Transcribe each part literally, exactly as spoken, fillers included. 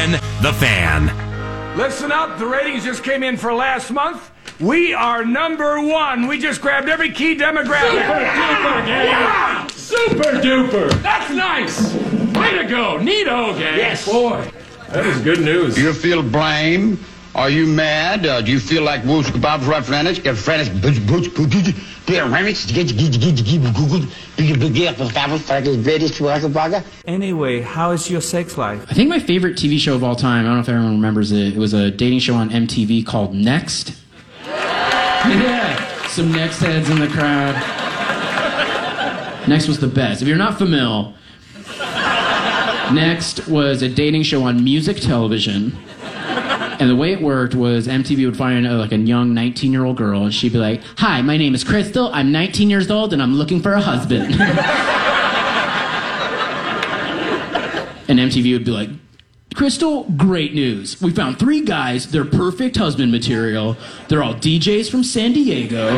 ten, The Fan. Listen up, the ratings just came in for last month. We are number one. We just grabbed every key demographic. Super duper, gang. Yeah. Super duper. That's nice. Way to go. Neato, gang. Yes. Boy, that is good news. Do you feel blame? Are you mad? Uh, do you feel like Woosh Kebab's right French? Get French, boots, boots, boots, Anyway, how is your sex life? I think my favorite T V show of all time, I don't know if everyone remembers it, it was a dating show on M T V called Next. Yeah, some Next heads in the crowd. Next was the best. If you're not familiar, Next was a dating show on music television. And the way it worked was M T V would find a, like a young nineteen-year-old girl, and she'd be like, "Hi, my name is Crystal. I'm nineteen years old, and I'm looking for a husband." And M T V would be like, "Crystal, great news. We found three guys. They're perfect husband material. They're all D Js from San Diego.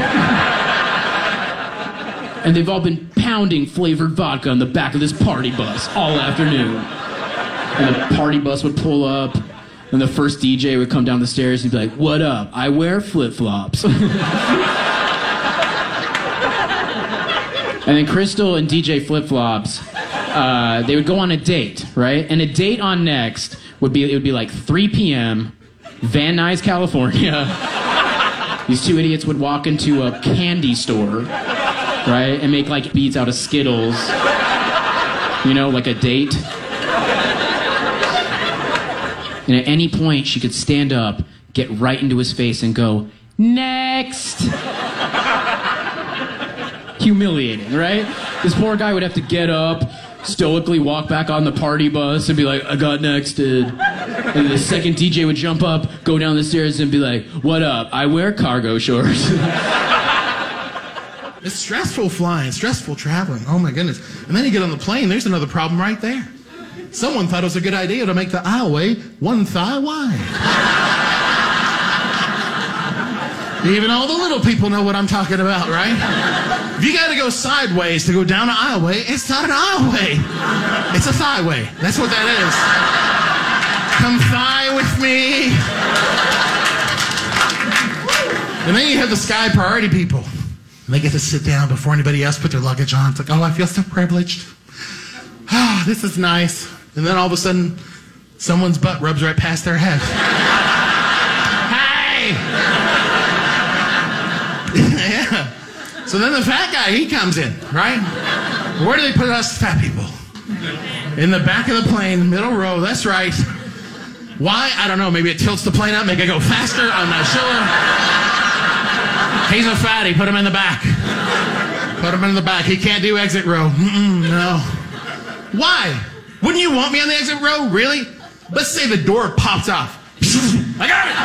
And they've all been pounding flavored vodka on the back of this party bus all afternoon." And the party bus would pull up. And the first D J would come down the stairs and be like, "What up? I wear flip-flops." And then Crystal and D J Flip-Flops, uh, they would go on a date, right? And a date on Next would be, it would be like three p.m., Van Nuys, California. These two idiots would walk into a candy store, right? And make like beads out of Skittles. You know, like a date. And at any point, she could stand up, get right into his face, and go, "Next!" Humiliating, right? This poor guy would have to get up, stoically walk back on the party bus, and be like, "I got nexted." And the second D J would jump up, go down the stairs, and be like, "What up? I wear cargo shorts." It's stressful flying, stressful traveling. Oh, my goodness. And then you get on the plane, there's another problem right there. Someone thought it was a good idea to make the aisleway one thigh wide. Even all the little people know what I'm talking about, right? If you got to go sideways to go down an aisleway, it's not an aisleway. It's a thighway. That's what that is. Come thigh with me. And then you have the Sky Priority people. And they get to sit down before anybody else put their luggage on. It's like, oh, I feel so privileged. Oh, this is nice. And then all of a sudden, someone's butt rubs right past their head. Hey! Yeah. So then the fat guy, he comes in, right? Where do they put us fat people? In the back of the plane, middle row, that's right. Why? I don't know. Maybe it tilts the plane up, make it go faster. I'm not sure. He's a fatty. Put him in the back. Put him in the back. He can't do exit row. Mm-mm, no. Why? Wouldn't you want me on the exit row? Really? Let's say the door pops off. I got it!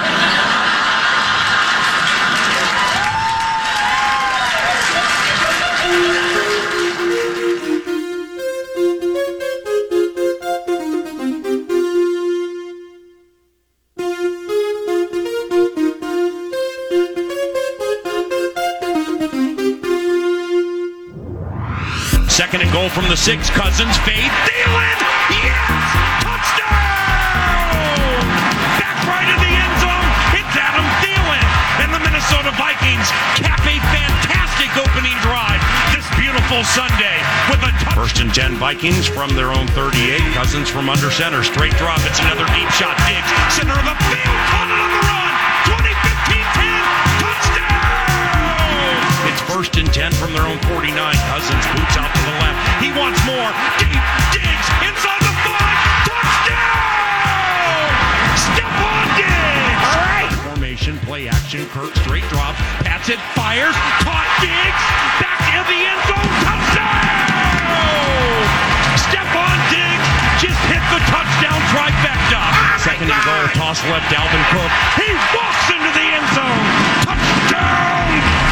Second and goal from the six. Cousins fade. Thielen! Yes! Touchdown! Back right in the end zone. It's Adam Thielen. And the Minnesota Vikings cap a fantastic opening drive this beautiful Sunday with a touchdown. First and ten Vikings from their own thirty-eight. Cousins from under center. Straight drop. It's another deep shot. Diggs. Center of the field. Caught it on the run. twenty, fifteen, ten. Touchdown! It's first and ten from their own forty-nine. Cousins boots out to the left. He wants more. Deep. Diggs. Inside the five. Touchdown! Stephon Diggs! All right. Formation, play action. Kirk straight drop. Pats it. Fires. Caught Diggs. Back in the end zone. Touchdown! Stephon Diggs just hit the touchdown trifecta. Oh Second and goal. Toss left. Dalvin Cook. He walks into the end zone. Touchdown!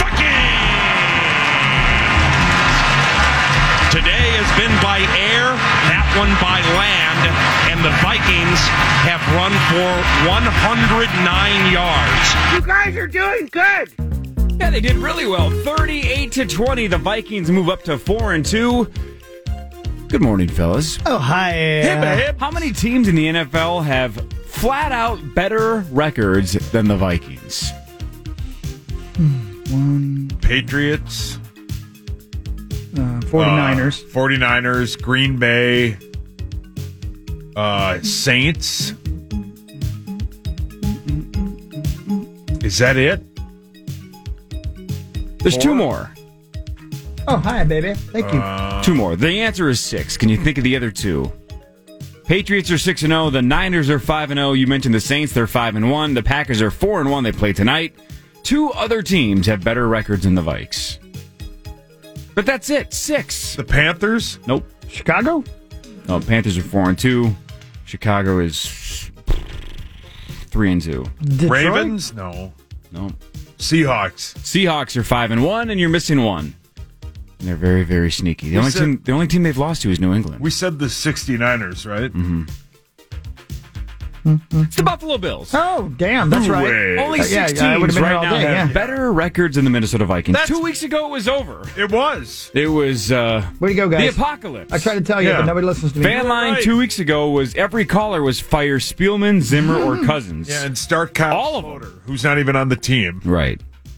Today has been by air, that one by land, and the Vikings have run for one hundred nine yards. You guys are doing good. Yeah, they did really well. thirty-eight to twenty. The Vikings move up to four and two. Good morning, fellas. Oh, hi. Hey, babe. How many teams in the N F L have flat out better records than the Vikings? One. Patriots. Uh, 49ers. Uh, 49ers, Green Bay, uh, Saints. Is that it? There's Four? two more. Oh, hi, baby. Thank you. Uh, Two more. The answer is six. Can you think of the other two? Patriots are six and zero. The Niners are five and zero. You mentioned the Saints; they're five and one. The Packers are four and one. They play tonight. Two other teams have better records than the Vikes. But that's it. Six. the Panthers? Nope. Chicago? No, Panthers are four and two. Chicago is three and two. Detroit? Ravens? No. No. Seahawks. Seahawks are five and one, and you're missing one. And they're very, very sneaky. The We only said- team, the only team they've lost to is New England. We said the 69ers, right? Mm-hmm. It's the Buffalo Bills. Oh, damn. That's right. Way. Only Uh, six yeah, I would've teams been here right all now day, have yeah. better records than the Minnesota Vikings. That's- Two weeks ago, it was over. It was. It was uh, Way to go, the guys. apocalypse. I tried to tell you, Yeah. but nobody listens to me. Fan line right. two weeks ago was every caller was fire Spielman, Zimmer, or Cousins. Yeah, and start Kyle All of Sloter, who's not even on the team. Right.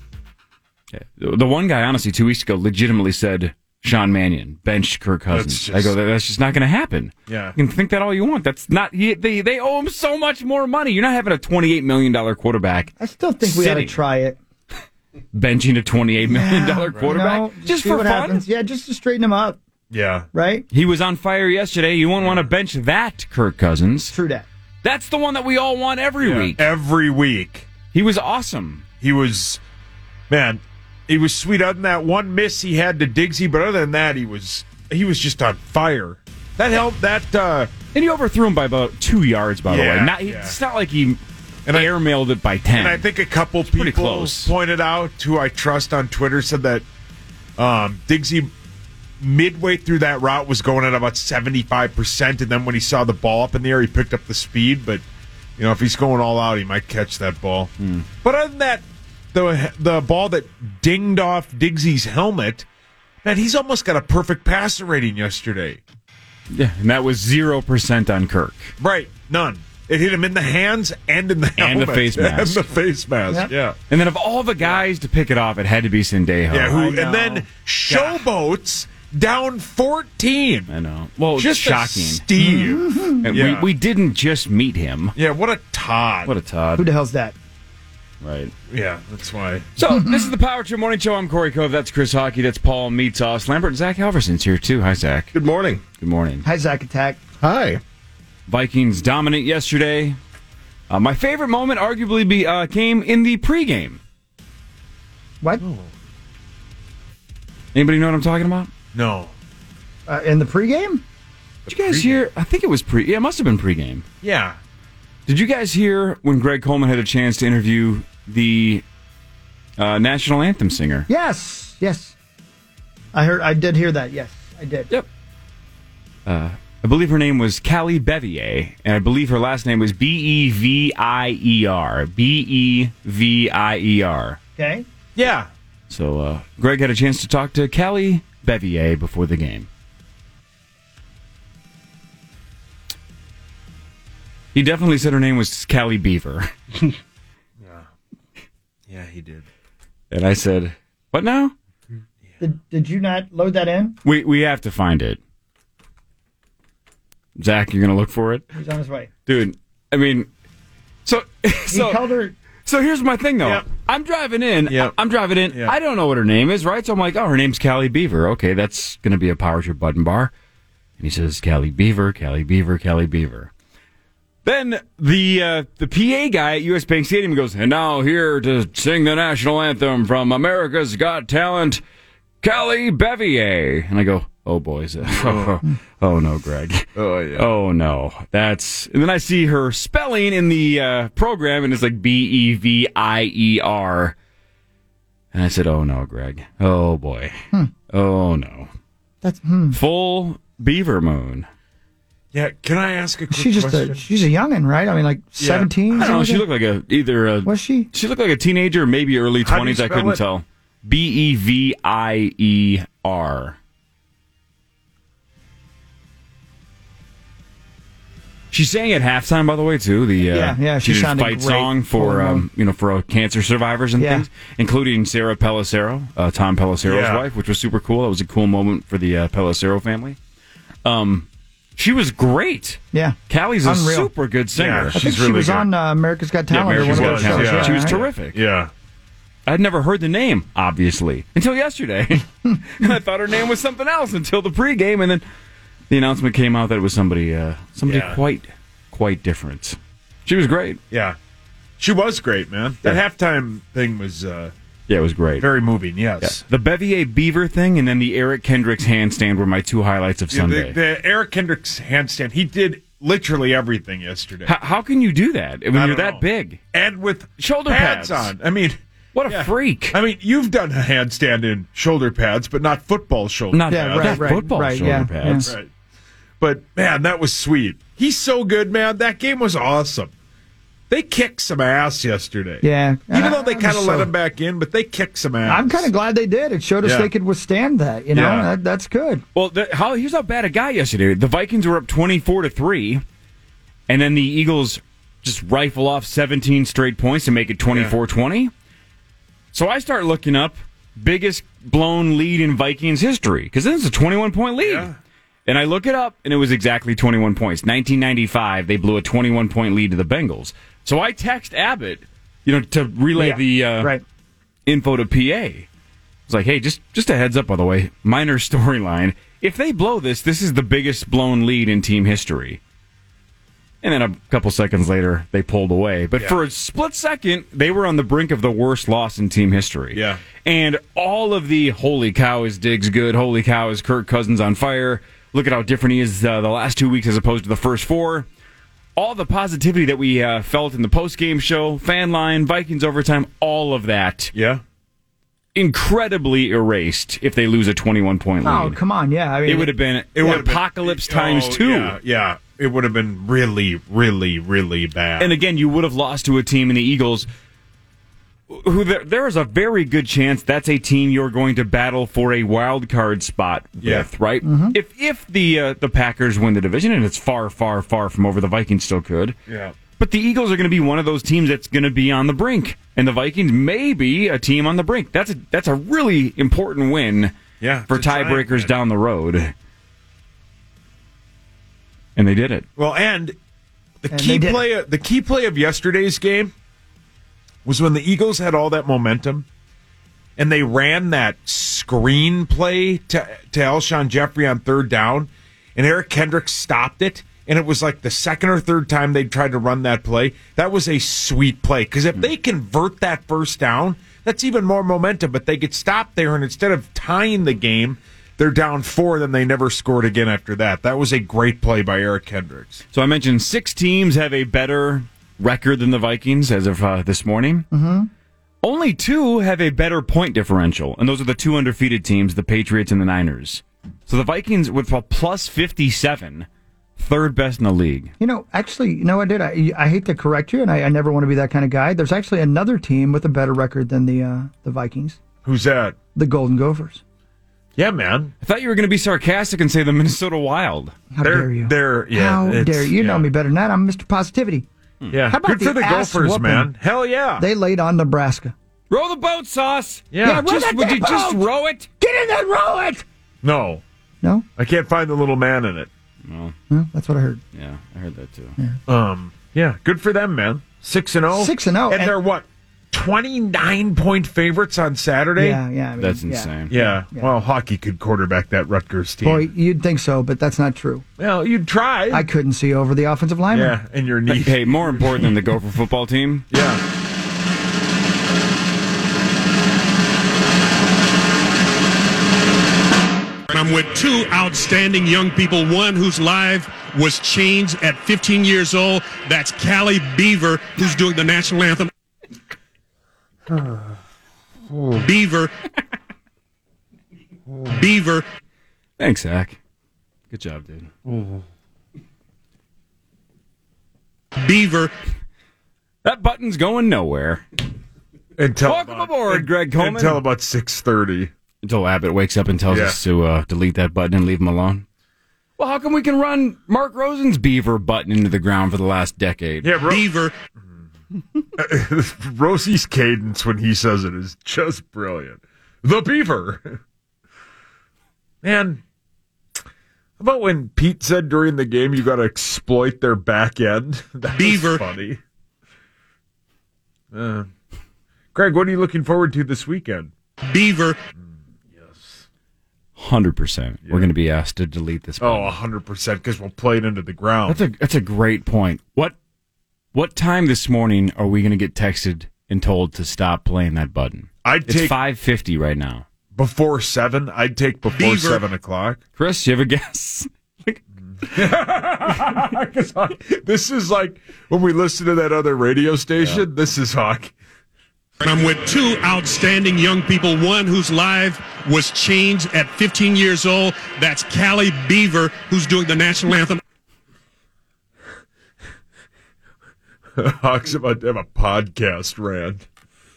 Yeah. The the one guy, honestly, two weeks ago legitimately said Sean Mannion, bench Kirk Cousins. That's I just- go, that's just not going to happen. Yeah. You can think that all you want. That's not, he, they, they owe him so much more money. You're not having a twenty-eight million dollars quarterback I still think we ought to Sitting. try it. benching a twenty-eight million dollars You quarterback know, just see for what fun. happens. Yeah, just to straighten him up, Yeah. right? He was on fire yesterday. You won't want to bench that Kirk Cousins. True that. That's the one that we all want every Yeah. week. Every week. He was awesome. He was, man, he was sweet. Other than that one miss he had to Diggsy, but other than that, he was he was just on fire. That helped. That uh, And he overthrew him by about two yards, by the Yeah, way. Not, he- yeah. It's not like he And I- airmailed it by ten. and I think a couple pretty people close. pointed out who I trust on Twitter said that um, Diggsy midway through that route was going at about seventy-five percent, and then when he saw the ball up in the air, he picked up the speed. But you know, if he's going all out, he might catch that ball. Hmm. But other than that, the the ball that dinged off Diggsy's helmet, man, he's almost got a perfect passer rating yesterday. Yeah, and that was zero percent on Kirk. Right, none. It hit him in the hands and in the And the helmet. face mask. and the face mask. Yep. Yeah. And then of all the guys to pick it off, it had to be Sendejo. Yeah, I who, know. and then Showboats down fourteen. I know. Well, Just shocking. A Steve. And Yeah. we, we didn't just meet him. Yeah, what a Todd. What a Todd. Who the hell's that? Right. yeah, that's why. So, this is the Power Trip Morning Show. I'm Corey Cove. That's Chris Hockey. That's Paul Meatsoss. Lambert and Zach Halverson's here, too. Hi, Zach. Good morning. Good morning. Hi, Zach Attack. Hi. Vikings dominant yesterday. Uh, my favorite moment arguably be, uh, came in the pregame. What? Anybody know what I'm talking about? No. Uh, in the pregame? Did you guys hear? I think it was pre. Yeah, it must have been pregame. Yeah. Did you guys hear when Greg Coleman had a chance to interview the uh, national anthem singer? Yes. Yes. I heard. I did hear that. Yes, I did. Yep. Uh, I believe her name was Callie Bevier, and I believe her last name was B E V I E R. B E V I E R. Okay. Yeah. So uh, Greg had a chance to talk to Callie Bevier before the game. He definitely said her name was Callie Beaver. Yeah, he did. And I said, what now? Did Did you not load that in? We we have to find it. Zach, you're going to look for it? He's on his way. Dude, I mean, so... so he called her. So here's my thing, though. Yep. I'm driving in. Yep. I'm driving in. Yep. I don't know what her name is, right? So I'm like, oh, her name's Callie Beaver. Okay, that's going to be a Power Trip button bar. And he says, Callie Beaver, Callie Beaver, Callie Beaver. Then the uh, the P A guy at U S Bank Stadium goes, and now here to sing the national anthem from America's Got Talent, Callie Bevier. And I go, oh, boys. oh, oh, no, Greg. Oh, yeah. Oh, no. That's... And then I see her spelling in the uh, program, and it's like B E V I E R. And I said, oh, no, Greg. Oh, boy. Hmm. Oh, no. That's. Hmm. Full beaver moon. Yeah, can I ask a quick She's just question? a. She's a youngin', right? I mean, like seventeen. I don't know. She looked like a... Either a... Was she? She looked like a teenager, or maybe early How do you twenties. I spell couldn't it? tell. B E V I E R. She sang at halftime, by the way, too. The uh, Yeah, yeah, she did a sounded fight great. song for Oh, um, you know for uh, cancer survivors and Yeah. things, including Sarah Pellicero, uh, Tom Pellicero's Yeah. wife, which was super cool. That was a cool moment for the uh, Pellicero family. Um, she was great. Yeah. Callie's a Unreal. super good singer. Yeah, I think she's she really was good. on uh, America's Got Talent. or America's one of Got those Talent. shows, She was right? terrific. Yeah. I'd never heard the name, obviously, until yesterday. And I thought her name was something else until the pregame, and then the announcement came out that it was somebody, uh, somebody Yeah. quite, quite different. She was great. Yeah. She was great, man. That Yeah. halftime thing was uh, Yeah, it was great. very moving, yes. Yeah. The Bevier Beaver thing and then the Eric Kendricks handstand were my two highlights of Yeah, Sunday. the, the Eric Kendricks handstand, he did literally everything yesterday. how, how can you do that when I you're don't that know. big? And with Shoulder pads, pads. on. I mean, What a yeah. freak. I mean, you've done a handstand in shoulder pads, but not football shoulder Not, Yeah, pads. right, not right, football right, shoulder yeah, pads. Right. But, man, that was sweet. He's so good, man. That game was awesome. They kicked some ass yesterday. Yeah. Even though they I'm kind of so- let him back in, but they kicked some ass. I'm kind of glad they did. It showed us Yeah. they could withstand that. You know, Yeah. that, that's good. Well, the, how, here's how bad it got yesterday. The Vikings were up twenty-four to three, and then the Eagles just rifle off seventeen straight points to make it twenty-four twenty. So I start looking up biggest blown lead in Vikings history, because this is a twenty-one point lead. Yeah. And I look it up, and it was exactly twenty-one points. nineteen ninety-five, they blew a twenty-one point lead to the Bengals. So I text Abbott, you know, to relay Yeah, the uh, right. info to P A. It's like, hey, just just a heads up, by the way, minor storyline. If they blow this, this is the biggest blown lead in team history. And then a couple seconds later, they pulled away. But Yeah. for a split second, they were on the brink of the worst loss in team history. Yeah. And all of the, holy cow, is Diggs good? Holy cow, is Kirk Cousins on fire? Look at how different he is uh, the last two weeks as opposed to the first four. All the positivity that we uh, felt in the post-game show, fan line, Vikings overtime, all of that Yeah. incredibly erased if they lose a twenty-one point lead. Oh, come on. Yeah. I mean, It would have been It would've been- apocalypse times Oh, two. Yeah, yeah. It would have been really, really, really bad. And again, you would have lost to a team in the Eagles who there, there is a very good chance that's a team you're going to battle for a wild card spot Yeah. with, right? Mm-hmm. If if the uh, the Packers win the division, and it's far, far, far from over, the Vikings still could. yeah. But the Eagles are going to be one of those teams that's going to be on the brink, and the Vikings may be a team on the brink. That's a that's a really important win Yeah, for it's a giant tiebreakers win. down the road. And they did it. Well, and the And key they did play of, the key play of yesterday's game was when the Eagles had all that momentum and they ran that screen play to to Alshon Jeffrey on third down, and Eric Kendricks stopped it. And it was like the second or third time they tried to run that play. That was a sweet play. Because if they convert that first down, that's even more momentum. But they get stopped there, and instead of tying the game, they're down four, then they never scored again after that. That was a great play by Eric Kendricks. So I mentioned six teams have a better record than the Vikings as of uh, this morning. Mm-hmm. Only two have a better point differential, and those are the two undefeated teams, the Patriots and the Niners. So the Vikings with a plus fifty-seven, third best in the league. You know, actually, you know, I did. I, I hate to correct you, and I, I never want to be that kind of guy. There's actually another team with a better record than the uh, the Vikings, Who's that? the Golden Gophers. Yeah, man. I thought you were going to be sarcastic and say the Minnesota Wild. How They're, dare you? They're, yeah, How it's- dare you? You know yeah. me better than that. I'm Mister Positivity. Yeah. How about Good for the the ass Gophers, whooping? man. Hell yeah. They laid on Nebraska. Row the boat, Sauce. Yeah. Yeah, row Just, that would you damn just boat! row it? Get in there, row it. no, No, I can't find the little man in it. No. no, that's what I heard. Yeah, I heard that too. Um, yeah, good for them, man. Six and zero. Six and oh, and and- they're what? Twenty-nine point favorites on Saturday. Yeah, yeah. I mean, That's yeah. insane. Yeah. Yeah. Well, hockey could quarterback that Rutgers team. Boy, you'd think so, but that's not true. Well, you'd try. I couldn't see over the offensive lineman. yeah, and your knee. Hey, more important than the Gopher football team, Yeah. I'm with two outstanding young people. One whose life was changed at fifteen years old. That's Callie Beaver, who's doing the national anthem. Beaver. Beaver. thanks, Zach. Good job, dude. Beaver. That button's going nowhere. Until Welcome about- aboard, Greg Coleman. Until about six thirty. Until Abbott wakes up and tells Yeah. us to uh, delete that button and leave him alone. Well, how come we can run Mark Rosen's Beaver button into the ground for the last decade? Yeah, Ro- Beaver. Rosie's cadence when he says it is just brilliant. The Beaver. Man, how about when Pete said during the game you got to exploit their back end? That Beaver. was funny. Uh, Greg, what are you looking forward to this weekend? Beaver. Yes. one hundred percent. Yeah. We're going to be asked to delete this button. Oh, one hundred percent, because we'll play it into the ground. That's a, that's a great point. What, what time this morning are we going to get texted and told to stop playing that button? I'd It's take five fifty right now. before seven. I'd take before Beaver. seven o'clock. Chris, you have a guess? This is like when we listen to that other radio station. Yeah. This is Hawk. And I'm with two outstanding young people. One whose life was changed at fifteen years old. That's Callie Beaver, who's doing the national anthem. Hawk's about to have a podcast rant.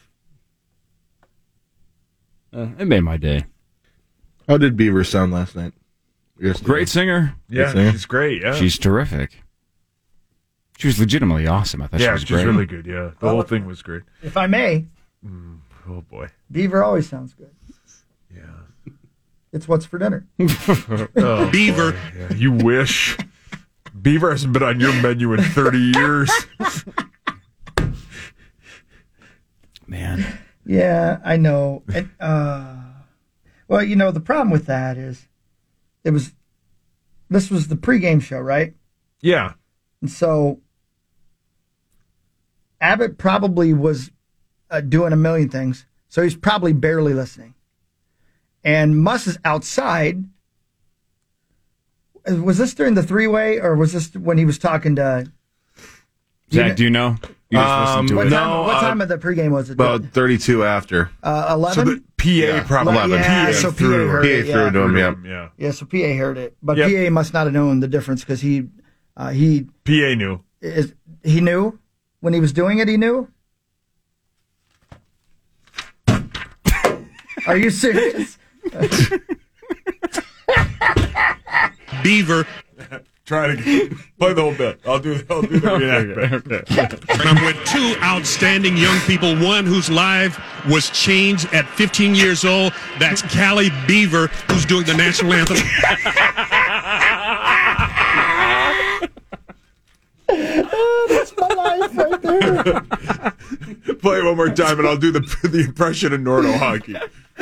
Uh, it made my day. How did Beaver sound last night? Yesterday? Great singer. Yeah, singer. she's great. Yeah, She's terrific. She was legitimately awesome. I thought yeah, she was she's great. really good. Yeah, the Oh. whole thing was great. If I may, Mm, oh boy. Beaver always sounds good. Yeah. It's what's for dinner. Oh, Beaver. boy. Yeah, you wish. Beaver hasn't been on your menu in thirty years. Man. Yeah, I know. And, uh, well, you know, the problem with that is it was this was the pregame show, right? Yeah. And so Abbott probably was uh, doing a million things, so he's probably barely listening. And Muss is outside. Was this during the three-way, or was this when he was talking to Zach, do you know? You just Um, listened to What it. time, No, what uh, time of the pregame was it? About thirty-two after. Uh, So eleven? the P A Yeah. probably. Eleven. Yeah, P A so P A threw- heard P A it, threw yeah. it to him, yeah. Yeah. Yeah, so P A heard it. But Yep. P A must not have known the difference because he, uh, he, P A knew. is, he knew when he was doing it, he knew? Are you serious? Beaver. Try to play the whole bit. I'll do. I'll do the reenactment. And I'm with two outstanding young people. One whose life was changed at fifteen years old. That's Callie Beaver, who's doing the national anthem. That's my life right there. Play it one more time, and I'll do the the impression of Nordo hockey.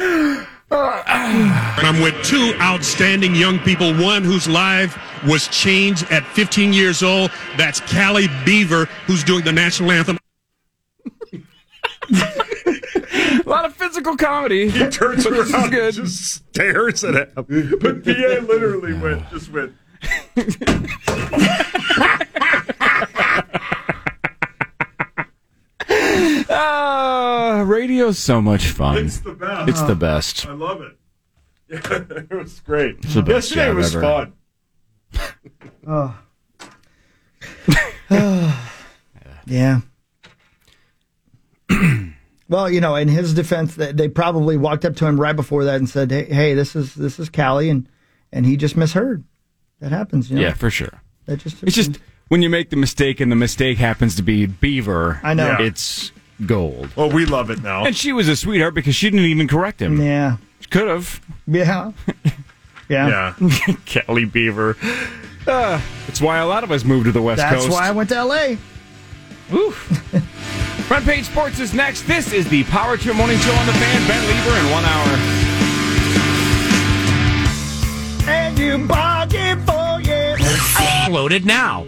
And I'm with two outstanding young people. One whose life was changed at fifteen years old. That's Callie Beaver, who's doing the national anthem. A lot of physical comedy. He turns But this is around, good. and just stares at him. But P A literally went, just went. Ah, radio's so much fun. It's the best. It's the best. I love it. Yeah, it was great. the best Yesterday job was ever. fun. Oh. Yeah. Well, you know, in his defense, they they probably walked up to him right before that and said, "Hey, hey this is this is Callie," and and he just misheard. That happens, you know. Yeah, for sure. That just It's just when you make the mistake and the mistake happens to be Beaver. I know. Yeah. It's gold. Well, we love it now. And she was a sweetheart because she didn't even correct him. yeah, She could have. yeah, yeah. Yeah. Kelly Beaver. Uh, that's why a lot of us moved to the West That's Coast. why I went to L A. Woo. Front Page Sports is next. This is the Power Trip Morning Show on the Fan. Ben Lieber in one hour. And you bargain for it. Loaded now.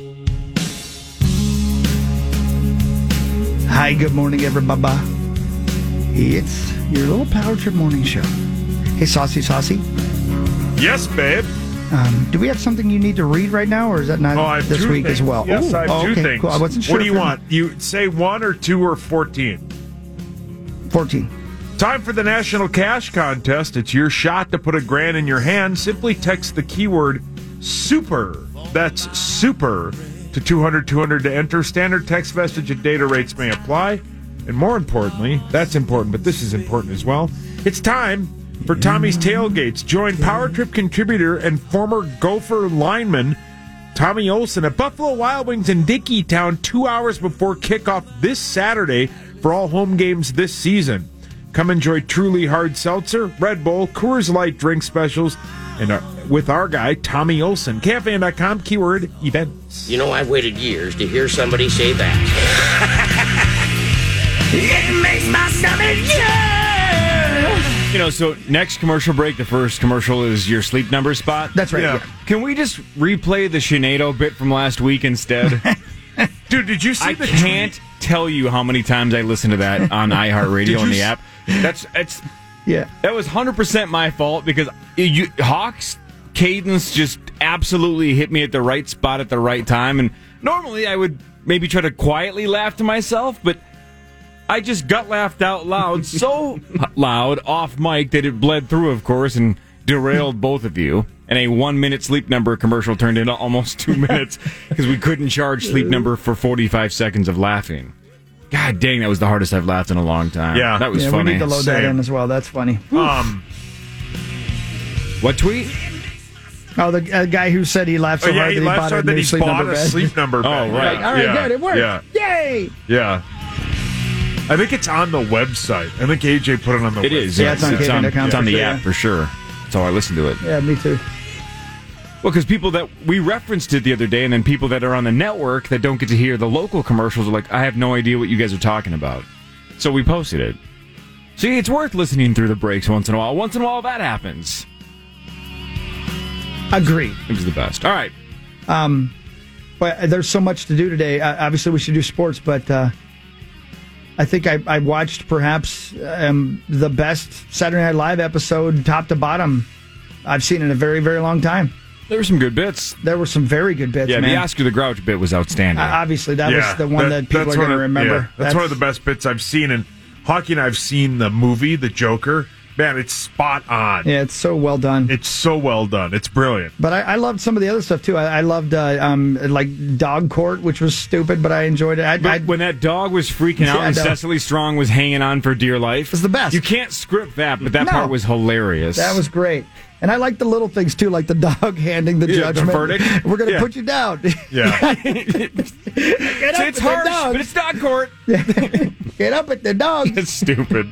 Hi, good morning, everybody. It's your little Power Trip Morning Show. Hey, Saucy Saucy. Yes, babe. Um, do we have something you need to read right now, or is that not Oh, I have this two week things. as well? Yes, Ooh, I have oh, two okay, things. Cool. I wasn't sure. What do you if- want? You say one or two or fourteen? fourteen. Time for the National Cash Contest. It's your shot to put a grand in your hand. Simply text the keyword SUPER. That's SUPER to two hundred two hundred to enter. Standard text message and data rates may apply. And more importantly, that's important, but this is important as well. It's time for Tommy's Tailgates. Join Power Trip contributor and former Gopher lineman Tommy Olson at Buffalo Wild Wings in Dickeytown two hours before kickoff this Saturday for all home games this season. Come enjoy Truly Hard Seltzer, Red Bull, Coors Light drink specials, and uh, with our guy, Tommy Olson. K F A N dot com, keyword events. You know, I've waited years to hear somebody say that. It makes my stomach churn. You know, so next commercial break, the first commercial is your sleep number spot. That's right. Yeah. Yeah. Can we just replay the Sinead bit from last week instead? Dude, did you see I the can't tweet? tell you how many times I listened to that on iHeartRadio on the app. That's it's Yeah. that was one hundred percent my fault because you, Hawk's cadence just absolutely hit me at the right spot at the right time. And normally I would maybe try to quietly laugh to myself, but I just gut laughed out loud, so loud off mic that it bled through, of course, and derailed both of you. And a one-minute Sleep Number commercial turned into almost two minutes because we couldn't charge Sleep Number for forty-five seconds of laughing. God dang, that was the hardest I've laughed in a long time. Yeah. that was yeah, funny. we need to load that Same. in as well. That's funny. Um, What tweet? Oh, the uh, guy who said he laughed so oh, yeah, hard he that he laughed bought so a hard new that he sleep bought number a bed. sleep number bed. Oh, right. Yeah. All right, yeah. good. It worked. Yeah. Yay! Yeah. I think it's on the website. I think A J put it on the It website. is. Yeah, Yes, it's on it's K F A N dot com on, it's on for the sure, app yeah. for sure. That's how I listen to it. Yeah, me too. Well, because people that we referenced it the other day, and then people that are on the network that don't get to hear the local commercials are like, I have no idea what you guys are talking about. So we posted it. See, it's worth listening through the breaks once in a while. Once in a while, that happens. Agreed. It was the best. All right. Um, but there's so much to do today. Uh, obviously, we should do sports, but uh, I think I, I watched perhaps um, the best Saturday Night Live episode, top to bottom, I've seen in a very, very long time. There were some good bits. There were some very good bits, Yeah, man. the Oscar the Grouch bit was outstanding. Uh, obviously, that Yeah, was the one that, people that's are one going to of- remember. yeah, that's, one of the best bits I've seen. And Hockey and I have seen the movie, The Joker. Man, it's spot on. Yeah, it's so well done. It's so well done. It's brilliant. But I, I loved some of the other stuff too. I, I loved uh, um, like Dog Court, which was stupid, but I enjoyed it. I, But I, when that dog was freaking out Yeah, I and know. Cecily Strong was hanging on for dear life, it was the best. You can't script that, but that No. part was hilarious. That was great. And I like the little things too, like the dog handing the Yeah, the judgment. verdict. We're going to Yeah. put you down. Yeah. Get So up it's with the harsh, dog. but it's dog court. Get up at the dog. It's stupid.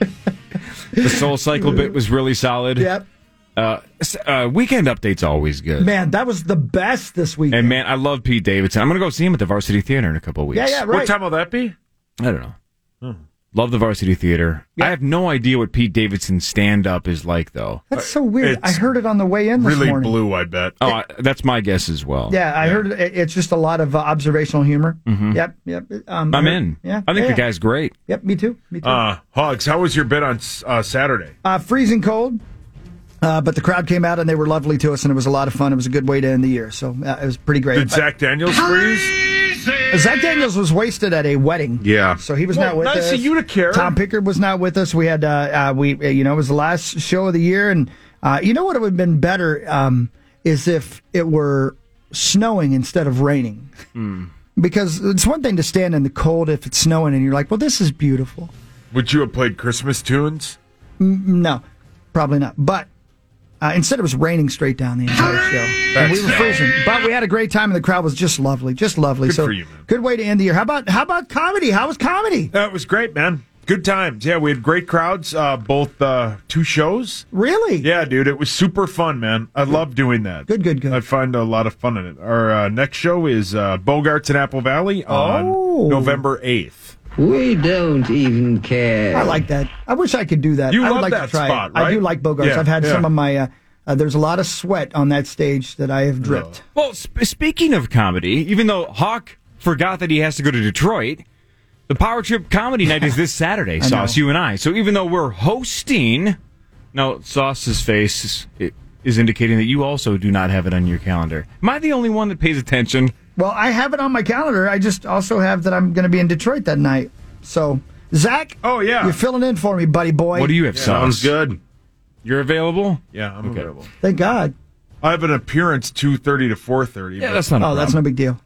The Soul Cycle bit was really solid. Yep. Uh, s- uh, weekend update's always good. Man, that was the best this week. And man, I love Pete Davidson. I'm going to go see him at the Varsity Theater in a couple of weeks. Yeah, yeah, right. What time will that be? I don't know. Love the Varsity Theater. I have no idea what Pete Davidson's stand-up is like, though. That's so weird. I It's heard it on the way in this Really morning. blue, I bet. Oh, I, that's my guess as well. Yeah, I heard it, it's just a lot of uh, observational humor. Mhm. Yep, yep. Um, I I'm heard- in. Yeah, I think yeah, the guy's great. Yep, me too. Me too. Uh, Hogs, how was your bit on uh, Saturday? Uh, freezing cold, uh, but the crowd came out and they were lovely to us, and it was a lot of fun. It was a good way to end the year, so uh, it was pretty great. Did Zach Daniels freeze? Uh, Zach Daniels was wasted at a wedding. Yeah. So he was Well, not with nice us. of you to care. Tom Pickard was not with us. We had, uh, uh, we, uh, you know, it was the last show of the year, and uh, you know what would have been better um, is if it were snowing instead of raining, because it's one thing to stand in the cold if it's snowing and you're like, well, this is beautiful. Would you have played Christmas tunes? M- No, probably not. But uh, instead, it was raining straight down the entire show, and we were freezing. But we had a great time, and the crowd was just lovely, just lovely. Good so for you, man. good way to end the year. How about how about comedy? How was comedy? That was great, man. Good times. Yeah, we had great crowds, uh, both uh, two shows. Really? Yeah, dude, it was super fun, man. I love doing that. Good, good, good. I find a lot of fun in it. Our uh, next show is uh, Bogarts in Apple Valley on Oh. November eighth. We don't even care. I like that. I wish I could do that. You I would love like that to try spot, it. I do right? like Bogarts. Yeah, I've had yeah. some of my. Uh, uh, there's a lot of sweat on that stage that I have dripped. Well, sp- speaking of comedy, even though Hawk forgot that he has to go to Detroit, the Power Trip Comedy Night is this Saturday, I Sauce, know. you and I. So even though we're hosting, now Sauce's face is, it is indicating that you also do not have it on your calendar. Am I the only one that pays attention? Well, I have it on my calendar. I just also have that I'm going to be in Detroit that night. So, Zach, Oh, yeah. you're filling in for me, buddy boy. What do you have, Sauce? Sounds good. You're available? Yeah, I'm Okay. available. Thank God. I have an appearance two thirty to four thirty. Yeah, that's not a Oh, problem. that's no big deal.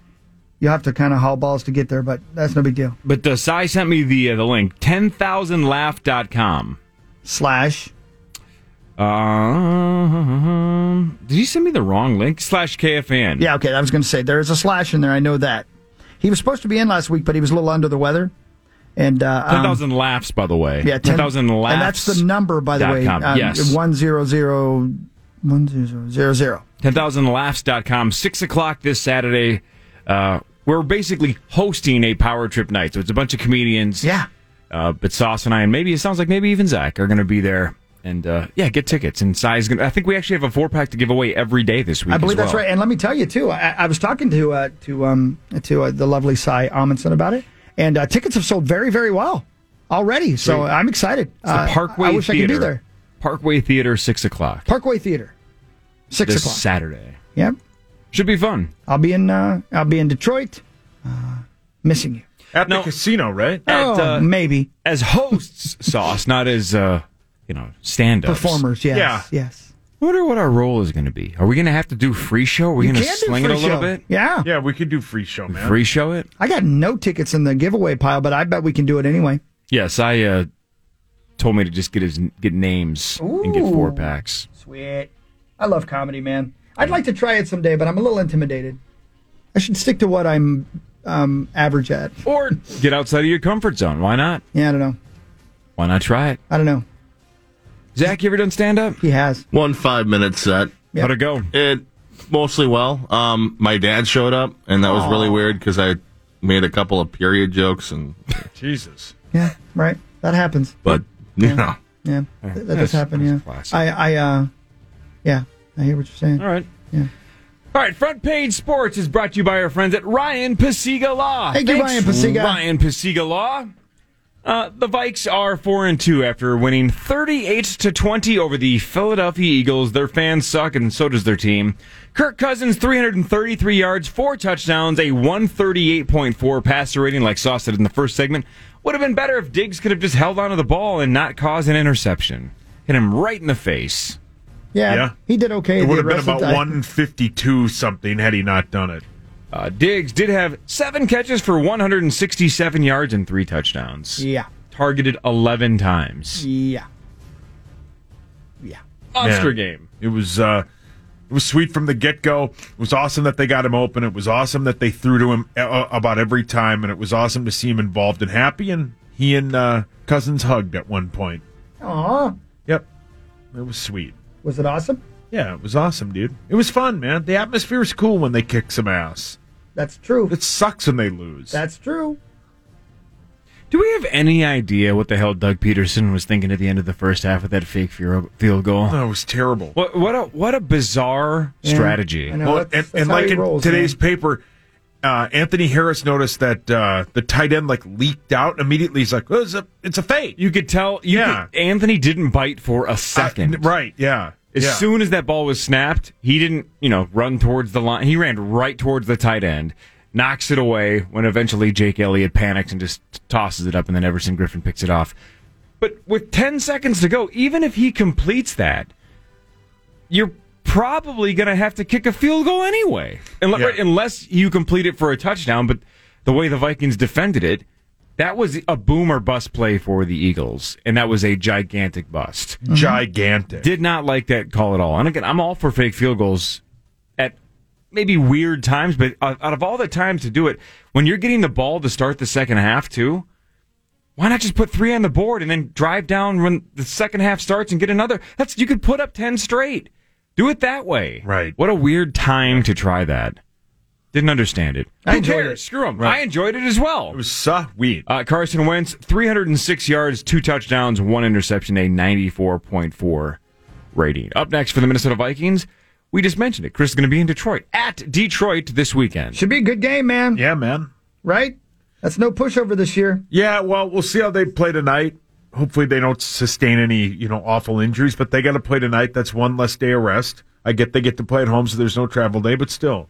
You have to kind of haul balls to get there, but that's no big deal. But uh, Sai sent me the uh, the link, ten thousand laugh dot com. Slash. Uh, did you send me the wrong link? Slash K F A N. Yeah, okay, I was going to say, there is a slash in there, I know that. He was supposed to be in last week, but he was a little under the weather. And uh, ten thousand um, laughs, by the way. Yeah, ten thousand laughs. And that's the number, by the way. Um, yes. one zero zero one zero zero zero ten thousand laughs dot com. six o'clock this Saturday. Uh, we're basically hosting a Power Trip night. So it's a bunch of comedians. Yeah. Uh, but Sauce and I, and maybe it sounds like maybe even Zach are going to be there. And uh, yeah, get tickets. And Si's gonna, I think we actually have a four pack to give away every day this week. I believe as well. that's right. And let me tell you too. I, I was talking to uh, to um, to uh, the lovely Cy Amundsen about it, and uh, tickets have sold very very well already. So Great. I'm excited. It's the uh, Parkway I wish Theater. I could be there. Parkway Theater, six o'clock. Parkway Theater, six this o'clock Saturday. Yep, should be fun. I'll be in. Uh, I'll be in Detroit. Uh, missing you at no, the casino, right? Oh, at, uh, maybe as hosts, Sauce, not as. Uh, You know, stand-ups. Performers, yes. Yeah. Yes. I wonder what our role is going to be. Are we going to have to do free show? Are we going to sling it a little show. bit? Yeah. Yeah, we could do free show, man. Free show it? I got no tickets in the giveaway pile, but I bet we can do it anyway. Yes, I uh, told me to just get his get names Ooh. and get four packs. Sweet. I love comedy, man. I'd like to try it someday, but I'm a little intimidated. I should stick to what I'm um, average at. Or get outside of your comfort zone. Why not? Yeah, I don't know. Why not try it? I don't know. Zach, you ever done stand-up? He has. One five-minute set. Yep. How'd it go? It mostly well. Um, my dad showed up, and that was Aww. really weird because I made a couple of period jokes, and Jesus. Yeah, right. That happens. but you Yeah. know, Yeah, that, that does That's- happen. Yeah, that's classic. I, I, uh, yeah, I hear what you're saying. All right. Yeah. All right, Front Page Sports is brought to you by our friends at Ryan Pasiga Law. Thank you, Thanks, Ryan Pasiga. Ryan Pasiga Law. Uh, the Vikes are four and two after winning thirty-eight to twenty over the Philadelphia Eagles. Their fans suck, and so does their team. Kirk Cousins, three hundred thirty-three yards, four touchdowns, a one thirty-eight point four passer rating, like Sauce said in the first segment. Would have been better if Diggs could have just held onto the ball and not caused an interception. Hit him right in the face. Yeah, Yeah. he did okay. It The would have been rest of about the- one fifty-two something had he not done it. Uh, Diggs did have seven catches for one hundred sixty-seven yards and three touchdowns. Yeah. Targeted eleven times. Yeah. Yeah. Monster Yeah. game. It was uh, it was sweet from the get go. It was awesome that they got him open. It was awesome that they threw to him uh, about every time, and it was awesome to see him involved and happy. And he and uh, Cousins hugged at one point. Aw. Yep, it was sweet. Was it awesome? Yeah, it was awesome, dude. It was fun, man. The atmosphere is cool when they kick some ass. That's true. It sucks when they lose. That's true. Do we have any idea what the hell Doug Peterson was thinking at the end of the first half with that fake field field goal? Oh, it was terrible. What what a what a bizarre Yeah, strategy. I know. Well, that's- and, that's and how like he in rolls, today's man. paper, uh, Anthony Harris noticed that uh, the tight end like leaked out immediately. He's like, "Well, it's a it's a fake." You could tell. You Yeah. could- Anthony didn't bite for a second. Uh, right? Yeah. As yeah. soon as that ball was snapped, he didn't, you know, run towards the line. He ran right towards the tight end, knocks it away when eventually Jake Elliott panics and just tosses it up, and then Everson Griffin picks it off. But with ten seconds to go, even if he completes that, you're probably going to have to kick a field goal anyway. Unless, Yeah. right, unless you complete it for a touchdown. But the way the Vikings defended it, that was a boom or bust play for the Eagles, and that was a gigantic bust. gigantic. Did not like that call at all. And again, I'm all for fake field goals at maybe weird times, but out of all the times to do it, when you're getting the ball to start the second half too, why not just put three on the board and then drive down when the second half starts and get another? That's you could put up ten straight. Do it that way. Right. What a weird time to try that. Didn't understand it. I Who enjoyed cares? it. Screw 'em. Right. I enjoyed it as well. It was sweet. Uh, Carson Wentz, three hundred six yards, two touchdowns, one interception, a ninety-four point four rating. Up next for the Minnesota Vikings, we just mentioned it. Chris is going to be in Detroit, at Detroit this weekend. Should be a good game, man. Yeah, man. Right? That's no pushover this year. Yeah, well, we'll see how they play tonight. Hopefully they don't sustain any, you know, awful injuries, but they got to play tonight. That's one less day of rest. I get they get to play at home, so there's no travel day, but still.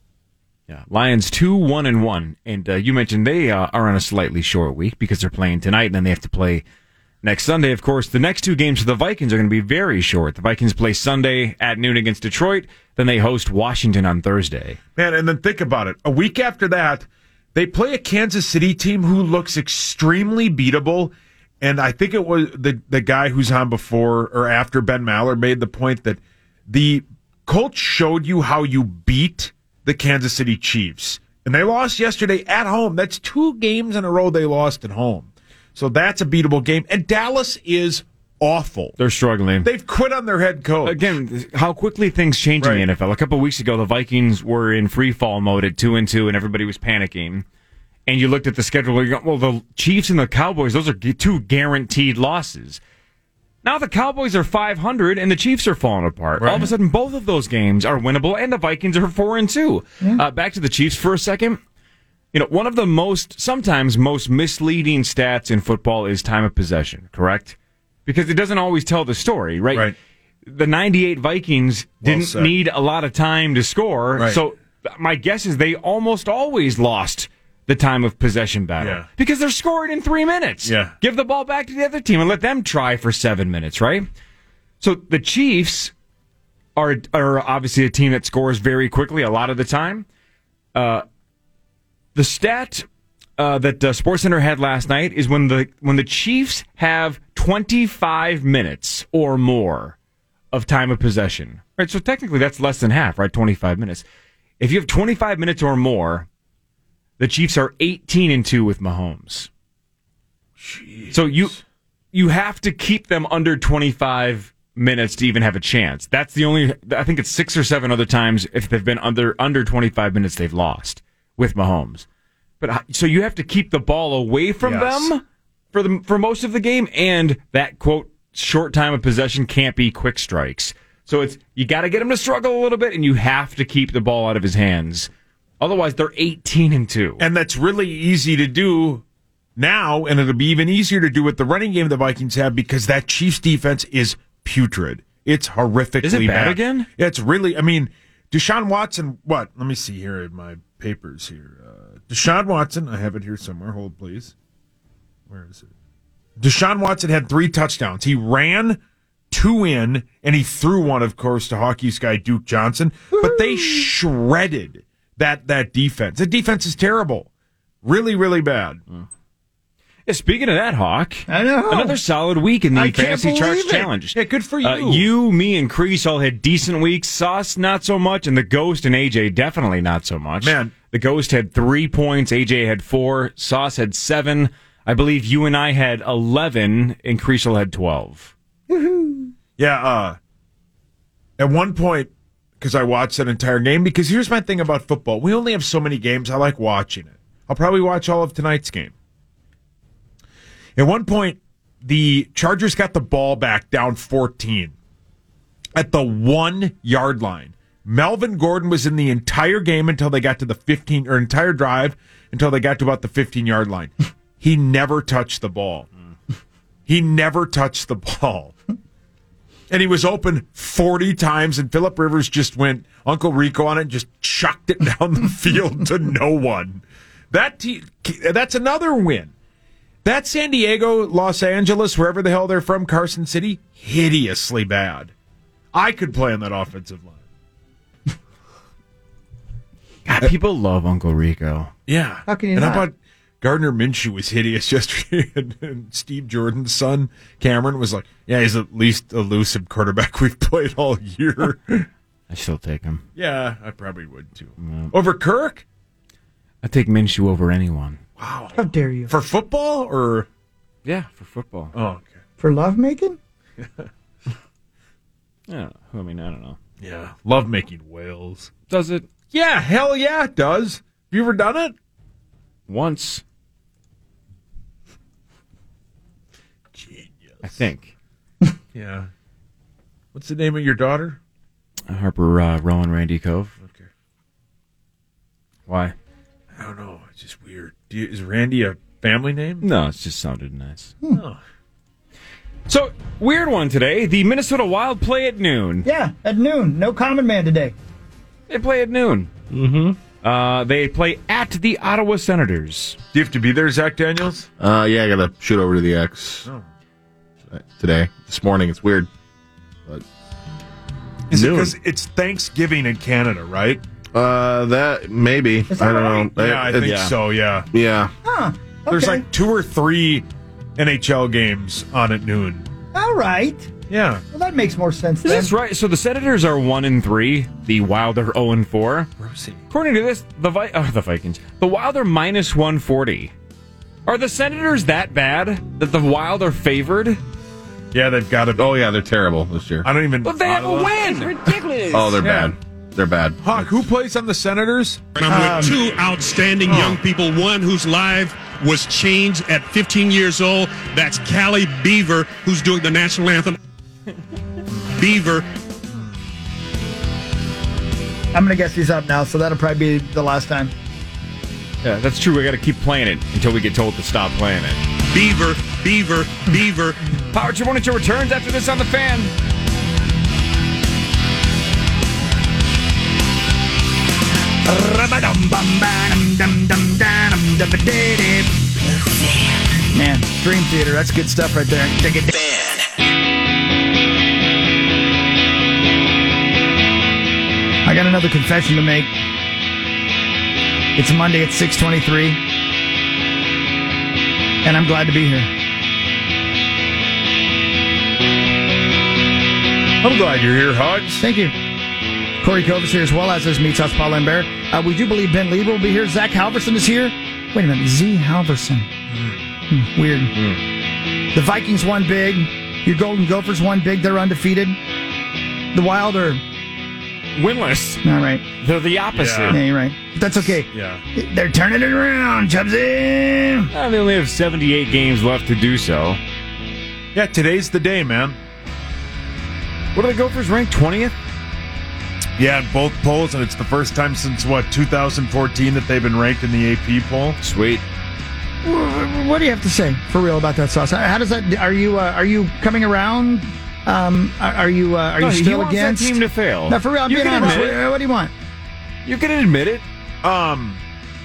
Yeah, Lions two one and one, and uh, you mentioned they uh, are on a slightly short week because they're playing tonight, and then they have to play next Sunday. Of course, the next two games for the Vikings are going to be very short. The Vikings play Sunday at noon against Detroit, then they host Washington on Thursday. Man, and then think about it. A week after that, they play a Kansas City team who looks extremely beatable, and I think it was the the guy who's on before or after Ben Maller made the point that the Colts showed you how you beat the Kansas City Chiefs. And they lost yesterday at home. That's two games in a row they lost at home. So that's a beatable game. And Dallas is awful. They're struggling. They've quit on their head coach. Again, how quickly things change Right. in the N F L. A couple of weeks ago, the Vikings were in free fall mode at two and two, and everybody was panicking. And you looked at the schedule. You go, well, the Chiefs and the Cowboys, those are two guaranteed losses. Now the Cowboys are five hundred and the Chiefs are falling apart. Right. All of a sudden, both of those games are winnable, and the Vikings are four and two. Yeah. Uh, back to the Chiefs for a second. You know, one of the most, sometimes most misleading stats in football is time of possession, correct? Because it doesn't always tell the story, right? Right. The ninety-eight Vikings Well didn't said. need a lot of time to score, Right. so my guess is they almost always lost the time of possession battle. Yeah. Because they're scoring in three minutes. Yeah. Give the ball back to the other team and let them try for seven minutes, right? So the Chiefs are are obviously a team that scores very quickly a lot of the time. Uh, the stat uh, that uh, SportsCenter had last night is when the when the Chiefs have twenty-five minutes or more of time of possession. Right? So technically that's less than half, right? twenty-five minutes. If you have twenty-five minutes or more, the Chiefs are eighteen and two with Mahomes. Jeez. So you you have to keep them under twenty-five minutes to even have a chance. That's the only, I think it's six or seven other times if they've been under under twenty-five minutes they've lost with Mahomes. But so you have to keep the ball away from Yes. them for the for most of the game, and that quote short time of possession can't be quick strikes. So it's you got to get him to struggle a little bit, and you have to keep the ball out of his hands. Otherwise, they're eighteen and two. And that's really easy to do now, and it'll be even easier to do with the running game the Vikings have because that Chiefs defense is putrid. It's horrifically Is it bad bad again? Yeah, it's really, I mean, Deshaun Watson, what? Let me see here in my papers here. Uh, Deshaun Watson, I have it here somewhere. Hold, please. Where is it? Deshaun Watson had three touchdowns. He ran two in, and he threw one, of course, to Hockey's guy Duke Johnson. But they shredded that that defense. The defense is terrible. Really, really bad. Yeah, speaking of that, Hawk, I know. another solid week in the I can't Fantasy Charts believe it. Challenge. Yeah, good for you. Uh, you, me, and Crease all had decent weeks. Sauce, not so much, and the Ghost and A J, definitely not so much. Man. The Ghost had three points, A J had four, Sauce had seven. I believe you and I had eleven, and Creasel had twelve. Yeah, uh, at one point, because I watched that entire game, because here's my thing about football. We only have so many games. I like watching it. I'll probably watch all of tonight's game. At one point, the Chargers got the ball back down fourteen at the one-yard line. Melvin Gordon was in the entire game until they got to the fifteen, or entire drive until they got to about the fifteen-yard line. He never touched the ball. He never touched the ball. And he was open forty times, and Phillip Rivers just went Uncle Rico on it and just chucked it down the field to no one. That te- That's another win. That San Diego, Los Angeles, wherever the hell they're from, Carson City, hideously bad. I could play on that offensive line. God, people love Uncle Rico. Yeah. How can you and not? how about Gardner Minshew was hideous yesterday, and, and Steve Jordan's son, Cameron, was like, yeah, he's the least elusive quarterback we've played all year. I still take him. Yeah, I probably would too. Yeah. Over Kirk? I take Minshew over anyone. Wow. How dare you? For football or? Yeah, for football. Oh, okay. For lovemaking? Yeah, I mean, I don't know. Yeah, love making whales. Does it? Yeah, hell yeah, it does. Have you ever done it? Once. Genius. I think. Yeah. What's the name of your daughter? Harper uh, Rowan Randy Cove. Okay. Why? I don't know. It's just weird. Do you, is Randy a family name? No, it just sounded nice. Hmm. Oh. So, weird one today. The Minnesota Wild play at noon. Yeah, at noon. No common man today. They play at noon. Mm-hmm. Uh, they play at the Ottawa Senators. Do you have to be there, Zach Daniels? Uh, yeah, I got to shoot over to the X Oh. today. This morning. It's weird. But Is noon. it because it's Thanksgiving in Canada, right? Uh, that maybe. Is that I don't right? know. Yeah, I It- think it- so, yeah. Yeah. Huh. Okay. There's like two or three N H L games on at noon. All right. Yeah. Well, that makes more sense. Is Then. this right? So the Senators are one and three. The Wild are zero and four. According to this, the Vi- oh, the Vikings, the Wild are minus one forty. Are the Senators that bad that the Wild are favored? Yeah, they've got to. Oh yeah, they're terrible this year. I don't even. But they have a win. Ridiculous. Oh, they're Yeah. bad. They're bad. Hawk, who plays on the Senators? And I'm with two outstanding young people. One whose life was changed at fifteen years old. That's Callie Beaver, who's doing the national anthem. Beaver. I'm gonna guess he's up now, so that'll probably be the last time. Yeah, that's true. We got to keep playing it until we get told to stop playing it. Beaver, Beaver, Beaver. Power Trip One and Two returns after this on the Fan. Man, Dream Theater, that's good stuff right there. Dig it. I got another confession to make. It's Monday at six twenty-three, and I'm glad to be here. I'm glad you're here, Hugs. Thank you. Corey Kovas here, as well as his Meats House Paul Lambert. Uh, we do believe Ben Lieber will be here. Zach Halverson is here. Wait a minute, Z Halverson. Hmm, weird. The Vikings won big. Your Golden Gophers won big. They're undefeated. The Wild are winless. All right. They're the opposite. Yeah, you're right. But that's okay. Yeah. They're turning it around, Chubsy. Uh, they only have seventy-eight games left to do so. Yeah, today's the day, man. What are the Gophers ranked? twentieth? Yeah, in both polls, and it's the first time since, what, two thousand fourteen that they've been ranked in the A P poll. Sweet. What do you have to say for real about that sauce? How does that? Are you uh, are you coming around? Um, are, are you uh, are No, you he still wants against that team to fail? No, for real. I'm You being can honest. admit What, it. what do you want? You can admit it. Um,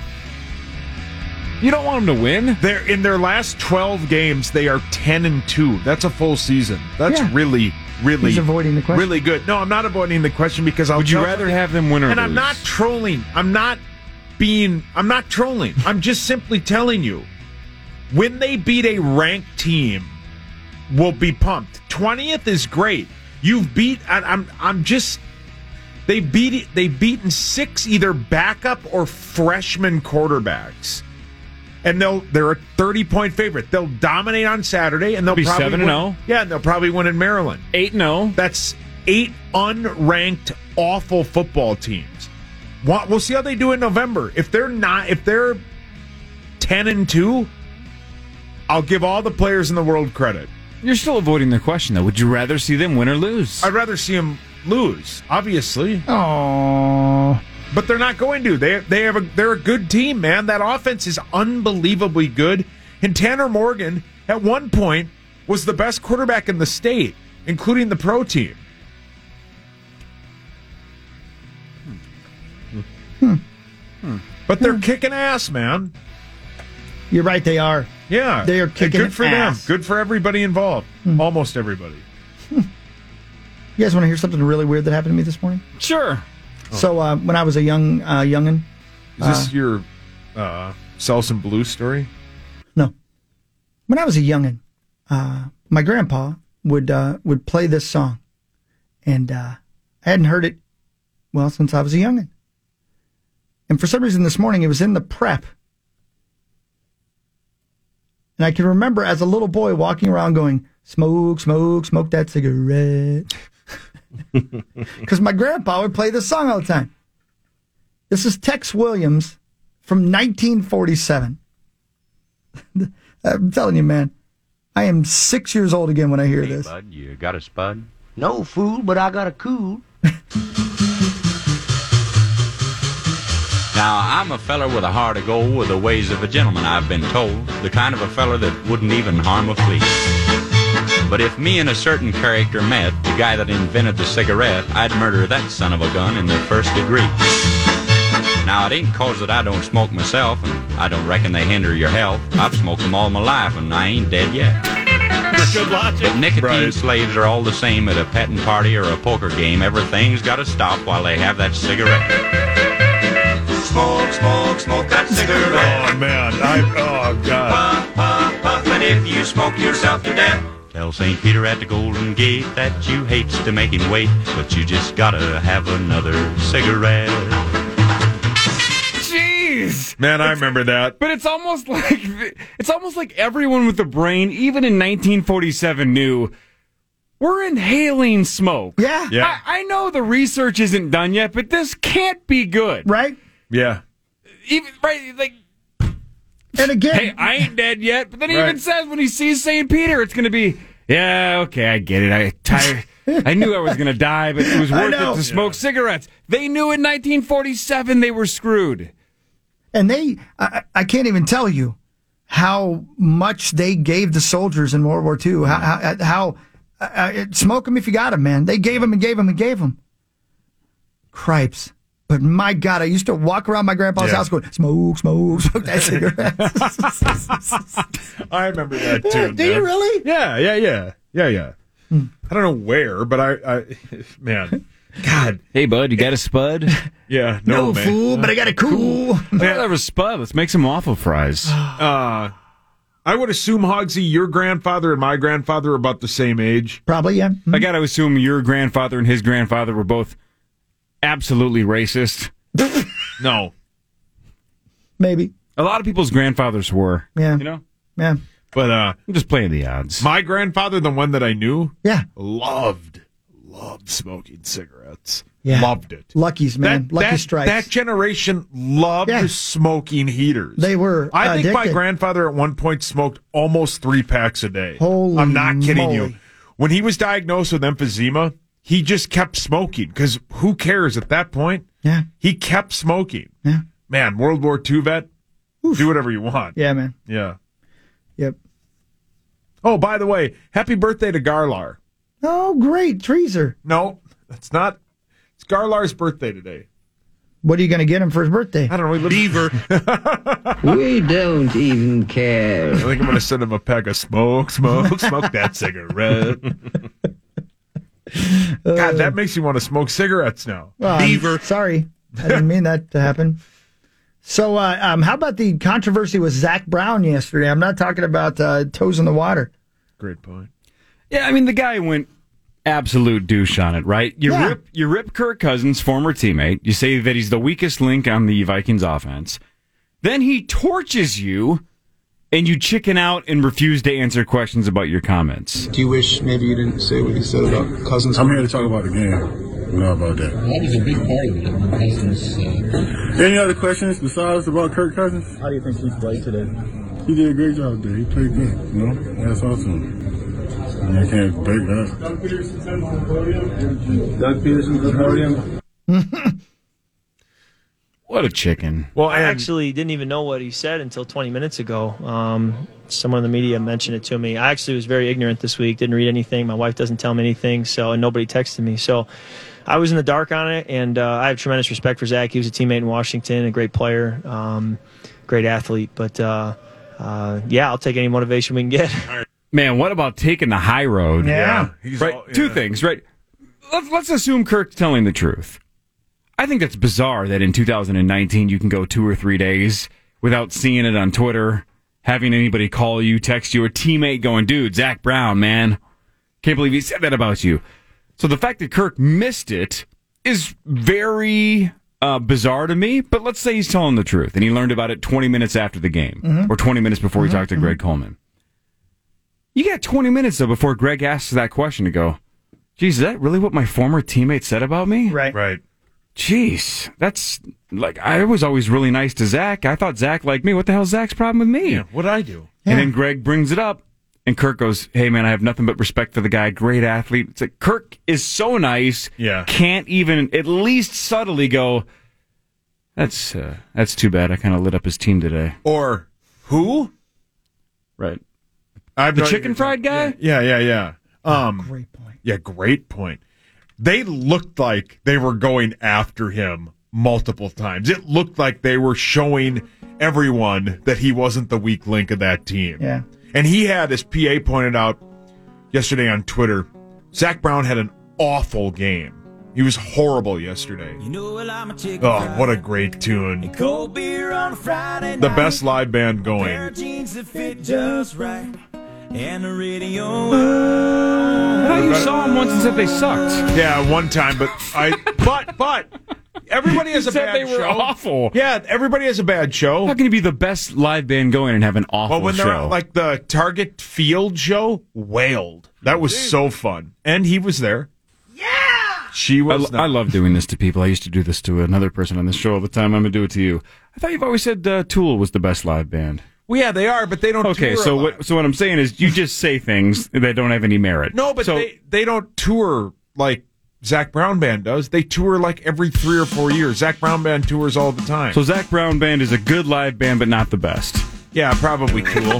you don't want them to win. They're in their last twelve games. They are ten and two. That's a full season. That's Yeah. really, really, He's avoiding the question. really good. No, I'm not avoiding the question because I'll. Would you tell rather something- have them win or And lose? I'm not trolling. I'm not being. I'm not trolling. I'm just simply telling you, when they beat a ranked team, we'll be pumped. twentieth is great. You've beat. I, I'm. I'm just. They beat. They've beaten six either backup or freshman quarterbacks, and they'll. They're a thirty point favorite. They'll dominate on Saturday, and they'll Be probably seven and win- oh. Yeah, and they'll probably win in Maryland. eight and oh. That's eight unranked awful football teams. Wa- We'll see how they do in November. If they're not, if they're ten and two, I'll give all the players in the world credit. You're still avoiding the question, though. Would you rather see them win or lose? I'd rather see them lose, obviously, Oh, but they're not going to. They they have a they're a good team, man. That offense is unbelievably good. And Tanner Morgan at one point was the best quarterback in the state, including the pro team. But they're kicking ass, man. you're right. They are. Yeah, They are And kicking good for ass. them. Good for everybody involved. Almost everybody. You guys want to hear something really weird that happened to me this morning? Sure. So uh, when I was a young uh, youngin, Is this your uh, Selson Blue story? no, when I was a youngin, uh, my grandpa would uh, would play this song, and uh, I hadn't heard it well since I was a youngin. And for some reason this morning it was in the prep. And I can remember as a little boy walking around going, smoke, smoke, smoke that cigarette. Because my grandpa would play this song all the time. This is Tex Williams from nineteen forty-seven. I'm telling you, man, I am six years old again when I hear Hey, this. bud, you got a spud? No food, but I got a cool. Now, I'm a feller with a heart of gold, with the ways of a gentleman, I've been told. The kind of a feller that wouldn't even harm a flea. But if me and a certain character met, the guy that invented the cigarette, I'd murder that son of a gun in the first degree. Now, it ain't cause that I don't smoke myself, and I don't reckon they hinder your health. I've smoked them all my life, and I ain't dead yet. Good logic. But nicotine Right. slaves are all the same at a petting party or a poker game. Everything's got to stop while they have that cigarette. Smoke, smoke, smoke that cigarette. Oh man, I oh god. Puff, puff, puff, and if you smoke yourself to death. Tell Saint Peter at the Golden Gate that you hates to make him wait, but you just gotta have another cigarette. Jeez, Man, I remember that. but it's almost like it's almost like everyone with a brain, even in nineteen forty-seven, knew we're inhaling smoke. Yeah. Yeah. I, I know the research isn't done yet, but this can't be good, Right? Yeah. Even right, like. And again, Hey, I ain't dead yet. But then he Right. even says when he sees Saint Peter, it's going to be, yeah, okay, I get it. I tired. I knew I was going to die, but it was I worth know. it to smoke cigarettes. They knew in nineteen forty-seven they were screwed. and they, I, I can't even tell you how much they gave the soldiers in World War Two. How, how, how uh, uh, smoke them if you got them, man. They gave them and gave them and gave them. Cripes. But my God, I used to walk around my grandpa's Yeah. house going, smoke, smoke, smoke that cigarette. I remember that too. Do you man. really? Yeah, yeah, yeah. Yeah, yeah. I don't know where, but I, I man, God. Hey, bud, you got a spud? Yeah, no, No, man. fool, but I got a cool. I'd have a spud. Let's make some waffle fries. Uh, I would assume, Hogsy, your grandfather and my grandfather are about the same age. Probably, yeah. I got to assume your grandfather and his grandfather were both absolutely racist. No. Maybe. A lot of people's grandfathers were. Yeah. You know? Yeah. But uh, I'm just playing the odds. my grandfather, the one that I knew, Yeah. loved, loved smoking cigarettes. Yeah. Loved it. Luckies, man. That, Lucky that, strikes. that generation loved Yeah. smoking heaters. They were I think my addicted. grandfather at one point smoked almost three packs a day. Holy I'm not kidding moly. you. When he was diagnosed with emphysema, he just kept smoking because who cares at that point? Yeah. He kept smoking. Yeah. Man, World War Two vet, do whatever you want. Yeah, man. Yeah. Yep. Oh, by the way, happy birthday to Garlar. Oh, great. Treaser. No, that's not. It's Garlar's birthday today. What are you going to get him for his birthday? I don't know. He lives- Beaver. We don't even care. I think I'm going to send him a pack of smoke, smoke, smoke that cigarette. God, that makes you want to smoke cigarettes now. Well, I'm Beaver. sorry. I didn't mean that to happen. So, uh, um, how about the controversy with Zach Brown yesterday? I'm not talking about uh, toes in the water. Great point. Yeah, I mean, the guy went absolute douche on it, right? You Yeah. rip you rip Kirk Cousins, former teammate. You say that he's the weakest link on the Vikings offense. Then he torches you, and you chicken out and refuse to answer questions about your comments. Do you wish maybe you didn't say what you said about Cousins? I'm here to talk about the game. You know about that. That was a big part of it. Cousins. Uh... Any other questions besides about Kirk Cousins? How do you think he played today? He did a great job today. He played good. You know, that's awesome. And I can't break that. Doug Peterson's on the podium. Doug Peterson's on the podium. What a chicken. Well, I actually didn't even know what he said until twenty minutes ago. Um, someone in the media mentioned it to me. I actually was very ignorant this week, didn't read anything. My wife doesn't tell me anything, so and nobody texted me. So I was in the dark on it, and uh, I have tremendous respect for Zach. He was a teammate in Washington, a great player, um, great athlete. But, uh, uh, yeah, I'll take any motivation we can get. Man, what about taking the high road? Yeah. He's right. all- yeah. Two things, right? Let's, let's assume Kirk's telling the truth. I think that's bizarre that in two thousand nineteen you can go two or three days without seeing it on Twitter, having anybody call you, text you, a teammate going, dude, Zach Brown, man. Can't believe he said that about you. So the fact that Kirk missed it is very uh, bizarre to me, but let's say he's telling the truth and he learned about it twenty minutes after the game Mhm. or twenty minutes before Mhm, he talked to mhm. Greg Coleman. You got twenty minutes, though, before Greg asks that question to go, geez, is that really what my former teammate said about me? Right. Right. Jeez, that's like, I was always really nice to Zach. I thought Zach liked me. What the hell's Zach's problem with me? Yeah, what'd I do? And then Greg brings it up, and Kirk goes, hey, man, I have nothing but respect for the guy. Great athlete. It's like, Kirk is so nice, Yeah. can't even at least subtly go, that's uh, that's too bad. I kind of lit up his team today. Or who? Right. I've The no- chicken fried guy? Yeah, yeah, yeah. Um, great point. Yeah, great point. They looked like they were going after him multiple times. It looked like they were showing everyone that he wasn't the weak link of that team. Yeah. And he had, as P A pointed out yesterday on Twitter, Zach Brown had an awful game. He was horrible yesterday. Oh, what a great tune. The best live band going. and the radio. I thought you saw them once and said they sucked. Yeah, one time, but I but but everybody has You a said bad they were show. awful. Yeah, everybody has a bad show. How can you be the best live band going and have an awful Well, when they're show? at, like the Target Field show, wailed. That was so fun, and he was there. Yeah, she I, was. I love doing this to people. I used to do this to another person on this show all the time. I'm going to do it to you. I thought you've always said uh, Tool was the best live band. Well, yeah, they are, but they don't. Okay, tour so a lot. what? So what I'm saying is, you just say things that don't have any merit. No, but so, they they don't tour like Zach Brown Band does. They tour like every three or four years. Zach Brown Band tours all the time. So Zach Brown Band is a good live band, but not the best. Yeah, probably Tool.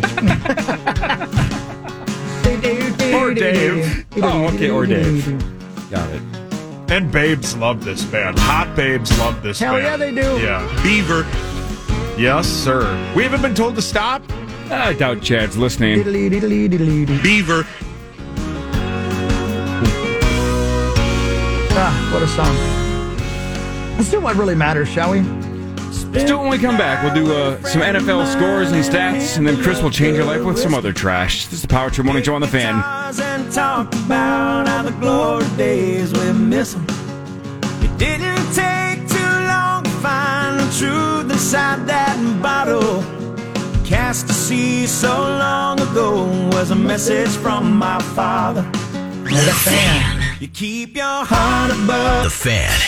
Or Dave. Oh, okay, or Dave. Got it. And babes love this band. Hot babes love this Hell band. yeah, they do. Yeah. Beaver. Yes, sir. We haven't been told to stop. I doubt Chad's listening. Beaver. Ah, what a song. Let's do what really matters, shall we? Let's do it when we come back. We'll do uh, some N F L scores and stats, and then Chris will change your life with some other trash. This is the Power Trip Morning Show on the Fan. And talk about how the glory days we miss 'em. It didn't take too long to find the truth inside that bottle. Cast to sea so long ago was a message from my father. The Fan. You keep your heart above The Fan.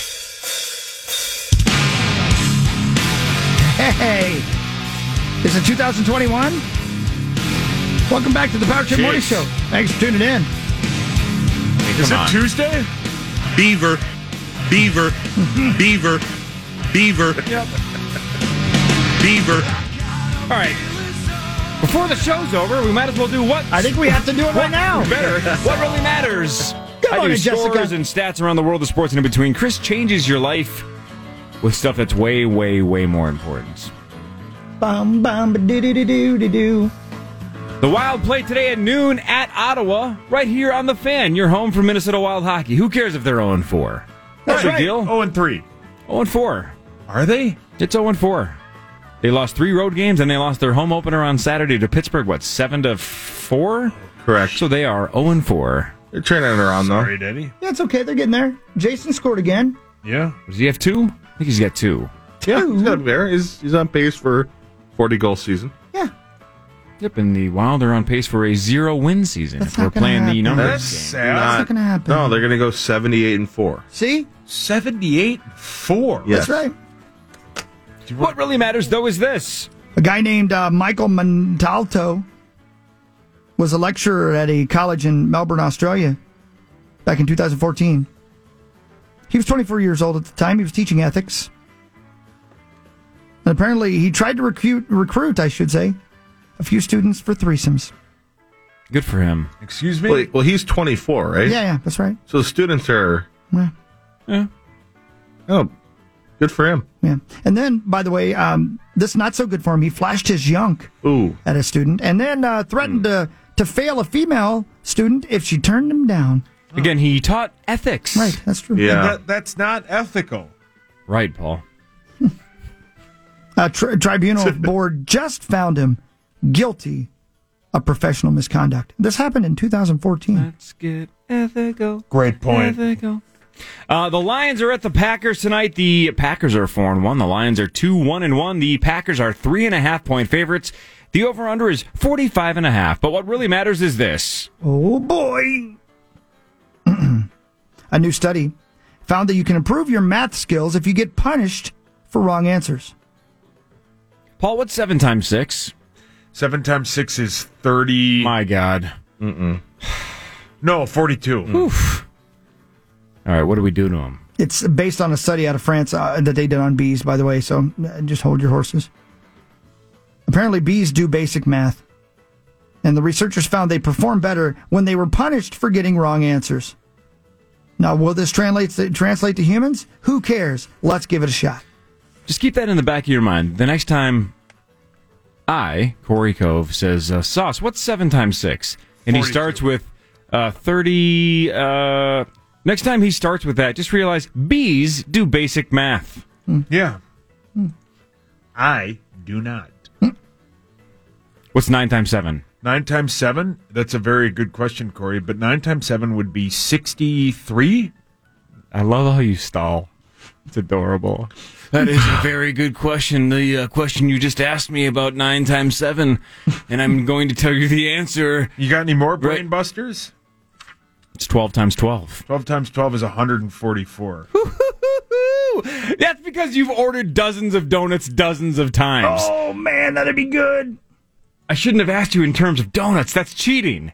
Hey, is it two thousand twenty-one? Welcome back to the Power Trip Jeez. Morning Show. Thanks for tuning in. Is come it on. Tuesday? Beaver. Beaver. Beaver. Beaver. Yep. Beaver. All right. Before the show's over, we might as well do what? I think we have to do it right now. Better. What really matters? Good I do morning, scores Jessica. and stats around the world of sports and in between. Chris changes your life with stuff that's way, way, way more important. Bum, bum, ba-do-do-do-do-do. The Wild play today at noon at Ottawa, right here on the Fan. You're home for Minnesota Wild hockey. Who cares if they're oh and four? That's No big right. deal. Oh and three. oh and four. Are they? It's oh and four. They lost three road games, and they lost their home opener on Saturday to Pittsburgh, what, seven to four? Correct. So they are oh and four. They're turning it around, though. Sorry, Daddy. Yeah, it's okay. They're getting there. Jason scored again. Yeah. Does he have two? I think he's got two. Yeah, he's got there. He's, he's on pace for forty goal season. Yeah. Yep, and the Wild are on pace for a zero-win season That's if we're not gonna playing the happen. numbers That's game. sad. That's not going to happen. No, they're going to go seventy-eight and four. See? seventy-eight four. Yes. That's right. What really matters, though, is this. A guy named uh, Michael Montalto was a lecturer at a college in Melbourne, Australia, back in two thousand fourteen. He was twenty-four years old at the time. He was teaching ethics. And apparently he tried to recruit, recruit, I should say, a few students for threesomes. Good for him. Excuse me? Well, well, he's twenty-four, right? Yeah, yeah, that's right. So the students are. Yeah. Yeah. Oh, good for him. Yeah. And then, by the way, um, this not so good for him. He flashed his yunk Ooh. at a student and then uh, threatened to, to fail a female student if she turned him down. Again, he taught ethics. Right, that's true. Yeah. That, that's not ethical. Right, Paul. A tri- tribunal board just found him guilty of professional misconduct. This happened in two thousand fourteen. Let's get ethical. Great point. Ethical. Uh, the Lions are at the Packers tonight. The Packers are four and one. The Lions are two one and one. The Packers are three and a half point favorites. The over under is forty five and a half. But what really matters is this. Oh boy! A new study found that you can improve your math skills if you get punished for wrong answers. Paul, what's seven times six? Seven times six is thirty. My God. Mm-mm. No, forty-two. Oof. All right, what do we do to him? It's based on a study out of France uh, that they did on bees, by the way, so uh, just hold your horses. Apparently, bees do basic math, and the researchers found they performed better when they were punished for getting wrong answers. Now, will this translate to, translate to humans? Who cares? Let's give it a shot. Just keep that in the back of your mind. The next time I, Corey Cove, says, uh, Sauce, what's seven times six? And he forty-two. starts with uh, thirty... Uh, next time he starts with that, just realize bees do basic math. Yeah. I do not. What's nine times seven? Nine times seven? That's a very good question, Corey. But nine times seven would be sixty-three? I love how you stall. It's adorable. That is a very good question. The uh, question you just asked me about nine times seven, and I'm going to tell you the answer. You got any more brain busters? It's twelve times twelve. twelve times twelve is one hundred forty-four. That's because you've ordered dozens of donuts dozens of times. Oh, man, that'd be good. I shouldn't have asked you in terms of donuts. That's cheating.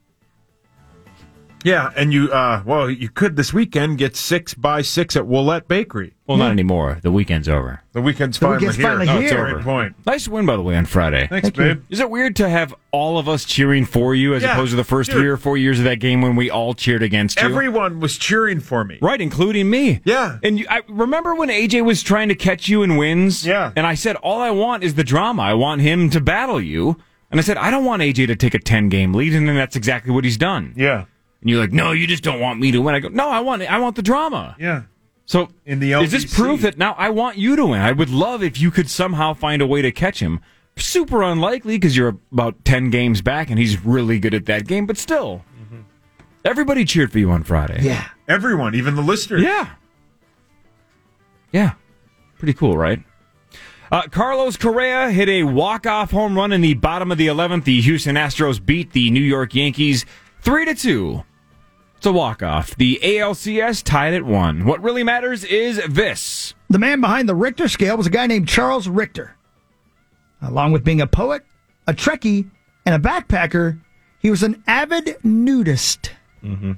Yeah, and you, uh, well, you could this weekend get six by six at Willette Bakery. Well, not anymore. The weekend's over. The weekend's The finally weekend's here. finally Oh, here. it's a great point. Nice win, by the way, on Friday. Thanks, Thank you. babe. Is it weird to have all of us cheering for you as Yeah, opposed to the first dude. three or four years of that game when we all cheered against you? Everyone was cheering for me. Right, including me. Yeah. And you, I remember when A J was trying to catch you in wins? Yeah. And I said, all I want is the drama. I want him to battle you. And I said, I don't want A J to take a ten-game lead, and then that's exactly what he's done. Yeah. And you're like, no, you just don't want me to win. I go, no, I want I want the drama. Yeah. So In the is this L B C. proof that now I want you to win? I would love if you could somehow find a way to catch him. Super unlikely because you're about ten games back and he's really good at that game, but still. Mm-hmm. Everybody cheered for you on Friday. Yeah. Everyone, even the listeners. Yeah. Yeah. Pretty cool, right? Uh, Carlos Correa hit a walk-off home run in the bottom of the eleventh. The Houston Astros beat the New York Yankees three to two. It's a walk-off. The A L C S tied at one. What really matters is this. The man behind the Richter scale was a guy named Charles Richter. Along with being a poet, a Trekkie, and a backpacker, he was an avid nudist. Mm-hmm.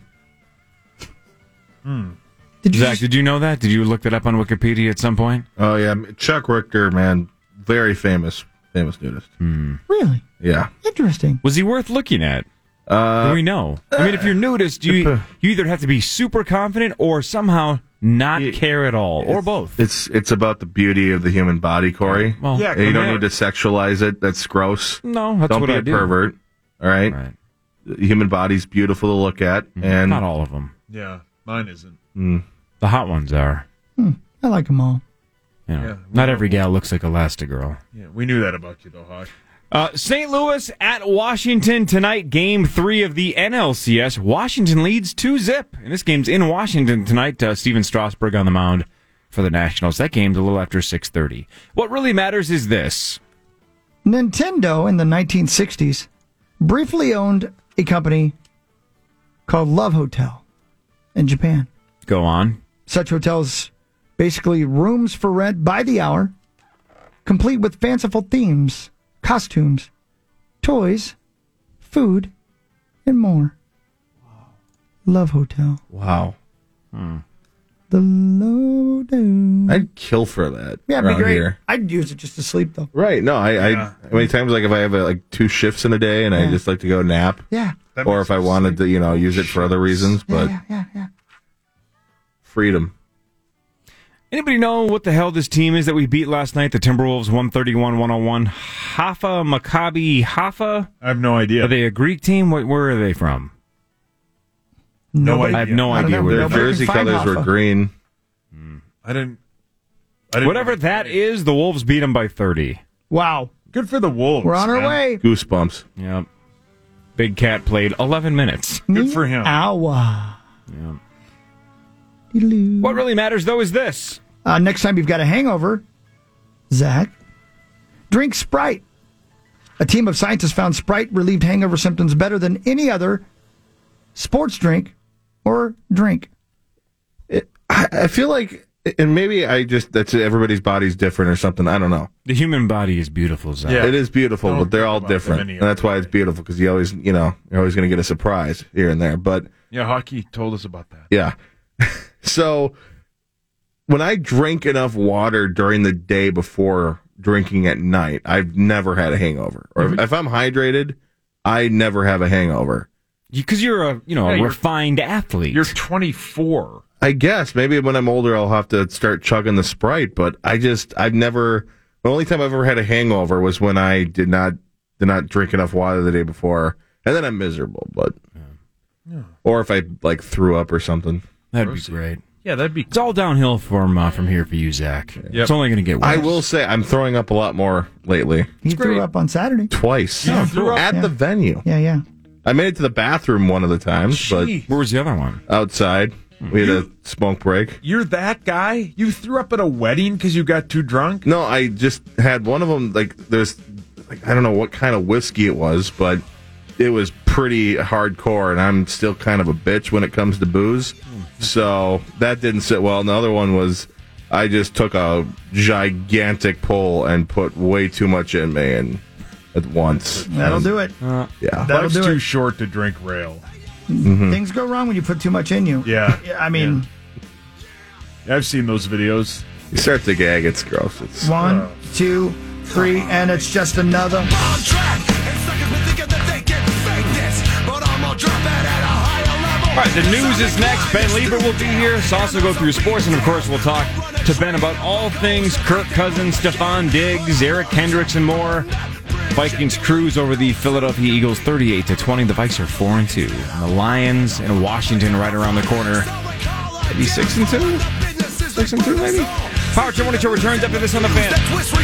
Hmm. Did you Zach, just- did you know that? Did you look that up on Wikipedia at some point? Oh yeah, Chuck Richter, man, very famous, famous nudist. Really? Yeah. Interesting. Was he worth looking at? Uh, Do we know? I mean, if you're nudist, you you either have to be super confident or somehow not care at all, or both. It's it's about the beauty of the human body, Corey. Well, Yeah, And you come don't on. need to sexualize it. That's gross. No, that's don't what be I a do. pervert. All right? Right. The human body's beautiful to look at, and Not all of them. Yeah, mine isn't. Mm. The hot ones are. I like them all. You know, Yeah, we not know. every gal looks like Elastigirl. Yeah, we knew that about you, though, Hawk. Uh, Saint Louis at Washington tonight, game three of the N L C S. Washington leads two zip. And this game's in Washington tonight. Uh, Steven Strasburg on the mound for the Nationals. That game's a little after six thirty. What really matters is this. Nintendo in the nineteen sixties briefly owned a company called Love Hotel in Japan. Go on. Such hotels, basically rooms for rent by the hour, complete with fanciful themes, costumes, toys, food, and more. Love Hotel. wow. The Lowdown. I'd kill for that. Yeah, it'd be around great. here. I'd use it just to sleep, though. Right. No, I, Yeah. I, how many times, like, if I have uh, like two shifts in a day and I Yeah. just like to go nap, Yeah. That or makes if I us wanted to, you know, use it for other reasons, Yeah, but yeah, yeah, yeah. freedom. Anybody know what the hell this team is that we beat last night? The Timberwolves one thirty-one one oh one. Haifa Maccabi Haifa? I have no idea. Are they a Greek team? Where, where are they from? No Nobody- I have no I don't idea know. where Their they're Nobody jersey can find colors were Hoffa. green. I didn't. I didn't Whatever that is, the Wolves beat them by thirty. Wow. Good for the Wolves. We're on our man. way. Goosebumps. Yep. Big Cat played eleven minutes. Good for him. Ow. Yep. Doodaloo. What really matters, though, is this. Uh, next time you've got a hangover, Zach, drink Sprite. A team of scientists found Sprite relieved hangover symptoms better than any other sports drink or drink. It, I, I feel like, and maybe I just, that's everybody's body's different or something. I don't know. The human body is beautiful, Zach. Yeah. It is beautiful, I don't but they're think all about them different. any And that's other why way. it's beautiful, because you always, you know, you're always going to get a surprise here and there. But Yeah, Hockey told us about that. yeah. So when I drink enough water during the day before drinking at night, I've never had a hangover. Or if, if I'm hydrated, I never have a hangover. Because you're a, you know, Yeah, a you're- refined athlete. You're twenty-four. I guess maybe when I'm older, I'll have to start chugging the Sprite. But I just, I've never. The only time I've ever had a hangover was when I did not did not drink enough water the day before, and then I'm miserable. But or if I like threw up or something. That'd be great. Yeah, that'd be. It's all downhill from uh, from here for you, Zach. It's only going to get worse. I will say I'm throwing up a lot more lately. You threw up on Saturday. Twice. Yeah, threw up. At Yeah. the venue. Yeah, yeah. I made it to the bathroom one of the times, but where was the other one? Outside. We had a smoke break. You're that guy? You threw up at a wedding because you got too drunk? No, I just had one of them. Like, there's, like, I don't know what kind of whiskey it was, but it was pretty hardcore, and I'm still kind of a bitch when it comes to booze. So that didn't sit well. And the other one was, I just took a gigantic pull and put way too much in me, and at once. That'll And- do it. Yeah. That'll Life's do too it. short to drink rail. Mhm. Things go wrong when you put too much in you. Yeah. I mean, Yeah, I've seen those videos. You start to gag, it's gross. It's one, two, three, and it's just another. All right, the news is next. Ben Lieber will be here. So also go through sports, and of course, we'll talk to Ben about all things Kirk Cousins, Stephon Diggs, Eric Kendricks, and more. Vikings cruise over the Philadelphia Eagles thirty-eight to twenty. The Vikes are four and two. And the Lions and Washington right around the corner. Maybe six and two? Six and two, maybe? Power Trip Morning Show returns after this on The Fan.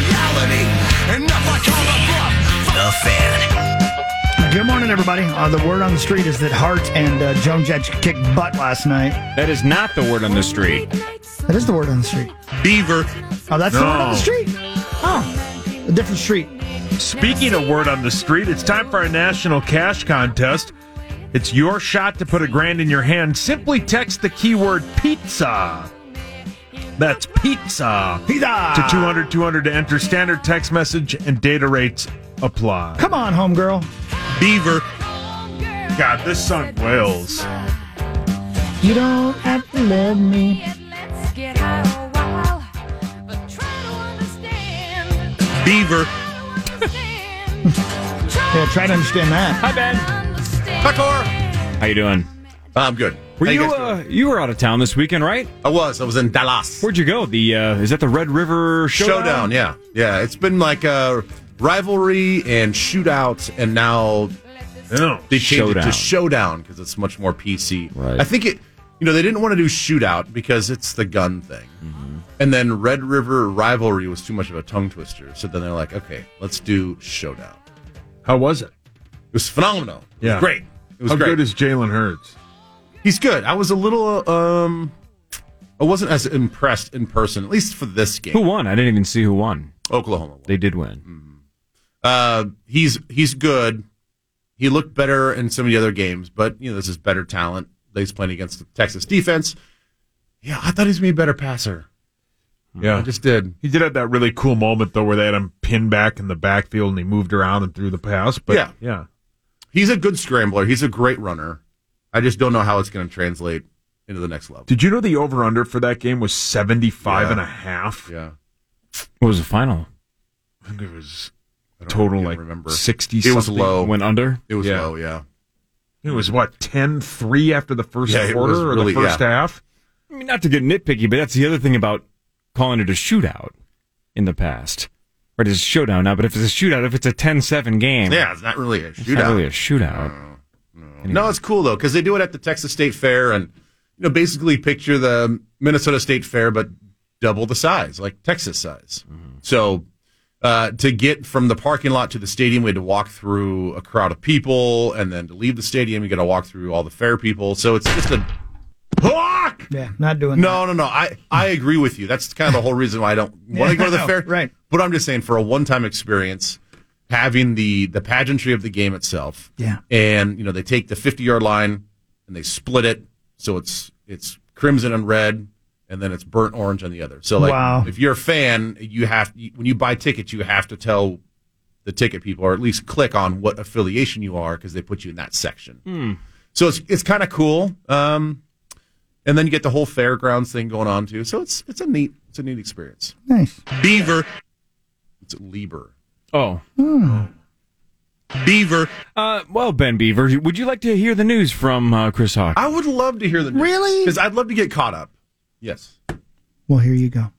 The Fan. Good morning, everybody. Uh, the word on the street is that Hart and uh, Joan Jett kicked butt last night. That is not the word on the street. That is the word on the street. Beaver. Oh, that's the No. word on the street? Oh, a different street. Speaking of word on the street, it's time for our national cash contest. It's your shot to put a grand in your hand. Simply text the keyword pizza. That's pizza. Pizza. To two hundred two hundred to enter. Standard text message and data rates apply. Come on, homegirl. Beaver. God, this song wails. You don't have to let me. Beaver. Yeah, try to understand that. Hi, Ben. Hi, Cor. How you doing? I'm good. Were How you guys uh, you were out of town this weekend, right? I was. I was in Dallas. Where'd you go? The uh, is that the Red River Showdown? Showdown, yeah. Yeah, it's been like a rivalry and shootout, and now Oh, they changed Showdown. it to Showdown because it's much more P C. Right. I think it, you know, they didn't want to do shootout because it's the gun thing. Mm-hmm. And then Red River Rivalry was too much of a tongue twister. So then they're like, okay, let's do Showdown. How was it? It was phenomenal. It Yeah. was great. It was How great. good is Jalen Hurts? He's good. I was a little, um, I wasn't as impressed in person, at least for this game. Who won? I didn't even see who won. Oklahoma won. They did win. Uh, he's he's good. He looked better in some of the other games, but you know this is better talent. He's playing against the Texas defense. Yeah, I thought he was gonna be a better passer. Yeah, I just did. He did have that really cool moment though, where they had him pinned back in the backfield and he moved around and threw the pass. But Yeah. yeah. He's a good scrambler. He's a great runner. I just don't know how it's going to translate into the next level. Did you know the over under for that game was seventy-five Yeah. and a half? Yeah, What was the final? I think it was I don't total even like remember. sixty. It was something. low. Went under? It was Yeah. low. Yeah, It was what ten three after the first Yeah, it quarter was or really- the first yeah. half. I mean, not to get nitpicky, but that's the other thing about calling it a shootout in the past. Right, it's a showdown now, but if it's a shootout, if it's a ten seven game, yeah. It's not really a it's shootout. not really a shootout. No, it's cool though because they do it at the Texas State Fair, and you know, basically picture the Minnesota State Fair, but double the size, like Texas size. Mm-hmm. So uh, to get from the parking lot to the stadium, we had to walk through a crowd of people, and then to leave the stadium, you got to walk through all the fair people. So it's just a Hawk! Yeah, not doing No, no, no. I, I agree with you. That's kind of the whole reason why I don't want to Yeah, go to the I know, fair. right. But I'm just saying, for a one-time experience, having the the pageantry of the game itself. Yeah. And, you know, they take the fifty-yard line and they split it. So it's it's crimson and red, and then it's burnt orange on the other. So, like, Wow. if you're a fan, you have when you buy tickets, you have to tell the ticket people, or at least click on what affiliation you are, because they put you in that section. Hmm. So it's it's kind of cool. Um, and then you get the whole fairgrounds thing going on too. So it's it's a neat it's a neat experience. Nice. Beaver. It's Lieber. Oh. Hmm. Beaver. Uh, well, Ben Beaver, would you like to hear the news from uh, Chris Hawk? I would love to hear the news. Really? Because I'd love to get caught up. Yes. Well, here you go.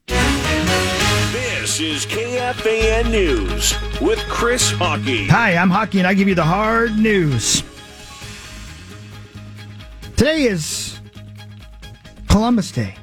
This is K F A N News with Chris Hockey. Hi, I'm Hockey, and I give you the hard news. Today is Columbus Day.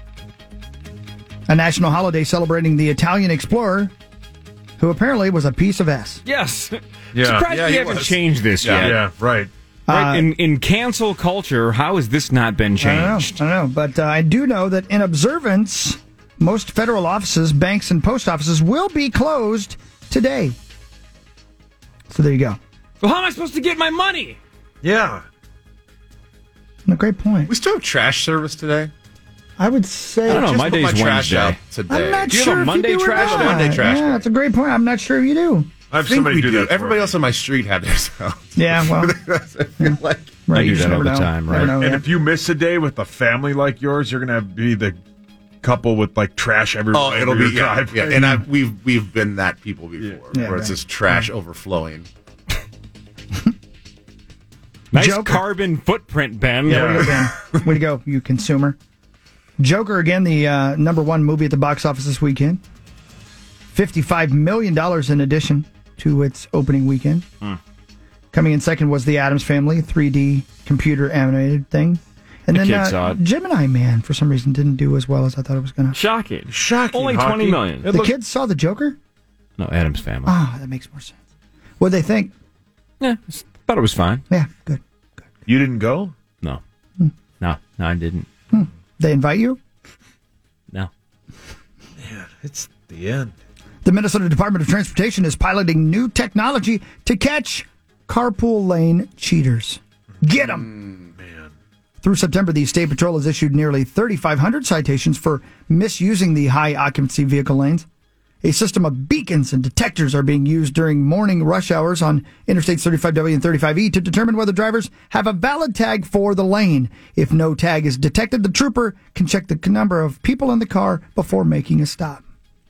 A national holiday celebrating the Italian explorer, who apparently was a piece of S. Yes. Yeah. Surprised Yeah, we he haven't was. changed this Yeah. yet. Yeah, right. Right, Uh, in, in cancel culture, how has this not been changed? I don't know, I don't know. But uh, I do know that in observance, most federal offices, banks, and post offices will be closed today. So there you go. So how am I supposed to get my money? Yeah. A great point. We still have trash service today. I would say. I don't know. Just My put day's my trash Wednesday. out today. I'm not Do you have sure a if Monday you do or trash not. day? Monday trash Yeah, day. that's a great point. I'm not sure if you do. I have I think somebody we do do. that. for Everybody me. else on my street had theirs out. Yeah, well, I feel like right. I do you just that all never the know. time, Never right? know, And yeah. if you miss a day with a family like yours, you're gonna be the couple with like trash everywhere. oh, it'll over be your yeah, driveway. yeah. And I we've we've been that people before, Yeah, where it's right. just trash overflowing. Nice Joker. carbon footprint, Ben. Yeah, way to go, Ben. Way to go, you consumer. Joker, again, the uh, number one movie at the box office this weekend. fifty-five million dollars in addition to its opening weekend. Hmm. Coming in second was The Addams Family, three D computer animated thing. And The then kids uh, saw it. Gemini Man, for some reason, didn't do as well as I thought it was going to. Shocking. Shocking. Only Hockey. twenty million. It The looked- kids saw The Joker? No, Adam's Family. Ah, that makes more sense. What'd they think? Yeah, thought it was fine. Yeah, good. You didn't go? No. Hmm. No, no, I didn't. They invite you? No. Man, it's the end. The Minnesota Department of Transportation is piloting new technology to catch carpool lane cheaters. Get them! Man. Through September, the State Patrol has issued nearly thirty-five hundred citations for misusing the high occupancy vehicle lanes. A system of beacons and detectors are being used during morning rush hours on Interstates thirty-five W and thirty-five E to determine whether drivers have a valid tag for the lane. If no tag is detected, the trooper can check the number of people in the car before making a stop.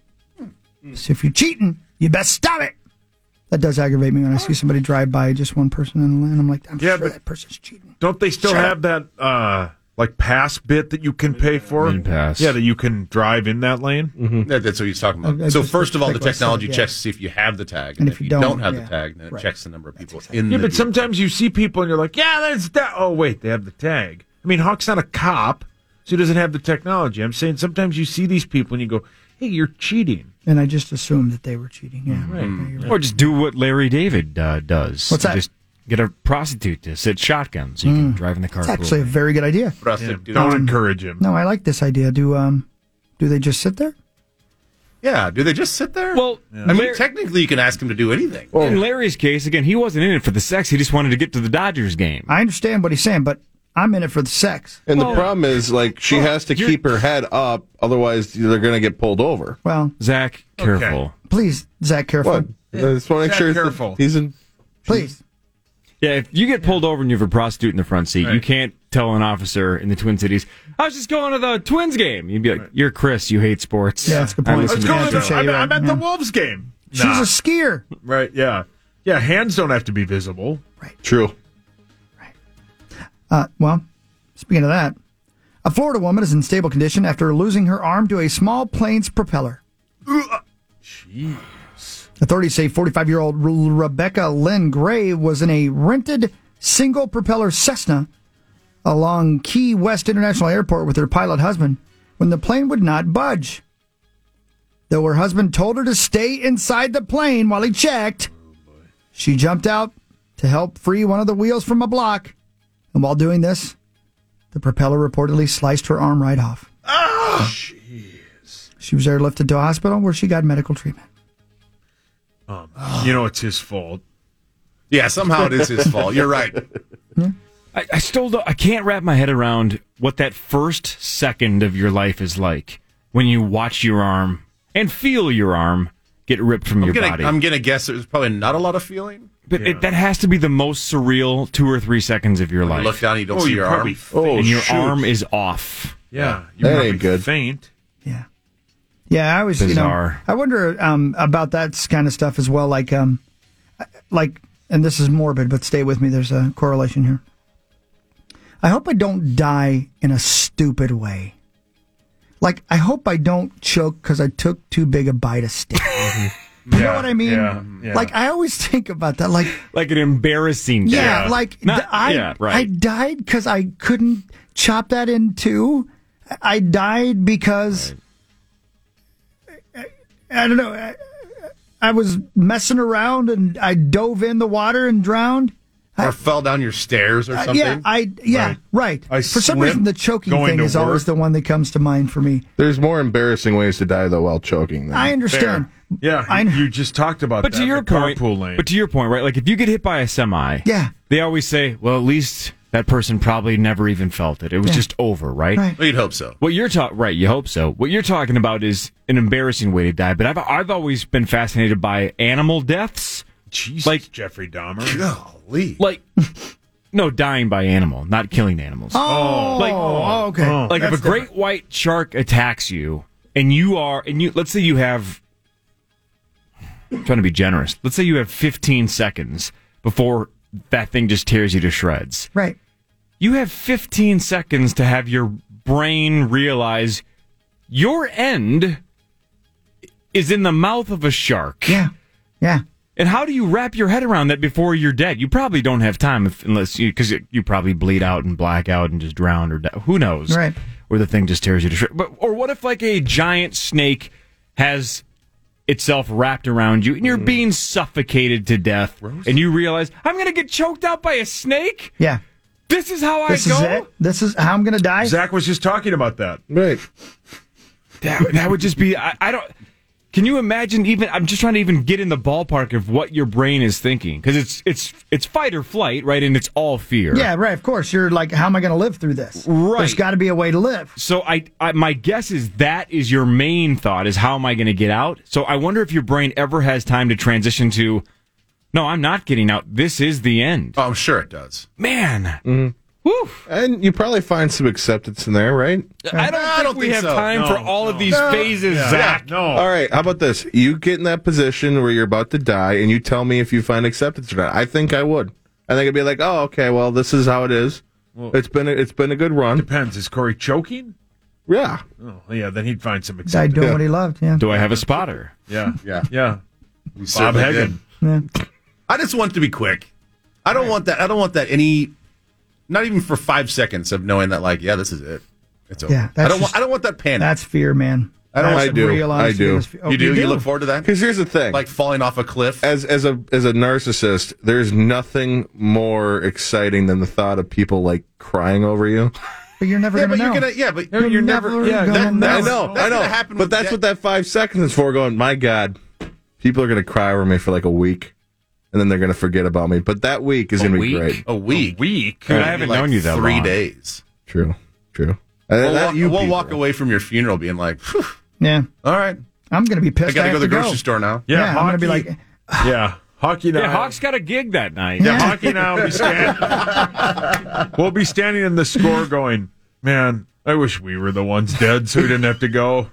So if you're cheating, you best stop it. That does aggravate me when I see somebody drive by just one person in the lane. I'm like, I'm Yeah, sure but that person's cheating. Don't they still Shut have that uh like pass bit that you can pay for? Min pass. Yeah, that you can drive in that lane. Mm-hmm. That, that's what he's talking about. I- I so just- first of all, the like what I said, technology yeah. checks to see if you have the tag, And and, if you don't, have yeah. the tag, then it Right. checks the number of people exactly- in Yeah, the but vehicle. sometimes you see people and you're like, yeah, that's that. Oh, wait, they have the tag. I mean, Hawk's not a cop, so he doesn't have the technology. I'm saying sometimes you see these people and you go, hey, you're cheating. And I just assumed that they were cheating. Yeah, Right. Yeah, you're right. Or just do what Larry David uh, does. What's that? Just get a prostitute to sit shotgun so you can drive in the car. It's actually a very good idea. Prostitute Yeah, do don't that. encourage him. No, I like this idea. Do um, do they just sit there? Yeah, do they just sit there? Well, I mean, Larry- technically, you can ask him to do anything. in Larry's case, again, he wasn't in it for the sex. He just wanted to get to the Dodgers game. I understand what he's saying, but I'm in it for the sex. And Well- the problem is, like, she Well, has to you're- keep her head up, otherwise they're going to get pulled over. Well, Zach, careful. please, Zach, careful. What? I just want to make Zach, sure that careful. he's in. Please. Yeah, if you get pulled over and you have a prostitute in the front seat, you Right. can't tell an officer in the Twin Cities, I was just going to the Twins game. You'd be like, you're Chris, you hate sports. Yeah, that's a good I point. listen Let's to go the to Yeah, the, touche, I'm, you're I'm right, at yeah. the Wolves game. She's Nah. a skier. Right, yeah. Yeah, hands don't have to be visible. True. Uh, well, speaking of that, a Florida woman is in stable condition after losing her arm to a small plane's propeller. Jeez. Authorities say forty-five-year-old Re- Rebecca Lynn Gray was in a rented single-propeller Cessna along Key West International Airport with her pilot husband when the plane would not budge. Though her husband told her to stay inside the plane while he checked, she jumped out to help free one of the wheels from a block. And while doing this, the propeller reportedly sliced her arm right off. Oh, jeez. She was airlifted to a hospital where she got medical treatment. Um, you know it's his fault. Yeah, somehow it is his fault. You're right. I, I still don't, I can't wrap my head around what that first second of your life is like when you watch your arm and feel your arm get ripped from I'm your gonna, body. I'm gonna guess there's probably not a lot of feeling. But it, that has to be the most surreal two or three seconds of your When life. you look down, you don't Oh, see you your probably arm. faint. Oh, and your shoot. arm is off. Yeah, you That probably ain't good. faint. Yeah. Yeah, I was, you know, Bizarre. I wonder um, about that kind of stuff as well. Like, um, like, and this is morbid, but stay with me. There's a correlation here. I hope I don't die in a stupid way. Like, I hope I don't choke because I took too big a bite of steak. You know Yeah, what I mean? yeah, yeah. Like, I always think about that. Like, Like an embarrassing yeah, death. like Not- th- I, yeah, right. I died because I couldn't chop that in two. I died because I, I don't know. I, I was messing around and I dove in the water and drowned. Or I, fell down your stairs or uh, something. yeah, I yeah Right. right. I For some slipped reason, the choking going thing to is always work. the one that comes to mind for me. There's more embarrassing ways to die though while choking. Than I understand. Yeah, I- you just talked about But that. to your in the point, carpool lane. but to your point, right? Like if you get hit by a semi, Yeah. they always say, well, at least that person probably never even felt it. It was Yeah. just over, right? Right. Well, you'd hope so. What you're talking, right? You hope so. What you're talking about is an embarrassing way to die. But I've I've always been fascinated by animal deaths. Jesus, like Jeffrey Dahmer. Golly. Like, no, dying by animal, not killing animals. Oh, Like- oh, okay. Oh. like if That's a great different. white shark attacks you, and you are, and you, let's say you have, I'm trying to be generous. Let's say you have fifteen seconds before that thing just tears you to shreds. Right. You have fifteen seconds to have your brain realize your end is in the mouth of a shark. Yeah. Yeah. And how do you wrap your head around that before you're dead? You probably don't have time if, unless you, because you probably bleed out and black out and just drown or die. Who knows? Right. Or the thing just tears you to shreds. But or what if like a giant snake has itself wrapped around you and you're being suffocated to death, and you realize I'm going to get choked out by a snake? Yeah. This is how This I is go. it. This is how I'm going to die. Zach was just talking about that. Right. That, that would just be. I, I don't. Can you imagine? Even I'm just trying to even get in the ballpark of what your brain is thinking, because it's it's it's fight or flight, right? And it's all fear. Yeah, right. Of course, you're like, how am I going to live through this? Right. There's got to be a way to live. So I, I, my guess is that is your main thought: is how am I going to get out? So I wonder if your brain ever has time to transition to, no, I'm not getting out. This is the end. Oh, I'm sure it does. Man, Mm-hmm. whew. And you probably find some acceptance in there, right? I don't I think don't we think have so. time No, for all no. of these No. phases, Yeah. Zach. No. All right, how about this? You get in that position where you're about to die, and you tell me if you find acceptance or not. I think I would. I think I'd be like, oh, okay, well, this is how it is. Well- It's been a, it's been a good run. Depends. Is Corey choking? Yeah. Oh, yeah. Then he'd find some Died acceptance. doing Yeah. what he loved. Yeah. Do I have a spotter? Yeah, Yeah. yeah. We Bob certainly Hagen. did. Yeah. I just want it to be quick. I don't want that. I don't want that any. Not even for five seconds of knowing that, like, yeah, this is it. It's over. Yeah, I that's don't. just- want, I don't want that panic. That's fear, man. I don't. That's I do. real I honest do. feelings. Oh, you do. You look forward to that. Because here's the thing. Like falling off a cliff. as as a as a narcissist, there's nothing more exciting than the thought of people like crying over you. But you're never yeah, going but to know. you're gonna. Yeah, but You're you're, never never. gonna that- know. that's- I know, that's I know. gonna happen But with that's that- what that five seconds is for. Going, my God, people are gonna cry over me for like a week, and then they're gonna forget about me. But that week is A gonna week? be great. A week. A week. Dude, I haven't Like known you that three long. days. True, true. And We'll, that- walk, you we'll people. walk away from your funeral being like, "Phew, Yeah. all right, I'm going to be pissed. I got to have go to the go. grocery store now. Yeah, Yeah, I'm going to be like, hockey- yeah, hockey now. Yeah, Hawk's got a gig that night. Yeah, Yeah. hockey now. Will be stand- we'll be standing in the score going, man, I wish we were the ones dead so we didn't have to go.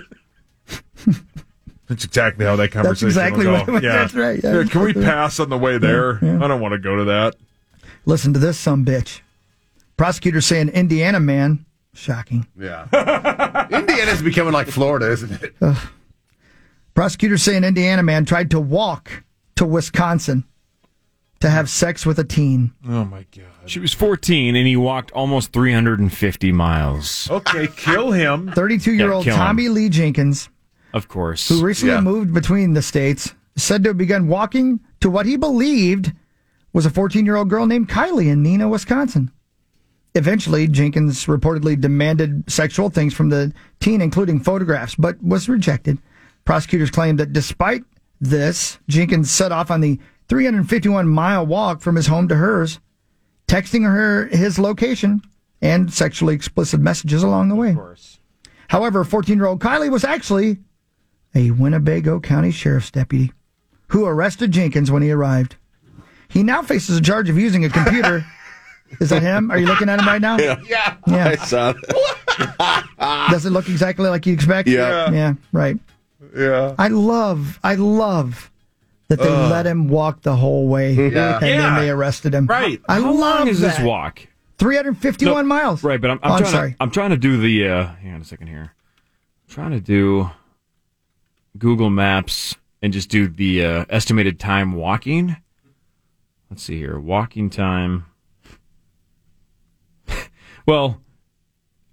That's exactly how that conversation exactly will what- go. Yeah. that's right, yeah. Can we pass on the way there? Yeah, yeah. I don't want to go to that. listen to this, some bitch. Prosecutor saying Indiana man, shocking. Yeah. Indiana's becoming like Florida, isn't it? Prosecutor saying Indiana man tried to walk to Wisconsin to have sex with a teen. Oh, my God. She was fourteen, and he walked almost three hundred fifty miles. Okay, kill him. thirty-two-year-old Yeah, kill him. Tommy Lee Jenkins, Of course. who recently Yeah. moved between the states, said to have begun walking to what he believed was a fourteen-year-old girl named Kylie in Neenah, Wisconsin. Eventually, Jenkins reportedly demanded sexual things from the teen, including photographs, but was rejected. Prosecutors claimed that despite this, Jenkins set off on the three hundred fifty-one mile walk from his home to hers, texting her his location and sexually explicit messages along the way. However, fourteen-year-old Kylie was actually a Winnebago County Sheriff's deputy who arrested Jenkins when he arrived. He now faces a charge of using a computer. Is that him? Are you looking at him right now? Yeah. Yeah. Yeah. I saw that. Does it look exactly like you expect? Yeah. Yeah, right. Yeah. I love, I love that they Ugh. let him walk the whole way Yeah. and then Yeah. they arrested him. Right. I How love long is that. this walk? three hundred fifty-one No, miles. Right, but I'm, I'm Oh, I'm trying sorry. to I'm trying to do the uh hang on a second here. I'm trying to do Google Maps and just do the uh, estimated time walking. Let's see here. Walking time. Well,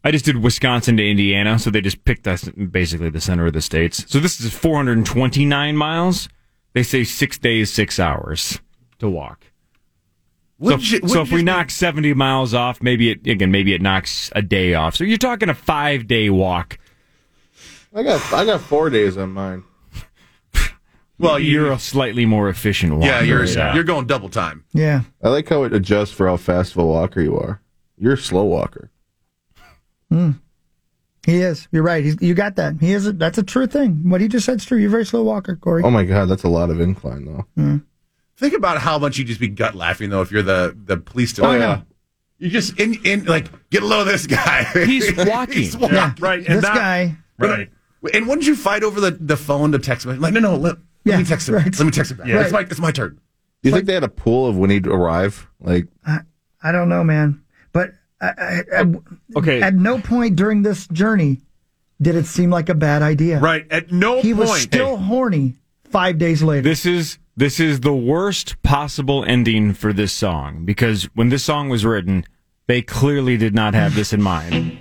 I just did Wisconsin to Indiana, so they just picked us basically the center of the states. So this is four hundred twenty-nine miles. They say six days, six hours to walk. So, You, so if we knock seventy miles off, maybe it again, maybe it knocks a day off. So you're talking a five day walk. I got I got four days on mine. Well, you're a slightly more efficient walker. Yeah, you're yeah. you're going double time. Yeah. I like how it adjusts for how fast of a walker you are. You're a slow walker. Hmm. He is. You're right. He's, you got that. He is. A, that's a true thing. What he just said is true. You're a very slow walker, Corey. Oh my God, that's a lot of incline though. Mm. Think about how much you just be gut laughing though if you're the the police. Oh, Oh yeah. You just in in like get a load of this guy. He's walking. He's walking. Yeah. Right. And This that, guy. Right. And wouldn't you fight over the, the phone to text him? Like, no, no, let, let Yeah, me text him. right. Let me text him back. Yeah. It's my it's my turn. Do you think they had a pool of when he'd arrive? Like, I, I don't know, man. But I, I, I, Okay. at no point during this journey did it seem like a bad idea. Right. At no He point. was still horny five days later. This is this is the worst possible ending for this song because when this song was written, they clearly did not have this in mind.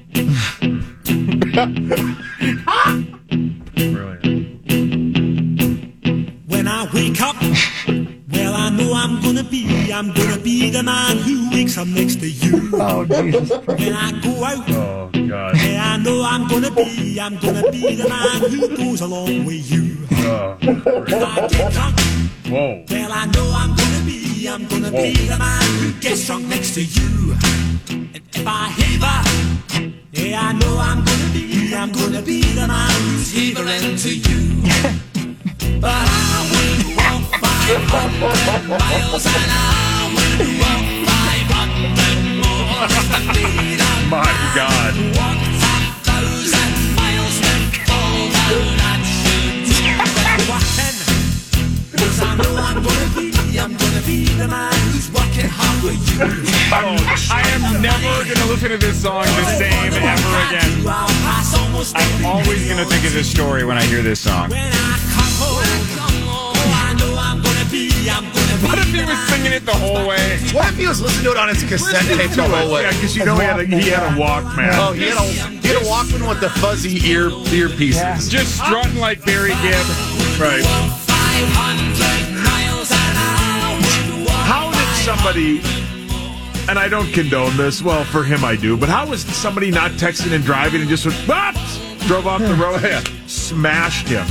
When I wake up, well, I know I'm gonna be, I'm gonna be the man who wakes up next to you. Oh, Jesus Christ. When I go out, Oh, God. yeah, I know I'm gonna be, I'm gonna be the man who goes along with you. Oh, If I get drunk, whoa. well, I know I'm gonna be, I'm gonna be the man who gets drunk next to you. And if I heaver, yeah, I know I'm gonna be, I'm gonna be the man who's heavering to you. But I will walk five hundred miles and I will walk five hundred more to be the My God. man who walks a thousand miles to fall down at you. But walking, 'cause I know I'm gonna be, I'm gonna be the man who's working hard for you. I am never going to listen to this song the same ever again. I'm always going to think of this story when I hear this song. When I come home, oh, I know I'm gonna be, I'm gonna be. What if he was singing it the whole way? What if he was listening to it on his cassette tape the whole way? Yeah, because you know he had a, he had a Walkman. Oh, he had a he had a Walkman with the fuzzy ear earpieces. Just strutting like Barry Gibb. Right. five hundred miles an hour. How did somebody, and I don't condone this, well, for him I do, but how was somebody not texting and driving and just went, "What?" drove off the road, smashed him?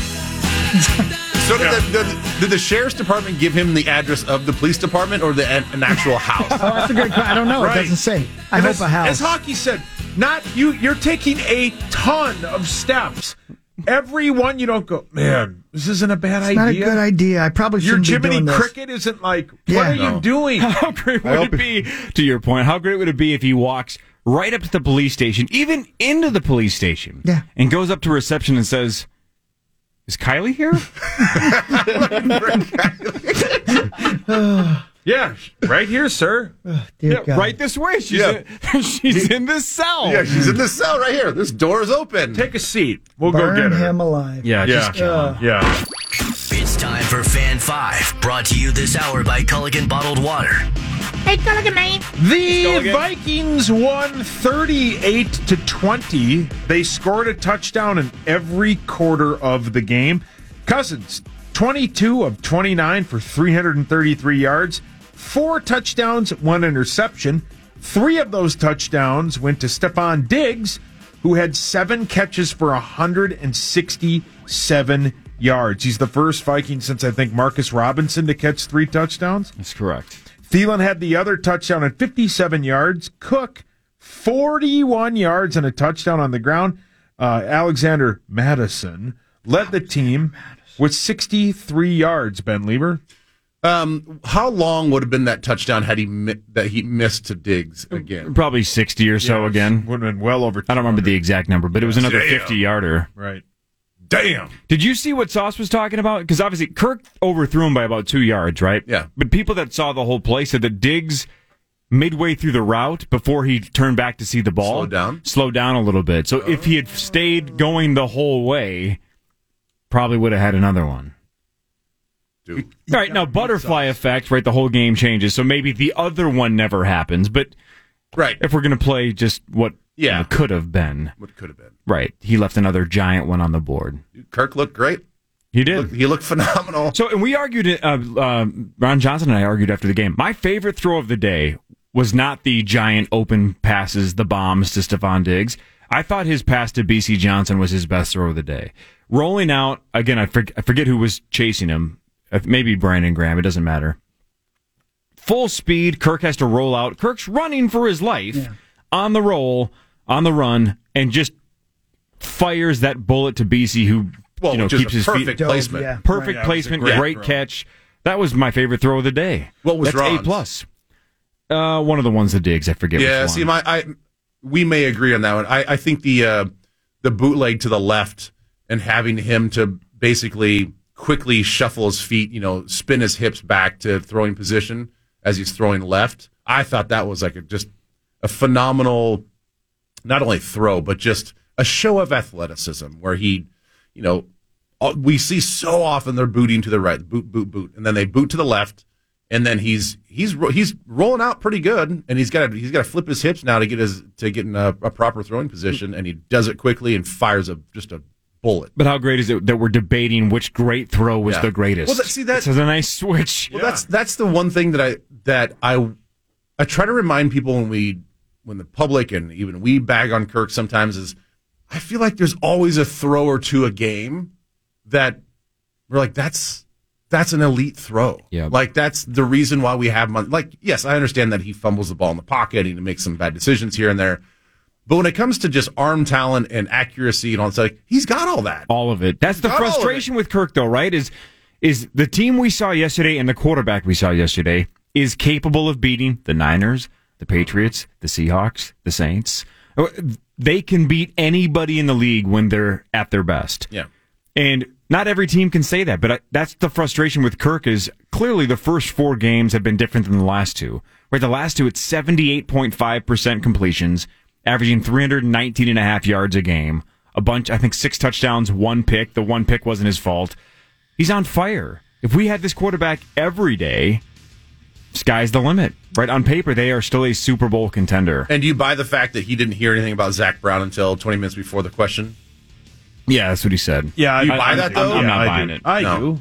So did, Yeah. the, did, did the sheriff's department give him the address of the police department or the an actual house? Oh, that's a good question. I don't know. Right. It doesn't say. I And hope as, a house. As Hockey said, not you. You're taking a ton of steps. Every one you don't go, man, this isn't a bad it's idea. not a good idea. I probably Your shouldn't be Jiminy doing this. Cricket isn't like, what Yeah. are No. you doing? How great would it be, to your point, how great would it be if he walks right up to the police station, even into the police station, Yeah. and goes up to reception and says, "Is Kylie here?" Yeah, right here, sir. Dear Yeah, God. right this way. She's, Yeah. in, she's in this cell. Yeah, she's in the cell right here. This door is open. Take a seat. We'll Burn go get her. him alive. Yeah, Yeah, just kill him. yeah. It's time for Fan five, brought to you this hour by Culligan Bottled Water. Hey, Culligan, man. The Vikings won thirty-eight to twenty. They scored a touchdown in every quarter of the game. Cousins, twenty-two of twenty-nine for three hundred thirty-three yards, four touchdowns, one interception. Three of those touchdowns went to Stephon Diggs, who had seven catches for one hundred sixty-seven yards. He's the first Viking since, I think, Marcus Robinson to catch three touchdowns. That's correct. Thielen had the other touchdown at fifty-seven yards. Cook, forty-one yards and a touchdown on the ground. Uh, Alexander Madison led the team with sixty-three yards, Ben Lieber. Um, how long would have been that touchdown had he mi- that he missed to Diggs again? Probably sixty or so Yeah, again. Would have been well over. I don't remember the exact number, but it was another Damn. fifty-yarder. Right. Damn. Did you see what Sauce was talking about? Because obviously Kirk overthrew him by about two yards, right? Yeah. But people that saw the whole play said that Diggs, midway through the route, before he turned back to see the ball, Slowed down? slowed down a little bit. So if he had stayed going the whole way, probably would have had another one. Dude. All right, now butterfly effect, right? The whole game changes. So maybe the other one never happens. But Right. if we're going to play just what Yeah. You know, could have been. What could have been. Right. He left another giant one on the board. Kirk looked great. He did. He looked, he looked phenomenal. So, and we argued, uh, uh, Ron Johnson and I argued after the game. My favorite throw of the day was not the giant open passes, the bombs to Stephon Diggs. I thought his pass to B C Johnson was his best throw of the day. Rolling out, again, I, for, I forget who was chasing him. Maybe Brandon Graham. It doesn't matter. Full speed. Kirk has to roll out. Kirk's running for his life yeah. on the roll, on the run, and just fires that bullet to B C, who well, you know keeps his perfect feet. placement. Yeah. Perfect Right. placement. Great, Great throw. catch. That was my favorite throw of the day. What was That's Ron's? A plus. Uh, one of the ones that Diggs. I forget. Yeah. which See, one. my I we may agree on that one. I, I think the uh, the bootleg to the left and having him to basically quickly shuffle his feet, you know, spin his hips back to throwing position as he's throwing left. I thought that was like a, just a phenomenal, not only throw, but just a show of athleticism where he, you know, we see so often they're booting to the right, boot, boot, boot, and then they boot to the left, and then he's he's he's rolling out pretty good, and he's got to he's got to flip his hips now to get his to get in a, a proper throwing position, and he does it quickly and fires a just a bullet. But how great is it that we're debating which great throw was Yeah. the greatest? Well, that, see that this is a nice switch. Well, that's that's the one thing that I that I I try to remind people when we when the public and even we bag on Kirk sometimes is I feel like there's always a throw or two a game that we're like that's that's an elite throw. Yeah. Like that's the reason why we have him on. Like yes, I understand that he fumbles the ball in the pocket and he makes some bad decisions here and there. But when it comes to just arm talent and accuracy and all that, like he's got all that. All of it. That's the Got all of frustration with Kirk, though, right? Is is the team we saw yesterday and the quarterback we saw yesterday is capable of beating the Niners, the Patriots, the Seahawks, the Saints. They can beat anybody in the league when they're at their best. Yeah. And not every team can say that, but I, that's the frustration with Kirk is clearly the first four games have been different than the last two. Right, the last two, it's seventy-eight point five percent completions, averaging three hundred nineteen and a half yards a game. A bunch, I think six touchdowns, one pick. The one pick wasn't his fault. He's on fire. If we had this quarterback every day, sky's the limit. Right, on paper, they are still a Super Bowl contender. And do you buy the fact that he didn't hear anything about Zach Brown until twenty minutes before the question? Yeah, that's what he said. Yeah, you I, buy I, that though? I'm, I'm Yeah, not I buying do. it. I No. do.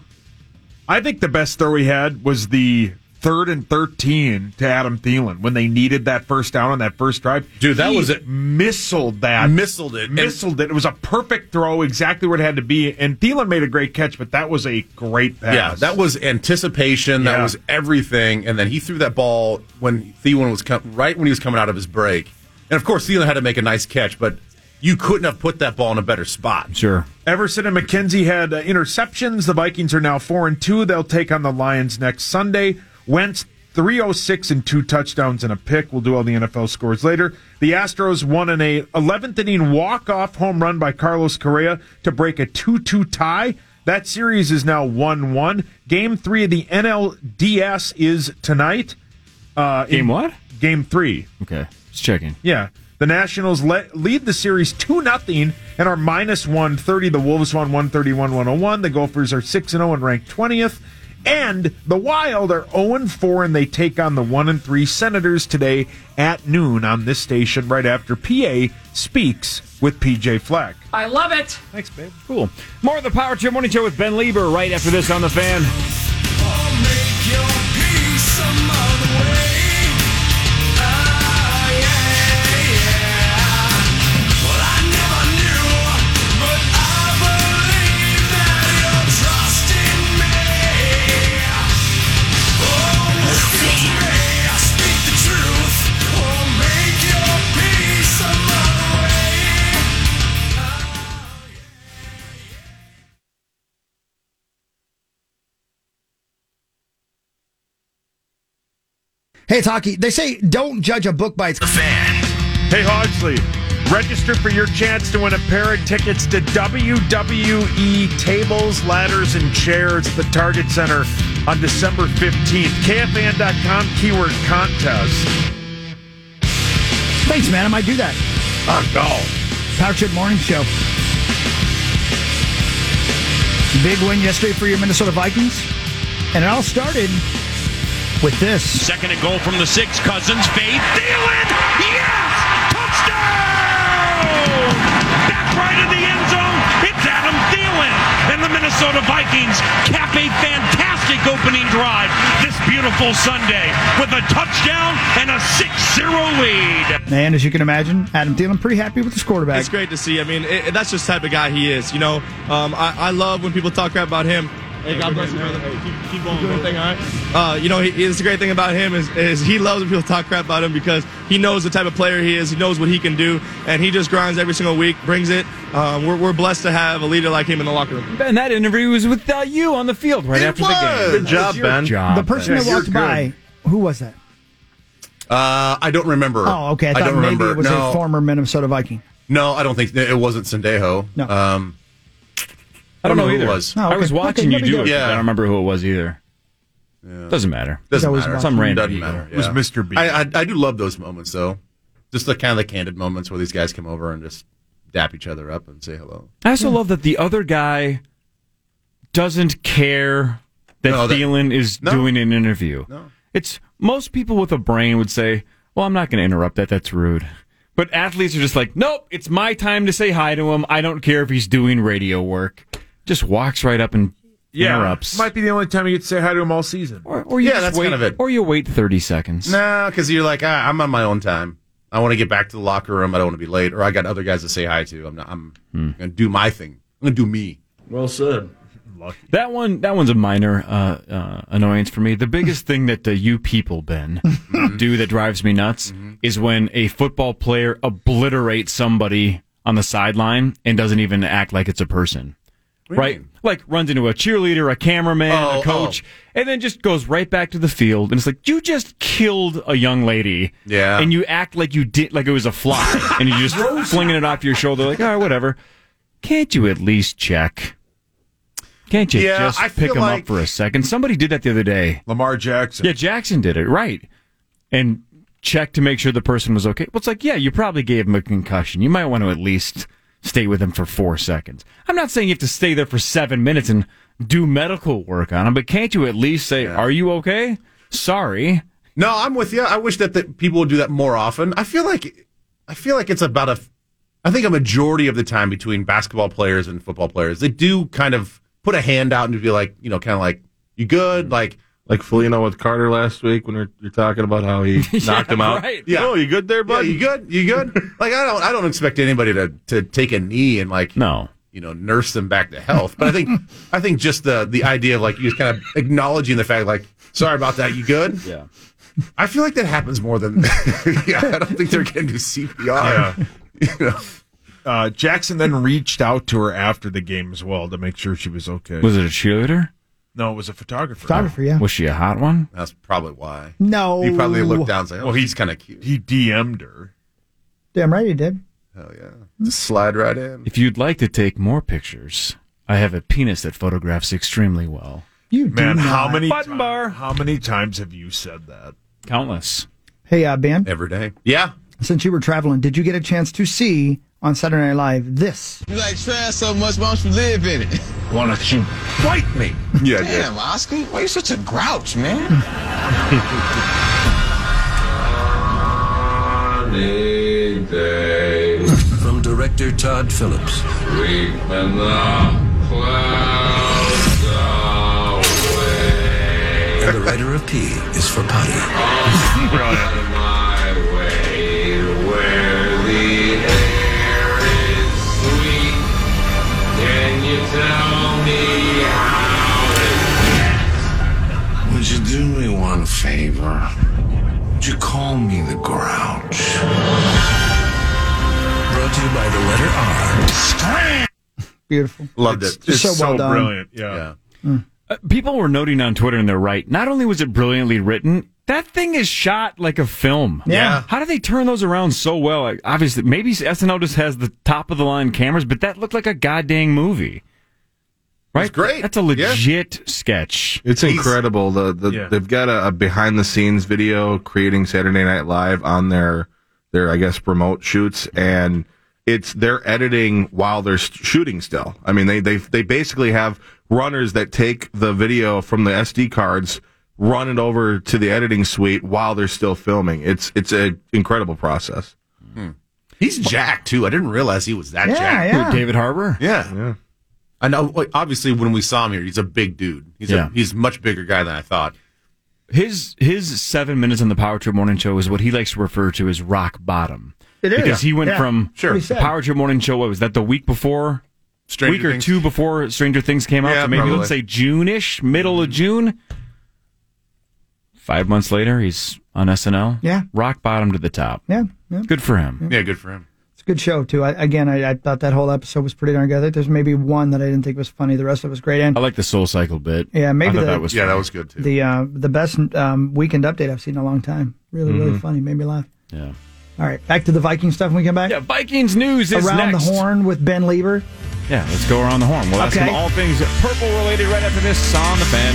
I think the best throw he had was the third and thirteen to Adam Thielen when they needed that first down on that first drive. Dude, that He was it. Missiled that. Missiled it. Missiled it. It was a perfect throw, exactly what it had to be. And Thielen made a great catch, but that was a great pass. Yeah, that was anticipation. That Yeah. was everything. And then he threw that ball when Thielen was com- right when he was coming out of his break. And of course, Thielen had to make a nice catch, but you couldn't have put that ball in a better spot. Sure. Everson and McKenzie had uh, interceptions. The Vikings are now four and two. They'll take on the Lions next Sunday. Wentz three oh six and two touchdowns and a pick. We'll do all the N F L scores later. The Astros won in a eleventh inning walk-off home run by Carlos Correa to break a two two tie. That series is now one one. Game three of the N L D S is tonight. Uh, Game in- what? Game three. Okay, just checking. Yeah. The Nationals le- lead the series two nothing and are minus one thirty. The Wolves won one thirty-one to one oh one. The Gophers are six and oh and ranked twentieth. And the Wild are oh and four, and they take on the one and three Senators today at noon on this station right after P A speaks with P J Fleck. I love it. Thanks, babe. Cool. More of the Power Trip Morning Show with Ben Lieber right after this on The Fan. Hey, it's Hockey. They say don't judge a book by its... The Fan. Hey, Hogsley, register for your chance to win a pair of tickets to W W E Tables, Ladders, and Chairs at the Target Center on December fifteenth. K F A N dot com keyword contest. Thanks, man. I might do that. Oh, no. Power Trip Morning Show. Big win yesterday for your Minnesota Vikings. And it all started with this. Second and goal from the six. Cousins fade. Thielen! Yes! Touchdown! Back right in the end zone. It's Adam Thielen. And the Minnesota Vikings cap a fantastic opening drive this beautiful Sunday with a touchdown and a six zero lead. And as you can imagine, Adam Thielen pretty happy with his quarterback. It's great to see. I mean, it, that's just the type of guy he is. You know, um, I, I love when people talk crap about him. Hey, God bless you, brother. Hey, keep, keep going. Doing thing, all right? Uh, you know, he, it's the great thing about him is, is he loves when people talk crap about him because he knows the type of player he is. He knows what he can do, and he just grinds every single week, brings it. Um, we're, we're blessed to have a leader like him in the locker room. Ben, that interview was with uh, you on the field right it after was. the game. Good job, Ben. Job, the person Ben. that walked by, who was that? Uh, I don't remember. Oh, okay. I thought I don't maybe remember. it was no. a former Minnesota Viking. No, I don't think it wasn't Sendejo. No. Um, I don't know who either. it was. Oh, okay. I was watching Okay, you no big do deal. it. Yeah. I don't remember who it was either. Yeah. Doesn't matter. Doesn't That was matter. Some random Doesn't Eagle. matter. It was yeah. Mister B. I, I I do love those moments though, just the kind of the candid moments where these guys come over and just dap each other up and say hello. I also love that the other guy doesn't care that No, that- Thielen is No. doing an interview. No. It's most people with a brain would say, "Well, I'm not going to interrupt that. That's rude." But athletes are just like, "Nope, it's my time to say hi to him. I don't care if he's doing radio work." Just walks right up and Yeah, interrupts. might be the only time you get to say hi to him all season. Or, or you Yeah, just that's wait, kind of it. Or you wait thirty seconds. No, because you're like, ah, I'm on my own time. I want to get back to the locker room. I don't want to be late, or I got other guys to say hi to. I'm not. I'm Hmm. gonna do my thing. I'm gonna do me. Well said. That one, that one's a minor uh, uh, annoyance for me. The biggest thing that uh, you people, Ben, do that drives me nuts Mm-hmm. is when a football player obliterates somebody on the sideline and doesn't even act like it's a person. What do you Right? mean? Like runs into a cheerleader, a cameraman, Oh, a coach, and then just goes right back to the field. And it's like, you just killed a young lady. Yeah. And you act like you did, like it was a fly. And you just flinging it off your shoulder, like, all right, whatever. Can't you at least check? Can't you Yeah, just I pick feel him like- up for a second? Somebody did that the other day. Lamar Jackson. Yeah, Jackson did it, right. And checked to make sure the person was okay. Well, it's like, yeah, you probably gave him a concussion. You might want to at least stay with him for four seconds. I'm not saying you have to stay there for seven minutes and do medical work on him, but can't you at least say, are you okay? Sorry. No, I'm with you. I wish that the people would do that more often. I feel like, I feel like it's about a, I think a majority of the time between basketball players and football players, they do kind of put a hand out and be like, you know, kind of like, you good? Like, Like Felino with Carter last week when you're, you're talking about how he knocked him out. Right. Yeah. Oh, you good there, yeah, bud? you good? You good? Like, I don't, I don't expect anybody to, to take a knee and like, No. you know, nurse them back to health. But I think, I think just the, the idea of like, you just kind of acknowledging the fact, like, sorry about that. You good? Yeah. I feel like that happens more than, yeah, I don't think they're going to do C P R. Yeah. You know? Uh, Jackson then reached out to her after the game as well to make sure she was okay. Was it a cheerleader? No, it was a photographer. Photographer, yeah. Was she a hot one? That's probably why. No. He probably looked down and said, oh, Well, he- he's kind of cute. He D M'd her. Damn right he did. Hell yeah. Just slide right in. If you'd like to take more pictures, I have a penis that photographs extremely well. You do Man, not. how many Button ti- bar. How many times have you said that? Countless. Hey, uh, Ben, Every day. Yeah. since you were traveling, did you get a chance to see on Saturday Night Live this? You like trash so much, why don't you live in it? Why don't you fight me? Yeah, Damn, Oscar, why you such a grouch, man? Sunny day. From director Todd Phillips. Sweeping the clouds away. And the writer of P is for Potty. Brilliant. My way where the air is sweet. Can you tell me how it gets? Would you do me one favor? Would you call me the Grouch? Brought to you by the letter R. Beautiful. Loved It's it. just so so, well done. brilliant. Yeah. Yeah. Uh, people were noting on Twitter, and they're right. Not only was it brilliantly written, that thing is shot like a film. Yeah. How do they turn those around so well? Like, obviously, maybe S N L just has the top of the line cameras, but that looked like a goddamn movie. Right? It's great. That's a legit sketch. It's incredible. The, the Yeah. they've got a, a behind the scenes video creating Saturday Night Live on their their I guess remote shoots, and it's they're editing while they're sh- shooting still. I mean they they they basically have runners that take the video from the S D cards, run it over to the editing suite while they're still filming. It's it's an incredible process. Hmm. He's jacked, too. I didn't realize he was that Yeah, jacked. yeah. Who, David Harbour? Yeah. yeah. I know. like, Obviously, when we saw him here, he's a big dude. He's Yeah. a he's a much bigger guy than I thought. His his seven minutes on the Power Trip Morning Show is what he likes to refer to as rock bottom. It is. Because he went Yeah. from Sure. the Power Trip Morning Show, what was that, the week before? Stranger week or Things. two before Stranger Things came out? Yeah, so maybe probably. let's say June-ish, middle of June. Five months later, he's on S N L. Yeah. Rock bottom to the top. Yeah, yeah. Good for him. Yeah, good for him. It's a good show, too. I, again, I, I thought that whole episode was pretty darn good. I think there's maybe one that I didn't think was funny. The rest of it was great. And I like the Soul Cycle bit. yeah, maybe I thought the, that was Yeah, funny. that was good, too. the uh, the best um, weekend update I've seen in a long time. Really, really Mhm. funny. Made me laugh. Yeah. All right, back to the Viking stuff when we come back. Yeah, Vikings news is Around next. the Horn with Ben Lieber. Yeah, let's go around the horn. We'll ask Okay. him all things purple related right after this on the fan.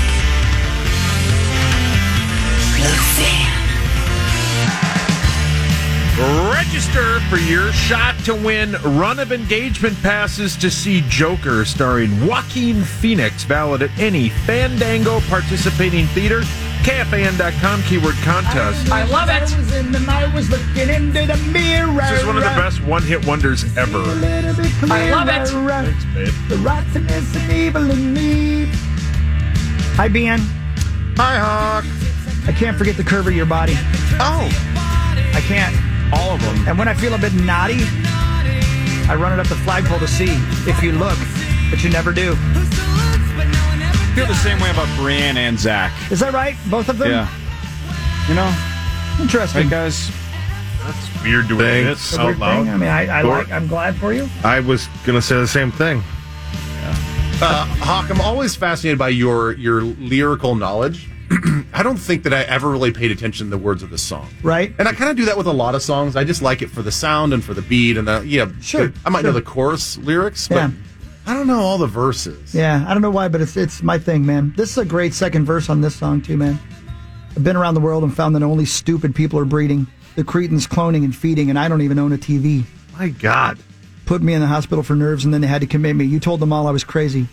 Register for your shot to win Run of Engagement passes to see Joker starring Joaquin Phoenix, valid at any Fandango participating theater. K F A N dot com keyword contest. I love it. I was in the night, was looking into the mirror. This is one of the best one-hit wonders ever. I love it. Thanks, babe. The rottenness and evil in me. Hi, Ben. Hi, Hawk. I can't forget the curve of your body. Oh. I can't. All of them. And when I feel a bit naughty, I run it up the flagpole to see if you look, but you never do. I feel the same way about Brianne and Zach. Is that right? Both of them? Yeah. You know, Interesting. right, guys? That's weird doing Thanks. this It's a out weird loud. thing. I mean, I, I Or- like, I'm glad for you. I was going to say the same thing. Uh, Hawk, I'm always fascinated by your your lyrical knowledge. I don't think that I ever really paid attention to the words of the song. Right. And I kind of do that with a lot of songs. I just like it for the sound and for the beat. And the, yeah, Sure, I might know sure. the chorus lyrics, but Yeah. I don't know all the verses. Yeah, I don't know why, but it's it's my thing, man. This is a great second verse on this song, too, man. I've been around the world and found that only stupid people are breeding. The Cretans cloning and feeding, and I don't even own a T V. My God. Put me in the hospital for nerves, and then they had to commit me. You told them all I was crazy.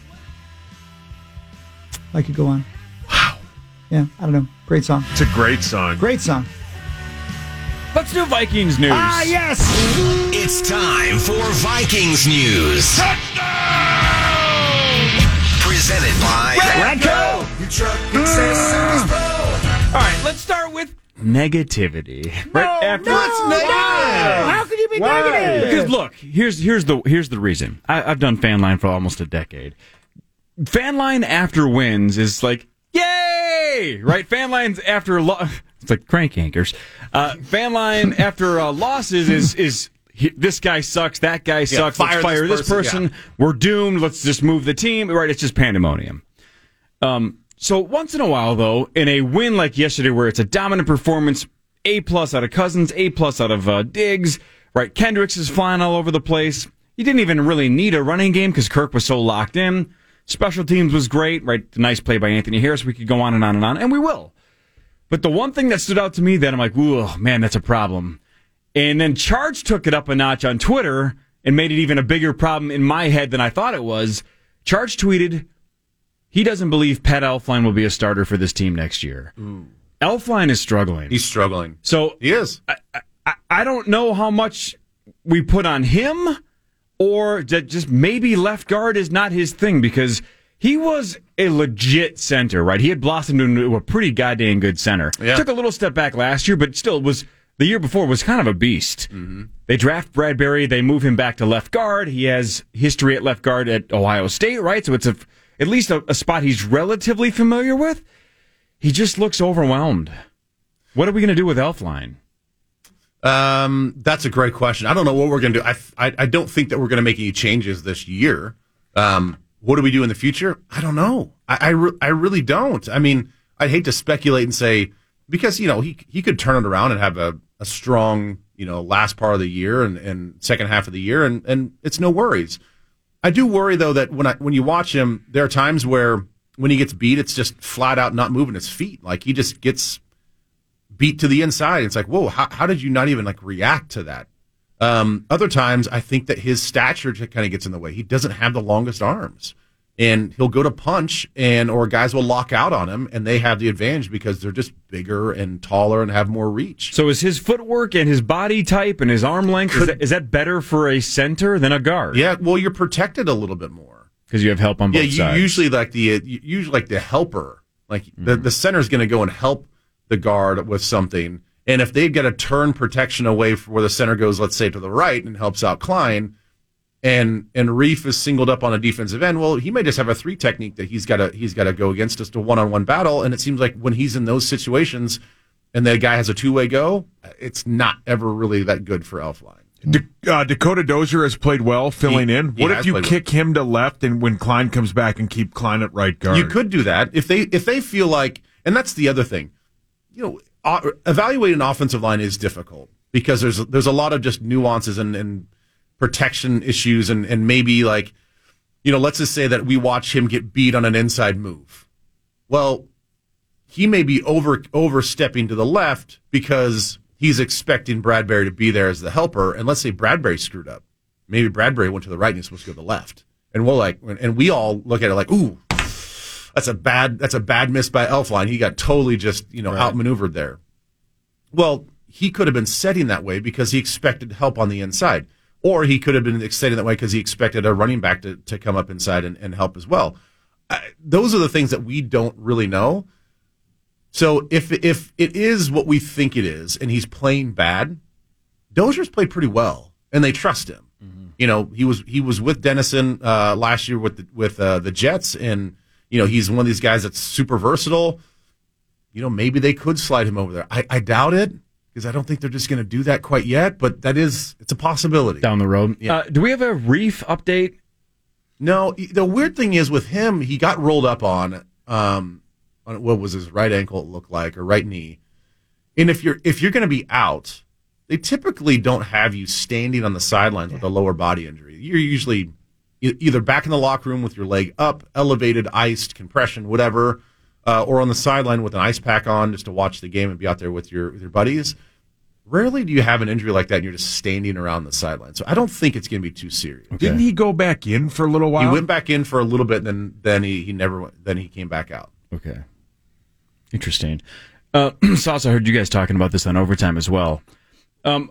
I could go on. Wow. Yeah, I don't know. Great song. It's a great song. Great song. Let's do Vikings news. Ah, yes. It's time for Vikings News. Presented by Radco. All right, let's start with negativity. Right after no, no. How could you be Why? negative? Because look, here's here's the here's the reason. I, I've done Fanline for almost a decade. Fanline after wins is like yay, right? Fanlines after lo- it's like crank anchors. Uh, Fanline after uh, losses is is. He, this guy sucks. That guy sucks. fire Let's fire this this person, person. We're doomed. Let's just move the team. Right? It's just pandemonium. Um, so once in a while, though, in a win like yesterday, where it's a dominant performance, A plus out of Cousins, A plus out of uh, Diggs, right? Kendricks is flying all over the place. You didn't even really need a running game because Kirk was so locked in. Special teams was great, right? The nice play by Anthony Harris. We could go on and on and on, and we will. But the one thing that stood out to me that I'm like, ooh, man, that's a problem. And then Charge took it up a notch on Twitter and made it even a bigger problem in my head than I thought it was. Charge tweeted, he doesn't believe Pat Elflein will be a starter for this team next year. Ooh. Elflein is struggling. He's struggling. So he is. I, I, I don't know how much we put on him or that just maybe left guard is not his thing because he was a legit center, right? He had blossomed into a pretty goddamn good center. Yeah. Took a little step back last year, but still was... The year before was kind of a beast. Mm-hmm. They draft Bradbury. They move him back to left guard. He has history at left guard at Ohio State, right? So it's a, at least a, a spot he's relatively familiar with. He just looks overwhelmed. What are we going to do with Elflein? Um, that's a great question. I don't know what we're going to do. I, I, I don't think that we're going to make any changes this year. Um, what do we do in the future? I don't know. I, I, re- I really don't. I mean, I'd hate to speculate and say, because, you know, he he could turn it around and have a, a strong, you know, last part of the year and, and second half of the year, and, and it's no worries. I do worry, though, that when I when you watch him, there are times where when he gets beat, it's just flat out not moving his feet. Like, he just gets beat to the inside. It's like, whoa, how, how did you not even, like, react to that? Um, other times, I think that his stature kind of gets in the way. He doesn't have the longest arms. and he'll go to punch, and or guys will lock out on him, and they have the advantage because they're just bigger and taller and have more reach. So is his footwork and his body type and his arm length, is that, is that better for a center than a guard? Yeah, well, you're protected a little bit more. Because you have help on both yeah, you sides. usually like the usually like the helper, like mm-hmm. the the center's going to go and help the guard with something, and if they've got a turn protection away from where the center goes, let's say to the right, and helps out Klein, and and Reef is singled up on a defensive end, well, he may just have a three technique that he's got to he's got to go against just a one on one battle, and it seems like when he's in those situations, and the guy has a two way go, it's not ever really that good for Elflein. Da- uh, Dakota Dozier has played well, filling He- in. he What has if you played kick him to left, and when Klein comes back, and keep Klein at right guard? You could do that if they if they feel like, and that's the other thing, you know, uh, evaluating an offensive line is difficult because there's there's a lot of just nuances and, and protection issues, and and maybe like, you know, let's just say that we watch him get beat on an inside move. Well, he may be over overstepping to the left because he's expecting Bradbury to be there as the helper, and let's say Bradbury screwed up. Maybe Bradbury went to the right and he's supposed to go to the left. And we'll like, and we all look at it like, ooh, that's a bad, that's a bad miss by Elflein. He got totally just, you know, Right. outmaneuvered there. Well, he could have been setting that way because he expected help on the inside, or he could have been setting that way because he expected a running back to, to come up inside and, and help as well. Uh, those are the things that we don't really know. So if if it is what we think it is, and he's playing bad, Dozier's played pretty well, and they trust him. Mm-hmm. You know, he was he was with Dennison uh, last year with the, with uh, the Jets, and you know he's one of these guys that's super versatile. You know, maybe they could slide him over there. I, I doubt it because I don't think they're just going to do that quite yet. But that is it's a possibility Down the road. Yeah. Uh, do we have a Reef update? No, the weird thing is with him, he got rolled up on. Um, on what was his right ankle look like or right knee, and if you're if you're going to be out, they typically don't have you standing on the sidelines with a lower body injury. You're usually e- either back in the locker room with your leg up, elevated, iced, compression, whatever, uh, or on the sideline with an ice pack on just to watch the game and be out there with your with your buddies. Rarely do you have an injury like that and you're just standing around the sideline. So I don't think it's going to be too serious. Didn't he go back in for a little while? He went back in for a little bit, then then he, he never went, then he came back out. Okay. Interesting. Uh, Sauce, I heard you guys talking about this on Overtime as well. Um,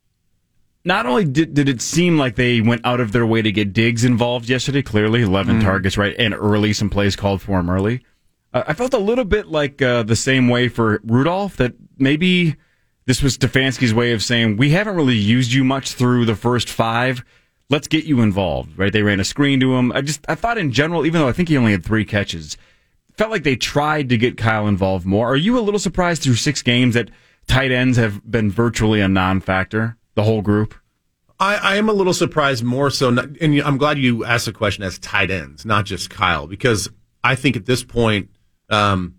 not only did, did it seem like they went out of their way to get Diggs involved yesterday, clearly, eleven mm. targets, right, and early, some plays called for him early. Uh, I felt a little bit like uh, the same way for Rudolph, that maybe this was Stefanski's way of saying, we haven't really used you much through the first five. Let's get you involved, right? They ran a screen to him. I just, I thought in general, even though I think he only had three catches, felt like they tried to get Kyle involved more. Are you a little surprised through six games that tight ends have been virtually a non-factor, the whole group? I, I am a little surprised more so, not, and I'm glad you asked the question as tight ends, not just Kyle, because I think at this point, um,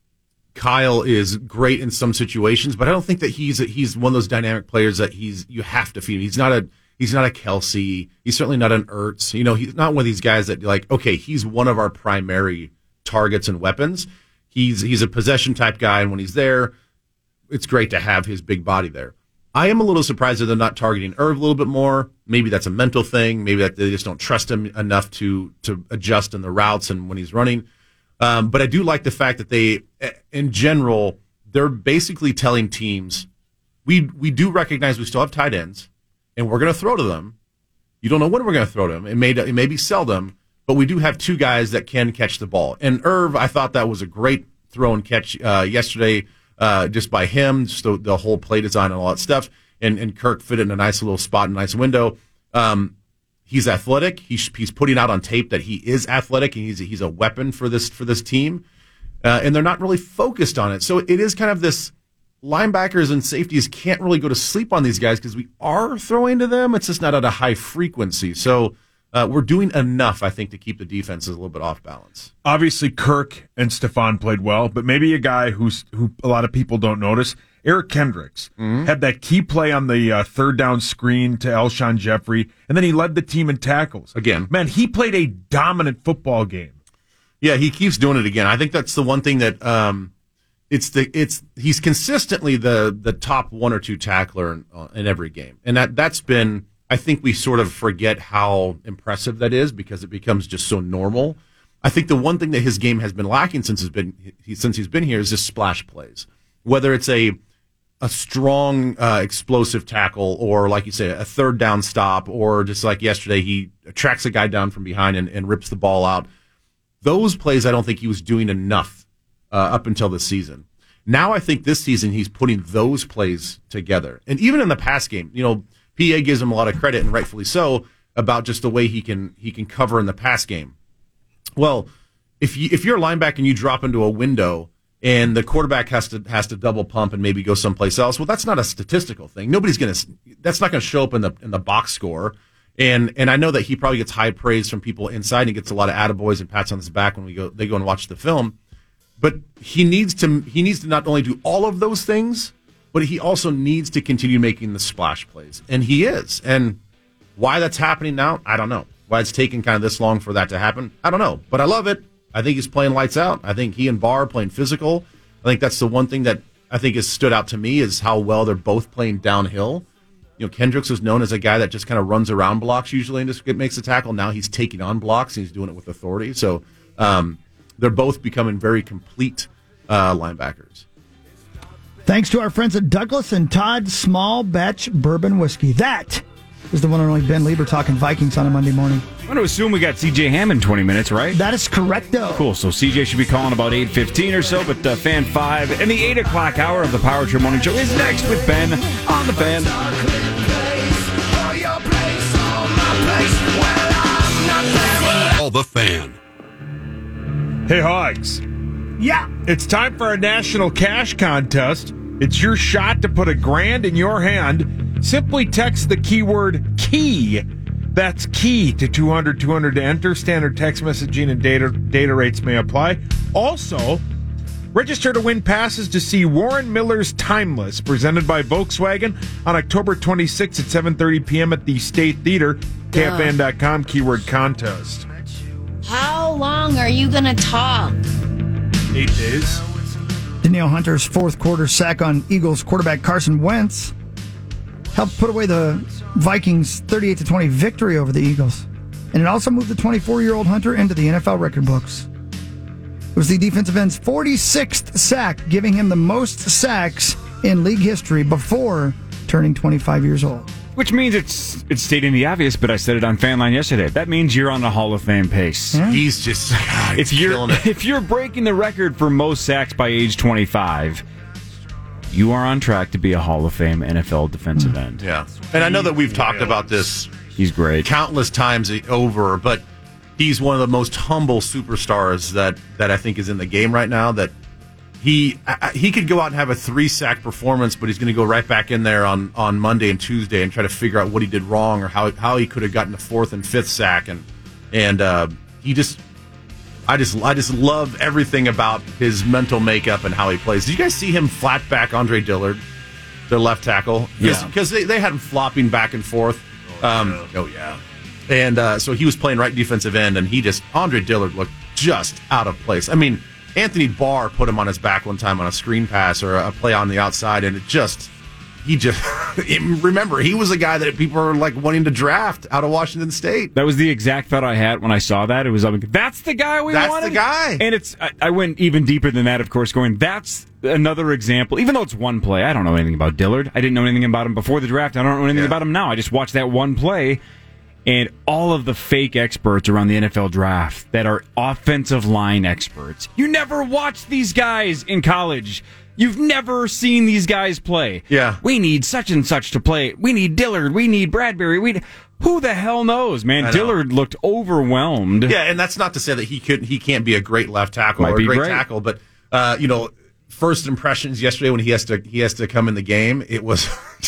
Kyle is great in some situations, but I don't think that he's a, he's one of those dynamic players that he's you have to feed. He's not a he's not a Kelsey. He's certainly not an Ertz. You know, he's not one of these guys that like, okay, he's one of our primary targets and weapons. He's he's a possession type guy, and when he's there, it's great to have his big body there. I am a little surprised that they're not targeting Irv a little bit more. Maybe that's a mental thing. Maybe that they just don't trust him enough to to adjust in the routes and when he's running. Um, but I do like the fact that they, in general, they're basically telling teams, we we do recognize we still have tight ends, and we're going to throw to them. You don't know when we're going to throw to them. It may it may be seldom, but we do have two guys that can catch the ball. And Irv, I thought that was a great throw and catch uh, yesterday, uh, just by him, just the, the whole play design and all that stuff. And and Kirk fit it in a nice little spot, a nice window. Um, He's athletic. He's he's putting out on tape that he is athletic, and he's he's a weapon for this for this team. Uh, and they're not really focused on it, so it is kind of this. Linebackers and safeties can't really go to sleep on these guys because we are throwing to them. It's just not at a high frequency. So uh, we're doing enough, I think, to keep the defenses a little bit off balance. Obviously, Kirk and Stephon played well, but maybe a guy who's who a lot of people don't notice. Eric Kendricks mm-hmm. had that key play on the uh, third down screen to Alshon Jeffrey, and then he led the team in tackles. Again. Man, he played a dominant football game. Yeah, he keeps doing it again. I think that's the one thing that um, it's the it's he's consistently the the top one or two tackler in, uh, in every game, and that that's been. I think we sort of forget how impressive that is because it becomes just so normal. I think the one thing that his game has been lacking since he's been he, since he's been here is just splash plays. Whether it's a a strong, uh, explosive tackle, or like you say, a third down stop, or just like yesterday, he tracks a guy down from behind and, and rips the ball out. Those plays, I don't think he was doing enough uh, up until this season. Now I think this season he's putting those plays together. And even in the pass game, you know, P A gives him a lot of credit, and rightfully so, about just the way he can he can cover in the pass game. Well, if you if you're a linebacker and you drop into a window and the quarterback has to has to double pump and maybe go someplace else, well, that's not a statistical thing. Nobody's gonna that's not gonna show up in the in the box score. And and I know that he probably gets high praise from people inside, and he gets a lot of attaboys and pats on his back when we go they go and watch the film. But he needs to he needs to not only do all of those things, but he also needs to continue making the splash plays. And he is. And why that's happening now, I don't know. Why it's taking kind of this long for that to happen, I don't know. But I love it. I think he's playing lights out. I think he and Barr are playing physical. I think that's the one thing that I think has stood out to me is how well they're both playing downhill. You know, Kendricks is known as a guy that just kind of runs around blocks usually and just makes a tackle. Now he's taking on blocks and he's doing it with authority. So um, they're both becoming very complete uh, linebackers. Thanks to our friends at Douglas and Todd Small Batch Bourbon Whiskey. That is the one and only Ben Lieber talking Vikings on a Monday morning. I'm going to assume we got C J Ham in twenty minutes, right? That is correct, though. Cool. So C J should be calling about eight fifteen or so, but uh, Fan five and the eight o'clock hour of the Power Trip Morning Show is next with Ben on the Fan. All the Fan. Hey, Hogs. Yeah. It's time for our national cash contest. It's your shot to put a grand in your hand. Simply text the keyword KEY. That's KEY to two hundred two hundred to enter. Standard text messaging and data data rates may apply. Also, register to win passes to see Warren Miller's Timeless, presented by Volkswagen, on October twenty-sixth at seven thirty p.m. at the State Theater. K F N dot com, keyword contest. How long are you going to talk? Eight days. Danielle Hunter's fourth quarter sack on Eagles quarterback Carson Wentz helped put away the Vikings' thirty-eight to twenty victory over the Eagles. And it also moved the twenty-four-year-old Hunter into the N F L record books. It was the defensive end's forty-sixth sack, giving him the most sacks in league history before turning twenty-five years old. Which means it's it's stating the obvious, but I said it on Fanline yesterday. That means you're on the Hall of Fame pace. Yeah. He's just God, if he's you're killing it. if you're breaking the record for most sacks by age twenty-five, you are on track to be a Hall of Fame N F L defensive end. Yeah, and I know that we've talked about this. He's great, countless times over, but he's one of the most humble superstars that that I think is in the game right now. That he he could go out and have a three sack performance, but he's going to go right back in there on, on Monday and Tuesday and try to figure out what he did wrong or how how he could have gotten a fourth and fifth sack, and and uh, he just. I just I just love everything about his mental makeup and how he plays. Did you guys see him flat back Andre Dillard, their left tackle? Yeah. Because they, they had him flopping back and forth. Um, oh, yeah. And uh, so he was playing right defensive end, and he just, Andre Dillard looked just out of place. I mean, Anthony Barr put him on his back one time on a screen pass or a play on the outside, and it just, he just, remember, he was a guy that people were like wanting to draft out of Washington State. That was the exact thought I had when I saw that. It was like, that's the guy we That's wanted. the guy. And it's, I, I went even deeper than that, of course, going, that's another example. Even though it's one play, I don't know anything about Dillard. I didn't know anything about him before the draft. I don't know anything Yeah. about him now. I just watched that one play. And all of the fake experts around the N F L draft that are offensive line experts. You never watched these guys in college. You've never seen these guys play. Yeah. We need such and such to play. We need Dillard. We need Bradbury. We Who the hell knows, man? I know. Dillard looked overwhelmed. Yeah, and that's not to say that he could he can't be a great left tackle Might or a be great, great. tackle, but uh, you know, first impressions yesterday when he has to he has to come in the game, it was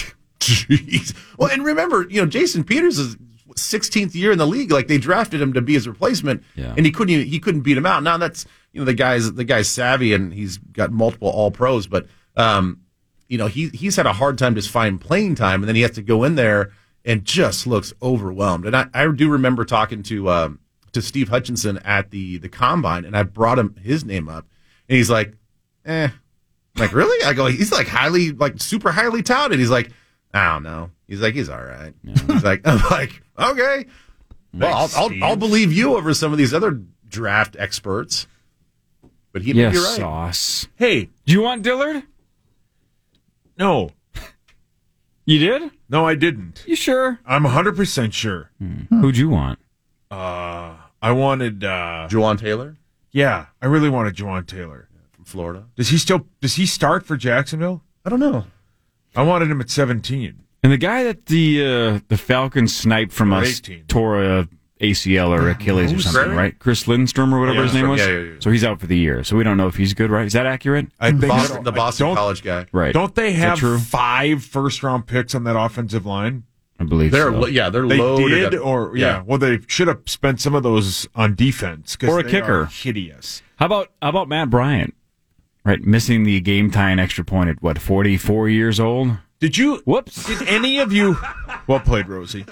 jeez. Well, and remember, you know, Jason Peters is sixteenth year in the league. Like they drafted him to be his replacement, Yeah. and he couldn't even, he couldn't beat him out. Now that's you know the guy's the guy's savvy and he's got multiple All Pros, but um, you know he he's had a hard time just finding playing time, and then he has to go in there and just looks overwhelmed. And I, I do remember talking to um, to Steve Hutchinson at the the combine, and I brought him his name up, and he's like, "Eh, like really?" I go, "He's like highly, like super highly touted." He's like, "I don't know." He's like, "He's all right." Yeah. He's like, "I'm like, okay, well, I'll, I'll I'll believe you over some of these other draft experts. But he yes, you're right. Sauce. Hey, do you want Dillard? No. You did? No, I didn't. You sure? I'm one hundred percent sure. Hmm. Who'd you want? Uh, I wanted uh, Juwan Taylor. Yeah, I really wanted Juwan Taylor from Florida. Does he still? Does he start for Jacksonville? I don't know. I wanted him at seventeen. And the guy that the uh, the Falcons sniped from Or us eighteen. tore a A C L or Achilles or Who's something, that? right? Chris Lindstrom or whatever Yeah, his name was. yeah, yeah, yeah. So he's out for the year. So we don't know if he's good, right? Is that accurate? I think Boston, so. the Boston Don't- College guy. Right. Don't they Is that have true? five first round picks on that offensive line? I believe They're so. lo- yeah, they're They loaded. did, up. or yeah. Yeah. Well, they should have spent some of those on defense 'cause Or a they kicker. are hideous. How about how about Matt Bryant? Right, missing the game tying extra point at what, forty-four years old? Did you? Whoops. Did any of you? Well played, Rosie.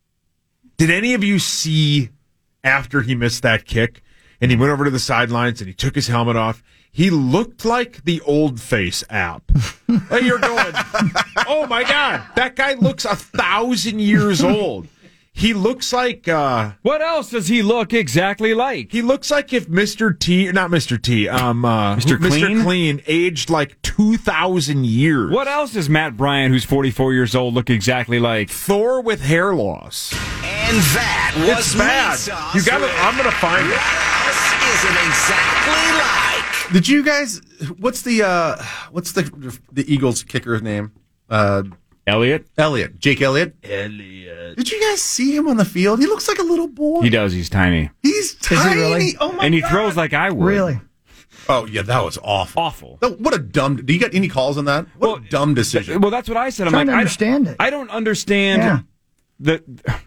Did any of you see after he missed that kick and he went over to the sidelines and he took his helmet off? He looked like the Old Face app. Like you're going, oh my God, that guy looks a thousand years old. He looks like, uh, What else does he look exactly like? he looks like if Mister T, not Mister T, um, uh, Mister who- Clean? Mister Clean aged like two thousand years. What else does Matt Bryant, who's forty-four years old, look exactly like? Thor with hair loss. And that was It's bad. meat sauce You gotta, with I'm gonna find it. what else isn't exactly like. Did you guys? What's the uh, what's the the Eagles kicker's name? Uh, Elliott? Elliott. Jake Elliott. Elliot. Did you guys see him on the field? He looks like a little boy. He does, he's tiny. He's he tiny. really? Oh my And he God. throws like I would. Really? Oh yeah, that was awful. Awful. No, what a dumb. Do you get any calls on that? What Well, a dumb decision. Well, that's what I said. I'm Trying like, to I- understand it. I don't understand Yeah. the.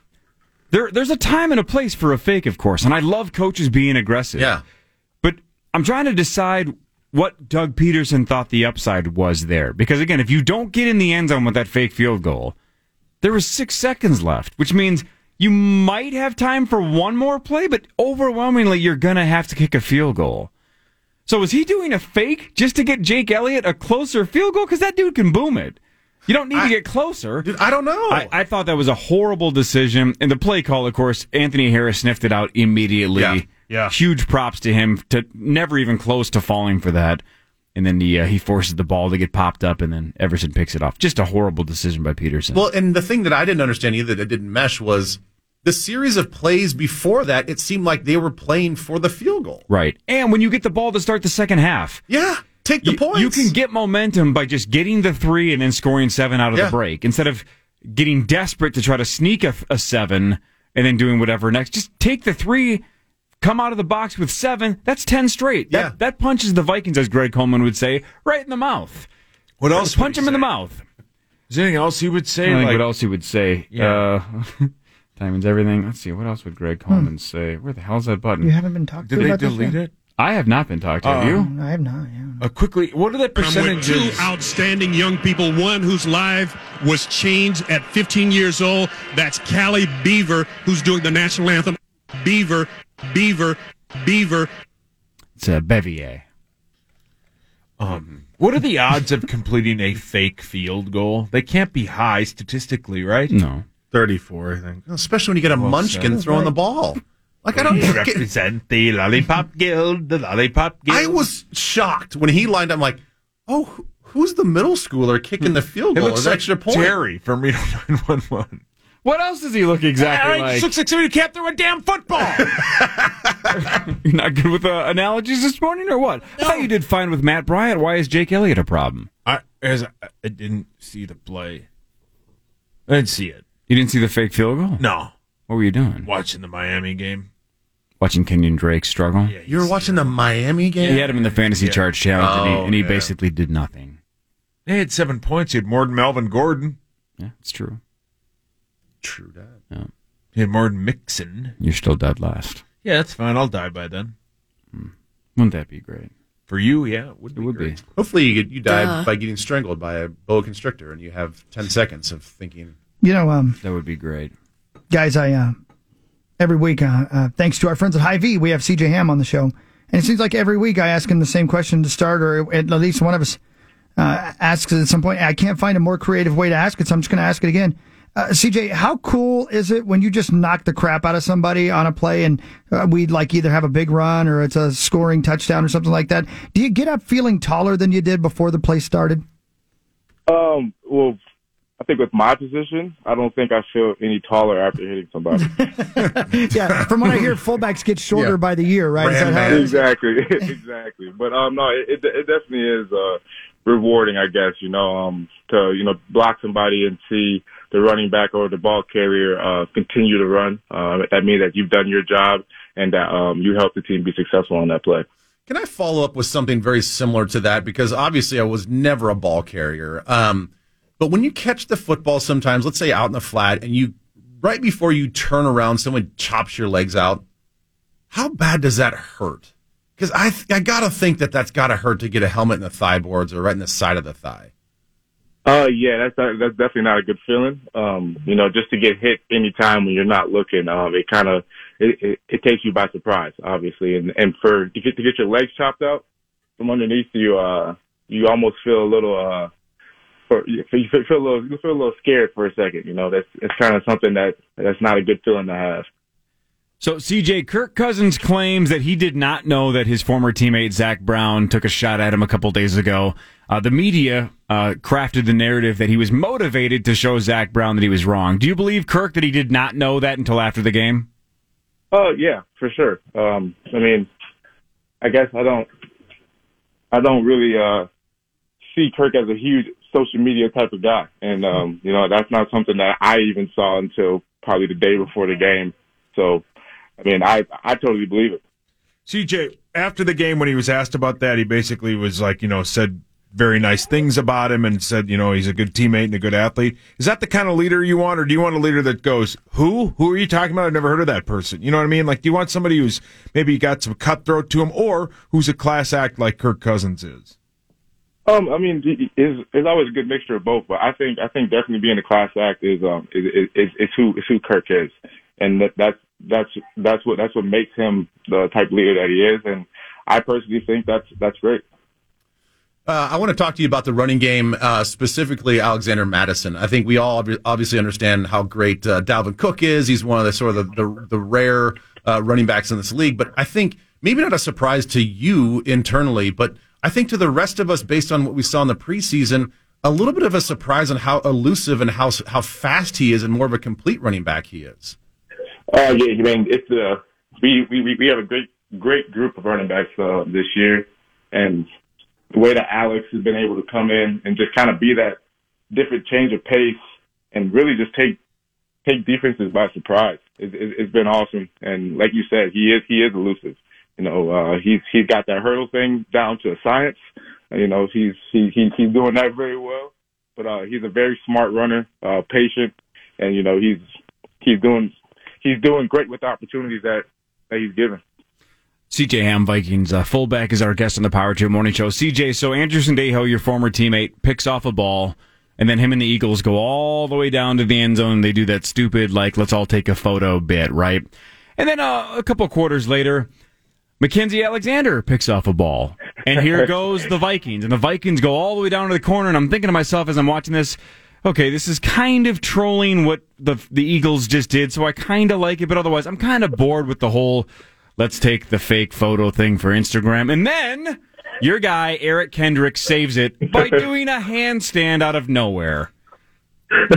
There, there's a time and a place for a fake, of course, and I love coaches being aggressive. yeah. But I'm trying to decide what Doug Peterson thought the upside was there. Because, again, if you don't get in the end zone with that fake field goal, there was six seconds left, which means you might have time for one more play, but overwhelmingly, you're going to have to kick a field goal. So is he doing a fake just to get Jake Elliott a closer field goal? Because that dude can boom it. You don't need I- to get closer. Dude, I don't know. I, I thought that was a horrible decision. And the play call, of course, Anthony Harris sniffed it out immediately. Yeah, yeah. Huge props to him to never even close to falling for that. And then the, uh, he forces the ball to get popped up, and then Everson picks it off. Just a horrible decision by Peterson. Well, and the thing that I didn't understand either that didn't mesh was the series of plays before that. It seemed like they were playing for the field goal. right. And when you get the ball to start the second half, Yeah, take the you, points. you can get momentum by just getting the three and then scoring seven out of Yeah. the break instead of getting desperate to try to sneak a, a seven and then doing whatever next. Just take the three, come out of the box with seven. That's ten straight. That, Yeah. that punches the Vikings, as Greg Coleman would say, right in the mouth. What else? Just punch would him he in the say? mouth. Is there anything else he would I say? don't think Like, what else he would say. Yeah. Uh, time means everything. Let's see. What else would Greg Coleman say? Where the hell's that button? You haven't been talked did to they about this delete yet? it? I have not been talked to. Have Uh, you? I have not. Yeah. Uh, quickly, what are the I'm with two percentages? outstanding young people. One whose life was changed at fifteen years old. That's Callie Beaver, who's doing the national anthem. Beaver, Beaver, Beaver. It's uh, Bevier. Um, what are the odds of completing a fake field goal? They can't be high statistically, right? No. thirty-four, I think. Especially when you get a Well munchkin said. throwing the ball. Like I don't We get. represent the Lollipop Guild, the Lollipop Guild. I was shocked when he lined up. I'm like, oh, who- who's the middle schooler kicking the field It goal? looks It's like extra point. Terry from Reno nine one one. What else does he look exactly He like? just looks like somebody who can't throw a damn football. You're not good with uh, analogies this morning, or what? I thought you did fine with Matt Bryant. Why is Jake Elliott a problem? I, as I, I didn't see the play. I didn't see it. You didn't see the fake field goal? No. What were you doing? Watching the Miami game. Watching Kenyon Drake struggle? Yeah, You were watching the Miami game? He had him in the fantasy Yeah. charge challenge, and he, Oh, and he yeah. basically did nothing. They had seven points. He had more than Melvin Gordon. Yeah, it's true. True that. Yeah. He had more than Mixon. You're still dead last. Yeah, that's fine. I'll die by then. Wouldn't that be great? For you, yeah, it would It be. would great. be. Hopefully you get, you die Duh. by getting strangled by a boa constrictor, and you have ten seconds of thinking. You know, um, That would be great. guys, I uh, every week, uh, uh, thanks to our friends at Hy-Vee, we have C J Ham on the show, and it seems like every week I ask him the same question to start, or at least one of us uh, asks it at some point. I can't find a more creative way to ask it, so I'm just going to ask it again. Uh, C J, how cool is it when you just knock the crap out of somebody on a play and uh, we like either have a big run or it's a scoring touchdown or something like that? Do you get up feeling taller than you did before the play started? Um, well, I think with my position, I don't think I feel any taller after hitting somebody. Yeah, from what I hear, fullbacks get shorter Yeah. by the year, right? Is that how it is? Exactly, exactly. But um, no, it, it definitely is uh, rewarding, I guess. You know, um, to you know block somebody and see the running back or the ball carrier uh, continue to run. Uh, that means that you've done your job and that um, you helped the team be successful on that play. Can I follow up with something very similar to that? Because obviously I was never a ball carrier. Um, but when you catch the football sometimes, let's say out in the flat, and you right before you turn around, someone chops your legs out, how bad does that hurt? Because I, th- I got to think that that's got to hurt to get a helmet in the thigh boards or right in the side of the thigh. Uh, yeah, that's not, that's definitely not a good feeling. Um, you know, just to get hit any time when you're not looking, um, it kind of it, it, it takes you by surprise, obviously. And and for to get to get your legs chopped out from underneath you, uh, you almost feel a little uh, for, you feel a little you feel a little scared for a second. You know, that's it's kind of something that that's not a good feeling to have. So, C J, Kirk Cousins claims that he did not know that his former teammate Zach Brown took a shot at him a couple days ago. Uh, the media uh, crafted the narrative that he was motivated to show Zach Brown that he was wrong. Do you believe, Kirk, that he did not know that until after the game? Oh, uh, yeah, for sure. Um, I mean, I guess I don't, I don't really uh, see Kirk as a huge social media type of guy, and um, you know that's not something that I even saw until probably the day before the game. So. I mean, I I totally believe it. C J, after the game, when he was asked about that, he basically was like, you know, said very nice things about him and said, you know, he's a good teammate and a good athlete. Is that the kind of leader you want, or do you want a leader that goes, who? Who are you talking about? I've never heard of that person. You know what I mean? Like, do you want somebody who's maybe got some cutthroat to him, or who's a class act like Kirk Cousins is? Um, I mean, it's, it's always a good mixture of both, but I think I think definitely being a class act is um is is, is who is who Kirk is, and that, that's that's that's what that's what makes him the type of leader that he is, and I personally think that's that's great. Uh, I want to talk to you about the running game, uh, specifically Alexander Mattison. I think we all ob- obviously understand how great uh, Dalvin Cook is. He's one of the sort of the, the, the rare uh, running backs in this league, but I think maybe not a surprise to you internally, but I think to the rest of us, based on what we saw in the preseason, a little bit of a surprise on how elusive and how how fast he is, and more of a complete running back he is. Oh, uh, yeah, I mean, it's uh, we, we, we have a great, great group of running backs uh, this year. And the way that Alex has been able to come in and just kind of be that different change of pace and really just take take defenses by surprise, it, it, it's been awesome. And like you said, he is he is elusive. You know, uh, he's he's got that hurdle thing down to a science. You know, he's he, he he's doing that very well. But uh, he's a very smart runner, uh, patient, and you know he's he's doing. He's doing great with the opportunities that, that he's given. C J Ham, Vikings uh, fullback, is our guest on the Power Trip Morning Show. C J, so Andrew Sendejo, your former teammate, picks off a ball, and then him and the Eagles go all the way down to the end zone. They do that stupid, like, let's all take a photo bit, right? And then uh, a couple quarters later, Mackenzie Alexander picks off a ball. And here goes the Vikings. And the Vikings go all the way down to the corner, and I'm thinking to myself as I'm watching this, okay, this is kind of trolling what the the Eagles just did, so I kind of like it, but otherwise I'm kind of bored with the whole let's take the fake photo thing for Instagram. And then your guy, Eric Kendricks, saves it by doing a handstand out of nowhere. Oh,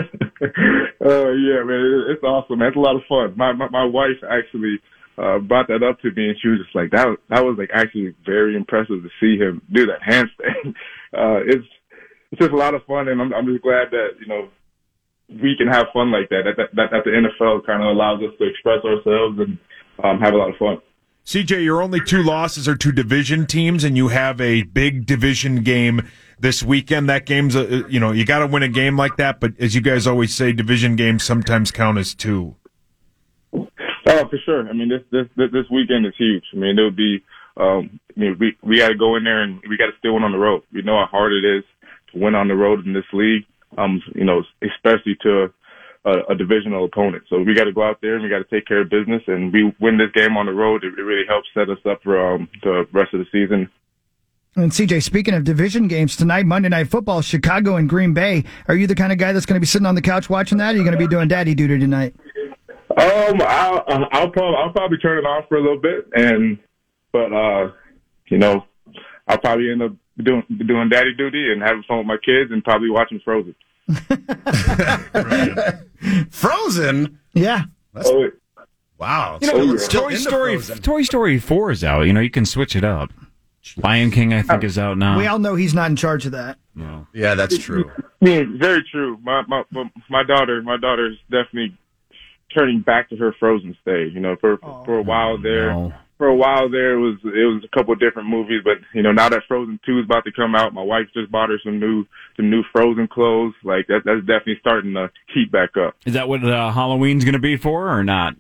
uh, yeah, man, it's awesome, man. It's a lot of fun. My my, my wife actually uh, brought that up to me, and she was just like, that was, that was like actually very impressive to see him do that handstand. Uh, it's It's just a lot of fun, and I'm, I'm just glad that, you know, we can have fun like that. That, that, that the N F L kind of allows us to express ourselves and um, have a lot of fun. C J, your only two losses are to division teams, and you have a big division game this weekend. That game's, a, you know, you got to win a game like that, but as you guys always say, division games sometimes count as two. Oh, for sure. I mean, this this this weekend is huge. I mean, it'll be, um, I mean, we, we got to go in there and we got to still win on the road. We know how hard it is to win on the road in this league, um, you know, especially to a, a divisional opponent. So we got to go out there and we got to take care of business, and we win this game on the road. It, it really helps set us up for um, the rest of the season. And C J, speaking of division games tonight, Monday Night Football, Chicago and Green Bay. Are you the kind of guy that's going to be sitting on the couch watching that, or are you going to be doing daddy duty tonight? Um, I'll, I'll probably I'll probably turn it off for a little bit, and but uh, you know, I'll probably end up doing doing daddy duty and having fun with my kids, and probably watching Frozen. Frozen? Yeah. That's, oh, wow. You know, Oh, yeah. Still Toy into Story Frozen. Toy Story four is out. You know, you can switch it up. Lion King, I think, is out now. We all know he's not in charge of that. No. Yeah, that's true. I mean, very true. My my my daughter, my daughter's definitely turning back to her Frozen stage. You know, for for a while there, No. for a while there it was it was a couple of different movies, but you know, now that Frozen two is about to come out, my wife just bought her some new some new Frozen clothes. Like that, that's definitely starting to heat back up. Is that what uh, Halloween's going to be for, or not?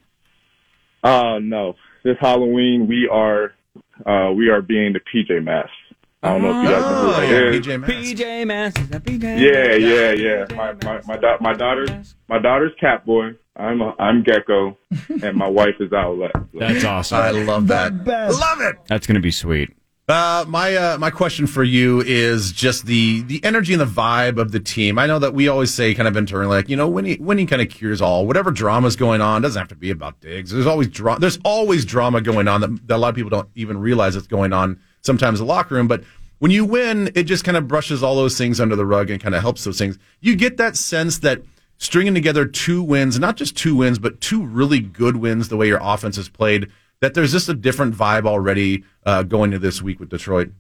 Uh no, this Halloween we are uh we are being the P J Masks. I don't know if you guys know who that yeah, is. P J Masks. P J Masks. P J Yeah, yeah, yeah. My my my, da- my daughter's my daughter's Catboy. I'm a, I'm Gecko, and my wife is Owlette. So. That's awesome. I love that. best. Love it. That's going to be sweet. Uh, my uh, my question for you is just the the energy and the vibe of the team. I know that we always say kind of internally, like, you know, winning winning kind of cures all. Whatever drama's going on doesn't have to be about Diggs. There's always dra- There's always drama going on that, that a lot of people don't even realize it's going on sometimes in the locker room. But when you win, it just kind of brushes all those things under the rug and kind of helps those things. You get that sense that stringing together two wins, not just two wins, but two really good wins, the way your offense has played, that there's just a different vibe already uh, going to this week with Detroit.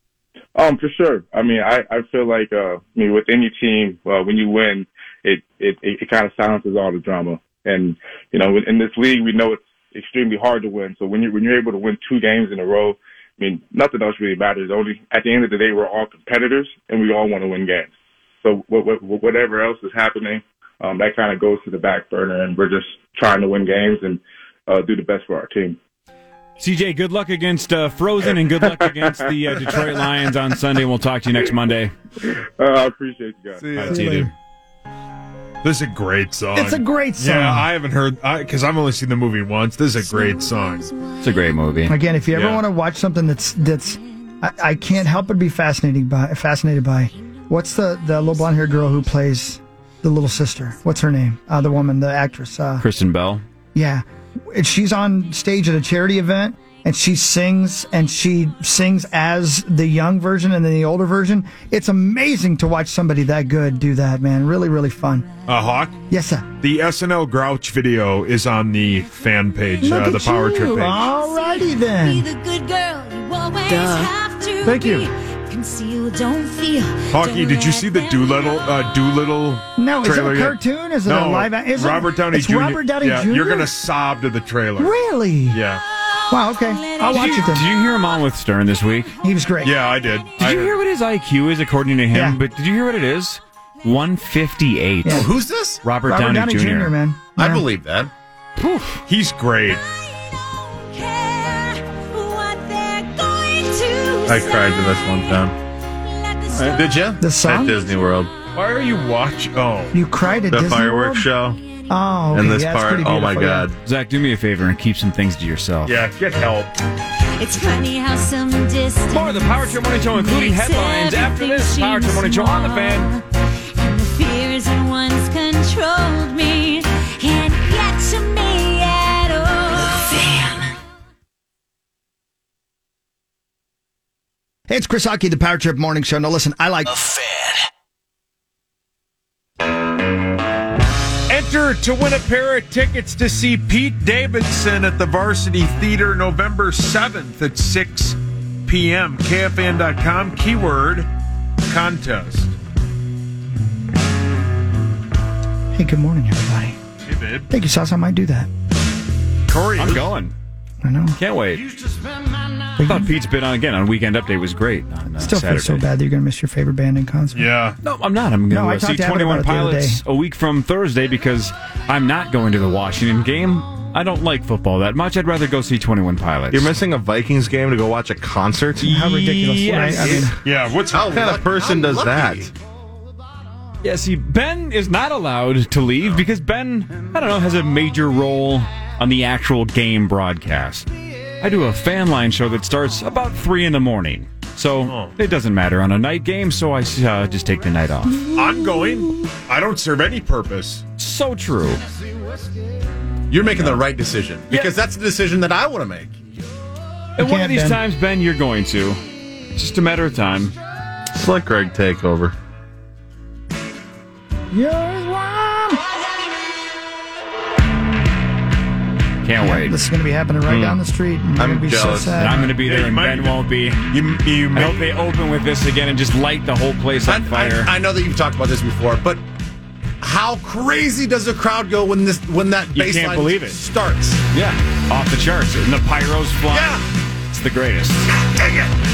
Um, for sure. I mean, I, I feel like, uh, I mean, with any team, uh, when you win, it, it, it, it kind of silences all the drama. And, you know, in this league, we know it's extremely hard to win. So when you when you're able to win two games in a row, I mean, nothing else really matters. Only at the end of the day, we're all competitors and we all want to win games. So what, what, whatever else is happening, um, that kind of goes to the back burner, and we're just trying to win games and uh, do the best for our team. C J, good luck against uh, Frozen and good luck against the uh, Detroit Lions on Sunday. We'll talk to you next Monday. Uh, I appreciate you guys. See ya. All right, see you, dude. This is a great song. It's a great song. Yeah, I haven't heard because I've only seen the movie once. This is a great song. It's a great movie. Again, if you ever Yeah. want to watch something that's that's, I, I can't help but be fascinating by fascinated by. What's the the little blonde haired girl who plays the little sister? What's her name? Uh, the woman, the actress. Uh, Kristen Bell. Yeah, And she's on stage at a charity event, and she sings, and she sings as the young version and then the older version. It's amazing to watch somebody that good do that, man. Really, really fun. Uh, Hawk? Yes, sir. The S N L Grouch video is on the fan page, Look uh, at the Power you. Trip page. All righty then. the good girl you always Duh. have to Thank you. be. Conceal, don't feel. Hawky, did you see the Doolittle uh, Doolittle No, is it a trailer yet? cartoon? Is it no, a live a- is it- Robert Downey it's Junior Robert Downey yeah, Junior? You're going to sob to the trailer. Really? Yeah. Wow, okay. I'll watch did it you, then. Did you hear him on with Stern this week? He was great. Yeah, I did. Did you hear what his I Q is according to him? Yeah. But did you hear what it is? one fifty-eight. Yeah. Oh, who's this? Robert, Robert Downey, Downey Junior Junior, man. I Yeah. believe that. He's great. I cried to this one time. Uh, did you? The At song? Disney World. Why are you watching? Oh. You cried at The Disney fireworks World? show. Oh, okay. And this yeah, it's part, pretty oh my beautiful, yeah. God. Zach, do me a favor and keep some things to yourself. Yeah, get help. It's funny how some distance. More of the Power Trip Morning Show, including makes headlines after this. everything Power Trip seem Morning Show on the fan. And the fears that once controlled me can't get to me at all. Hey, it's Chris Hockey, the Power Trip Morning Show. Now, listen, I like... The Fan. Enter to win a pair of tickets to see Pete Davidson at the Varsity Theater November seventh at six p.m. K F N dot com, keyword contest. Hey, good morning, everybody. Hey, babe. Thank you, Sauce. I might do that. Corey, I'm going. I know. Can't wait. I thought Pete's bit on again on Weekend Update was great on uh, Still Saturday. feels so bad that you're going to miss your favorite band in concert. Yeah. No, I'm not. I'm going No, I to talked see to Abbott twenty-one about it the other Pilots a week from Thursday because I'm not going to the Washington game. I don't like football that much. I'd rather go see twenty-one Pilots. You're missing a Vikings game to go watch a concert? How ridiculous, Yes. right? I mean, Yeah, what's What kind of person does that? Yeah, see, Ben is not allowed to leave because Ben, I don't know, has a major role on the actual game broadcast. I do a fan line show that starts about three in the morning. So Oh. it doesn't matter on a night game, so I uh, just take the night off. I'm going. I don't serve any purpose. So true. You're making the right decision because that's the decision that I want to make. And one of these Ben. times, Ben, you're going to. It's just a matter of time. Just let Greg take over. Can't wait. This is going to be happening right Mm. down the street. And I'm you're gonna be jealous. So sad. And I'm going to be there, Yeah, you and might- Ben won't be. You, you I may, hope they open with this again and just light the whole place I, on fire. I, I know that you've talked about this before, but how crazy does the crowd go when this when that You bass can't line believe it. starts? Yeah, off the charts. And the pyros flying. Yeah. It's the greatest. Dang it.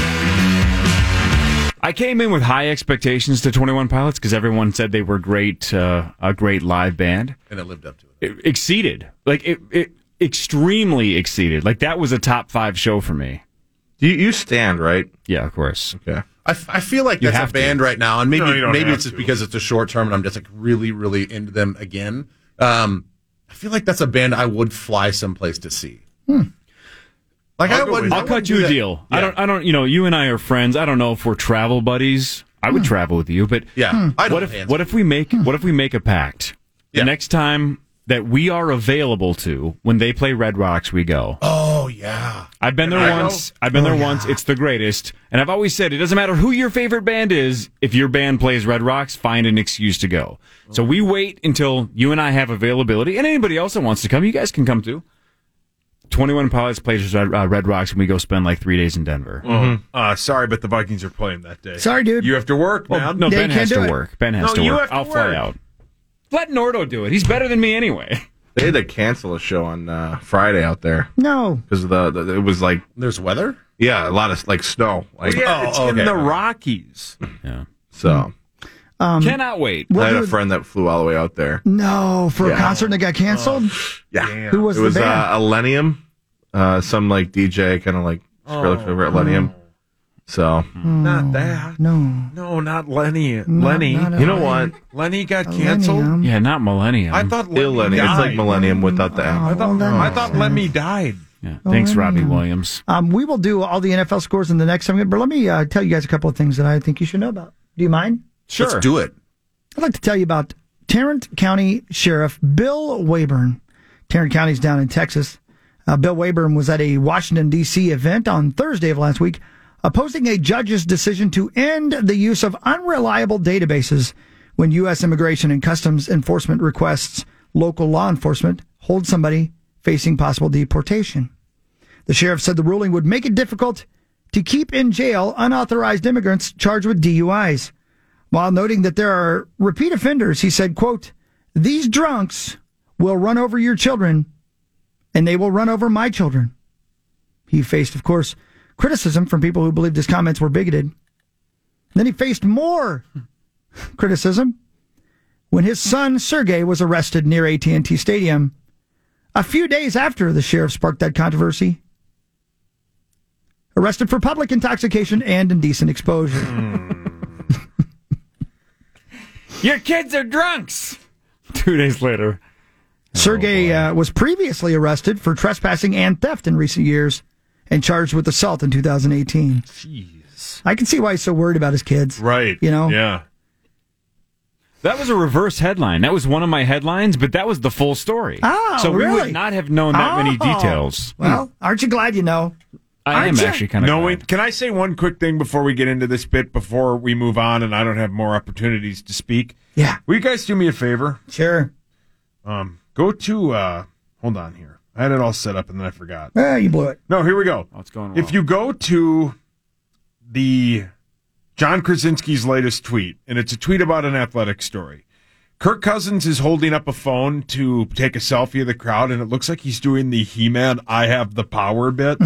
I came in with high expectations to twenty-one Pilots because everyone said they were great, uh, a great live band. And it lived up to it. It exceeded. Like, it, it extremely exceeded. Like, that was a top five show for me. You you stand, right? Yeah, of course. Okay. I, f- I feel like You that's have a band right now, and maybe No, you don't maybe have it's just to. because it's a short term, and I'm just like really, really into them again. Um, I feel like that's a band I would fly someplace to see. Like I'll I go wouldn't. with I I'll wouldn't cut do you a that. deal. I Yeah. don't. I don't. You know, you and I are friends. I don't know if we're travel buddies. I would travel with you, but Yeah, I don't what if hands. what if we make what if we make a pact? The Yeah. next time that we are available to when they play Red Rocks, we go. Oh yeah. I've been there I once. I've been there once. It's the greatest. And I've always said it doesn't matter who your favorite band is. If your band plays Red Rocks, find an excuse to go. So we wait until you and I have availability, and anybody else that wants to come, you guys can come too. twenty-one Pilots plays Red, uh, Red Rocks, and we go spend like three days in Denver. Oh, uh, sorry, but the Vikings are playing that day. Sorry, dude. You have to work, Well, man. no, Yeah, Ben you has can't to do it. work. Ben has No, to you work. have to I'll fly work. out. Let Nordo do it. He's better than me anyway. They had to cancel a show on uh, Friday out there No. because of the, the it was like There's weather. yeah a lot of like snow. Like yeah, Oh, it's okay. in the Rockies. Yeah. so. Cannot wait. I had do a it- friend that flew all the way out there. No, for a Yeah. concert that got canceled? Yeah, Who was it the was band? uh, Elenium, uh, some like D J kind of like Skrillex over at Elenium. So Not that. No. No, not Lenny. No, Lenny. not you know Lenny. what? Lenny got canceled. Millennium. Yeah, not Millennium. I thought Lenny Ill Lenny. It's died. like Millennium without the Oh, M. I thought, well, that I makes thought sense. Lemmy died. Yeah. Thanks, Oh, Robbie yeah. Williams. Um, we will do all the N F L scores in the next segment, but let me uh, tell you guys a couple of things that I think you should know about. Do you mind? Sure. Let's do it. I'd like to tell you about Tarrant County Sheriff Bill Wayburn. Tarrant County's down in Texas. Uh, Bill Wayburn was at a Washington, D C event on Thursday of last week, opposing a judge's decision to end the use of unreliable databases when U S Immigration and Customs Enforcement requests local law enforcement hold somebody facing possible deportation. The sheriff said the ruling would make it difficult to keep in jail unauthorized immigrants charged with D U Is. While noting that there are repeat offenders, he said, quote, "These drunks will run over your children and they will run over my children." He faced, of course, criticism from people who believed his comments were bigoted. Then he faced more criticism when his son Sergey was arrested near A T and T Stadium a few days after the sheriff sparked that controversy. Arrested for public intoxication and indecent exposure. Your kids are drunks. Two days later. Sergey uh, was previously arrested for trespassing and theft in recent years and charged with assault in two thousand eighteen. Jeez. I can see why he's so worried about his kids. Right. You know? Yeah. That was a reverse headline. That was one of my headlines, but that was the full story. Oh, so we really? would not have known that many Oh. details. Well, aren't you glad you know? I am aren't you? actually kind of No, wait. Can I say one quick thing before we get into this bit, before we move on and I don't have more opportunities to speak? Yeah. Will you guys do me a favor? Sure. Um, go to, uh, hold on here. I had it all set up and then I forgot. Eh, you blew it. No, here we go. Oh, it's going well. If you go to the John Krasinski's latest tweet, and it's a tweet about an athletic story, Kirk Cousins is holding up a phone to take a selfie of the crowd, and it looks like he's doing the He-Man I have the power bit.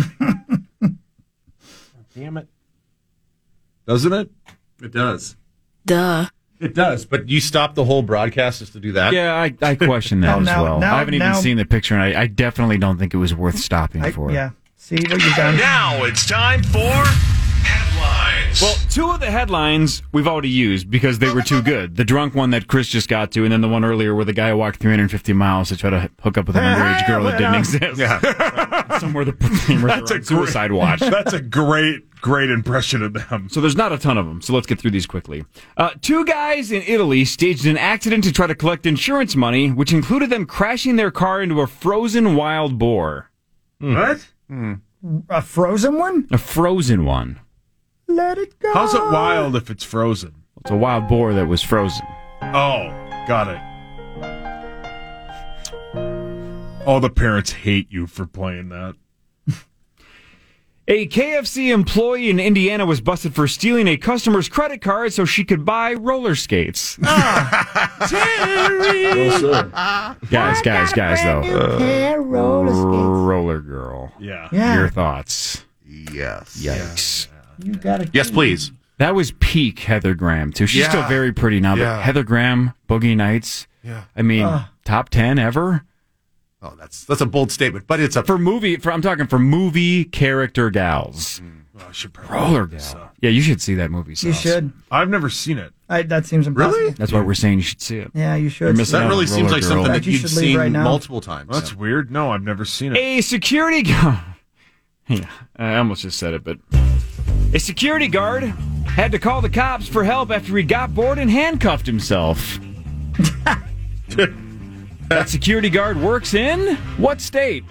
Damn it. Doesn't it? It does. Duh. It does. But you stop the whole broadcast just to do that? Yeah, I, I question that Oh, as now- well. now- I haven't even now- seen the picture, and I, I definitely don't think it was worth stopping I, for. yeah. See what you've done. Now it's time for Headlines. hits. Well, two of the headlines we've already used because they were too good. The drunk one that Chris just got to, and then the one earlier where the guy walked three hundred fifty miles to try to hook up with an underage girl that didn't exist. Yeah. Somewhere the That's a suicide watch. That's a great, great impression of them. So there's not a ton of them, so let's get through these quickly. Uh, two guys in Italy staged an accident to try to collect insurance money, which included them crashing their car into a frozen wild boar. What? A frozen one? A frozen one. Let it go. How's it wild if it's frozen? It's a wild boar that was frozen. Oh, got it. All the parents hate you for playing that. A K F C employee in Indiana was busted for stealing a customer's credit card so she could buy roller skates. Terry! Guys, guys, guys, though. Uh, roller skates. roller girl. Yeah. Yeah. Your thoughts? Yes. Yikes. You gotta Yes, please. That was peak Heather Graham, too. She's Yeah. still very pretty now, Yeah. but Heather Graham, Boogie Nights. Yeah. I mean, Uh. top ten ever? Oh, that's that's a bold statement, but it's a For movie, for I'm talking for movie character gals. Well, I should probably Roller look this gal. up. Yeah, you should see that movie. You Sauce. should. I've never seen it. I, that seems impossible. Really? That's why we're saying you should see it. Yeah, you should. You're missing that out really on seems Roller like Girl. something That that you you've should leave seen right now. multiple times. That's weird. No, I've never seen it. A security guard. Yeah, I almost just said it, but a security guard had to call the cops for help after he got bored and handcuffed himself. That security guard works in what state?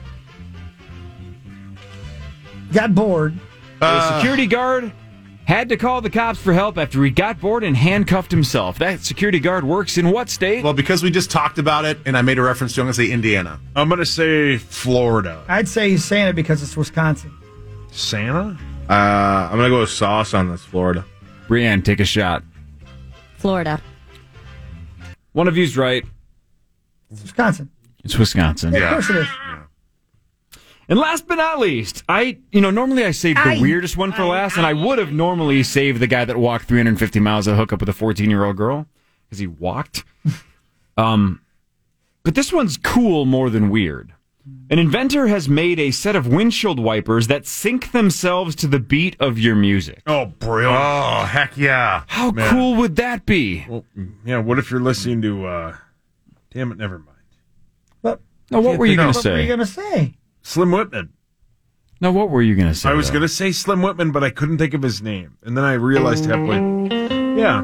Got bored. A security guard had to call the cops for help after he got bored and handcuffed himself. That security guard works in what state? Well, because we just talked about it, and I made a reference to, I'm going to say Indiana. I'm going to say Florida. I'd say he's saying it because it's Wisconsin. Santa? Uh, I'm going to go with sauce on this, Florida. Brienne, take a shot. Florida. One of you's right. It's Wisconsin. It's Wisconsin. Yeah, of course it is. And last but not least, I, you know, normally I save the I- weirdest one for last, and I would have normally saved the guy that walked three hundred fifty miles to hook up with a fourteen-year-old girl, because he walked. um, but this one's cool more than weird. An inventor has made a set of windshield wipers that sync themselves to the beat of your music. Oh, brilliant. Oh, heck yeah. How Man. cool would that be? Well, yeah, what if you're listening to, uh, damn it, never mind. But No, what Can't were you think going of- to what were you say? going to say? Slim Whitman. No, what were you going to say? I was though? going to say Slim Whitman, but I couldn't think of his name. And then I realized halfway. Yeah.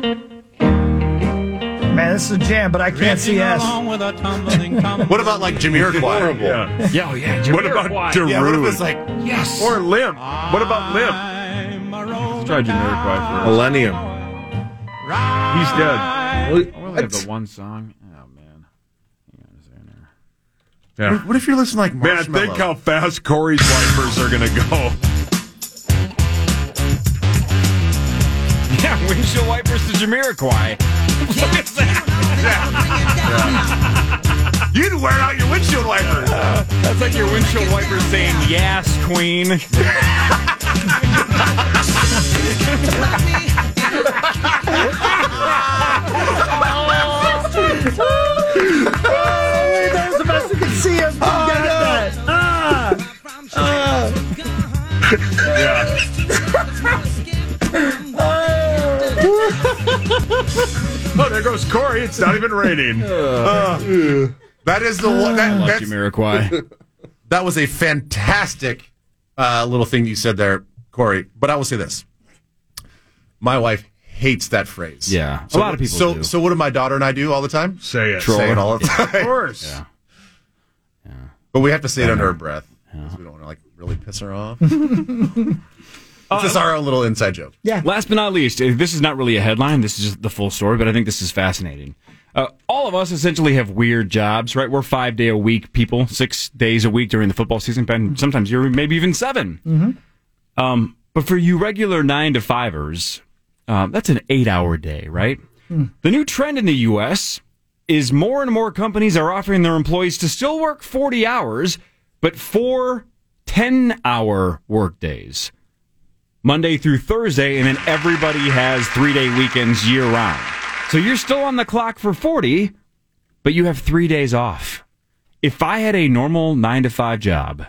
Man, this is a jam, but I can't see S. What about like Jamiroquai? Yeah. Yeah, oh, yeah. What about Darude? Yeah, what if it's like Yes. Or Limp? What about Limp? Let's try Jamiroquai first. Millennium. He's dead. I only have the one song. Oh, man. Hang on a second here. Yeah. What if you're listening like Man, Marshmello? think how fast Corey's wipers are going to go. Yeah, windshield wipers to Jamiroquai. Look at that. You'd wear out your windshield wipers. Uh, that's like your windshield wipers saying, yes, queen. That was the best you could see him. Oh, get that. Ah. Ah. Oh, there goes Corey. It's not even raining. Uh, that is the one. That, Like that's, Jamiroquai. that was a fantastic uh, little thing you said there, Corey. But I will say this: my wife hates that phrase. Yeah, So, a lot of people So, do. so what do my daughter and I do all the time? Say it. Say it all the time. Of course. Yeah. But we have to say it under our breath. So we don't want to like really piss her off. This is our own little inside joke. Yeah. Last but not least, uh, this is not really a headline. This is just the full story, but I think this is fascinating. Uh, all of us essentially have weird jobs, right? We're five day a week people, six days a week during the football season, and sometimes you're maybe even seven. Mm-hmm. Um, but for you regular nine to fivers, um, that's an eight hour day, right? Mm. The new trend in the U S is more and more companies are offering their employees to still work forty hours, but four ten hour work days. Monday through Thursday, and then everybody has three-day weekends year-round. So you're still on the clock for forty, but you have three days off. If I had a normal nine to five job,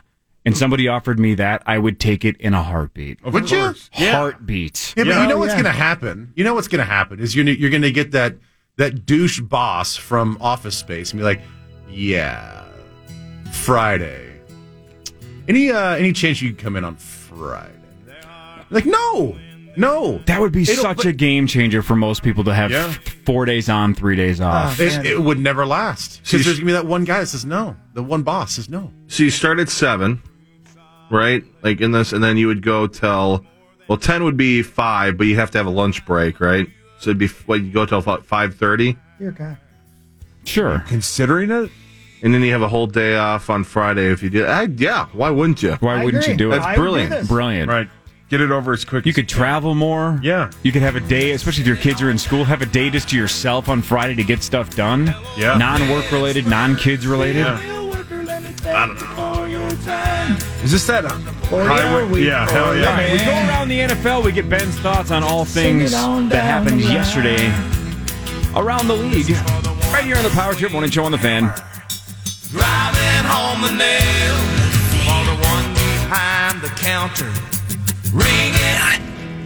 and somebody offered me that, I would take it in a heartbeat. Would you? Yeah. Heartbeat. Yeah, but Yeah. you know what's Yeah. going to happen? You know what's going to happen is you're, you're going to get that that douche boss from Office Space and be like, yeah, Friday. Any uh, any chance you can come in on Friday? Like, no, no. That would be It'll- such but- a game changer for most people to have Yeah. f- four days on, three days off. It, it would never last. Because there's going to be that one guy that says no. The one boss says no. So you start at seven, right? Like in this, and then you would go till, well, ten would be five, but you have to have a lunch break, right? So it'd be, what, you go till five thirty? Dear God. Sure. Considering it? And then you have a whole day off on Friday if you do. I, yeah, why wouldn't you? Why I wouldn't agree. you do it? That's I would do brilliant. this. Brilliant. Right. Get it over as quick You as could travel more. Yeah. You could have a day, especially if your kids are in school, have a day just to yourself on Friday to get stuff done. Yeah. Non-work related, non-kids related. Yeah. I don't know. Is this that highway? we- Yeah, hell All yeah. right, we go around the N F L. We get Ben's thoughts on all things it on that down happened the line. yesterday around the league. Right here on the Power Trip Morning Show on the Fan. Driving home the nail for the one behind the counter. Ring it.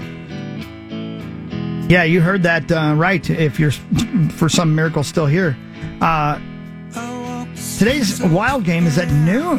Yeah, you heard that uh, right. If you're, for some miracle, still here. Uh, today's Wild game is at noon.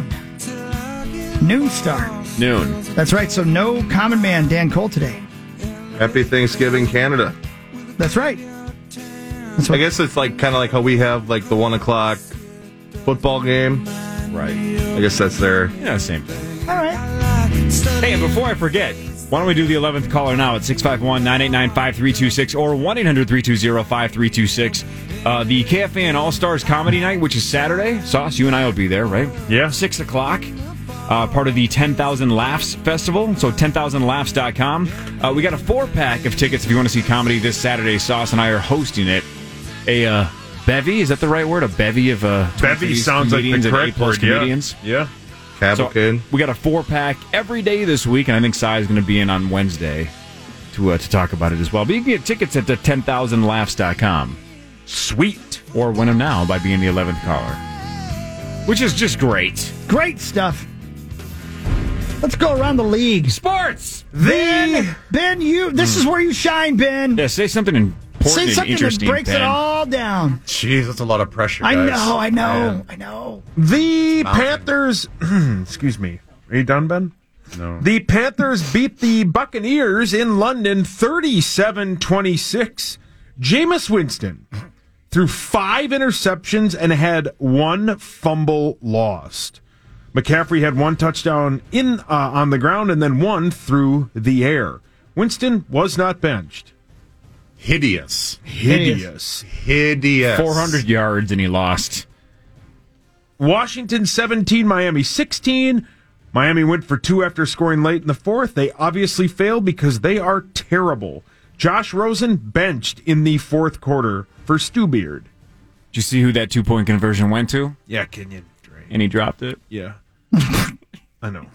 Noon start. Noon. That's right. So no common man Dan Cole today. Happy Thanksgiving, Canada. That's right. That's I guess it's like kind of like how we have like the one o'clock football game. Right. I guess that's their. Yeah, same thing. All right. Hey, and before I forget, why don't we do the eleventh caller now at six five one, nine eight nine, five three two six or one eight hundred, three two zero, five three two six. Uh, the K F A N All-Stars Comedy Night, which is Saturday. Sauce, you and I will be there, right? Yeah. six o'clock. Uh, part of the ten thousand Laughs Festival, so ten thousand laughs dot com. Uh, we got a four-pack of tickets if you want to see comedy this Saturday. Sauce and I are hosting it. A uh, bevy, is that the right word? A bevy of uh, Bevy sounds like the comedians and correct A-plus word. Yeah. comedians. Yeah. Cavalcade. So we got a four-pack every day this week, and I think Sai is going to be in on Wednesday to uh, to talk about it as well. But you can get tickets at the ten thousand laughs dot com. Sweet. Or win them now by being the eleventh caller. Which is just great. Great stuff. Let's go around the league. Sports! Ben, Ben, you. This is where you shine, Ben. Yeah, say something important Say and something that interesting, breaks it Ben. all down. Jeez, that's a lot of pressure, I guys. know, I know, Man. I know. The Mountain. Panthers. Excuse me. Are you done, Ben? No. The Panthers beat the Buccaneers in London thirty-seven twenty-six. Jameis Winston threw five interceptions and had one fumble lost. McCaffrey had one touchdown in uh, on the ground and then one through the air. Winston was not benched. Hideous. Hideous. Hideous. four hundred yards and he lost. Washington seventeen, Miami sixteen. Miami went for two after scoring late in the fourth. They obviously failed because they are terrible. Josh Rosen benched in the fourth quarter for Stu Beard. Did you see who that two-point conversion went to? Yeah, Kenyon Drake. And he dropped it? Yeah. I know.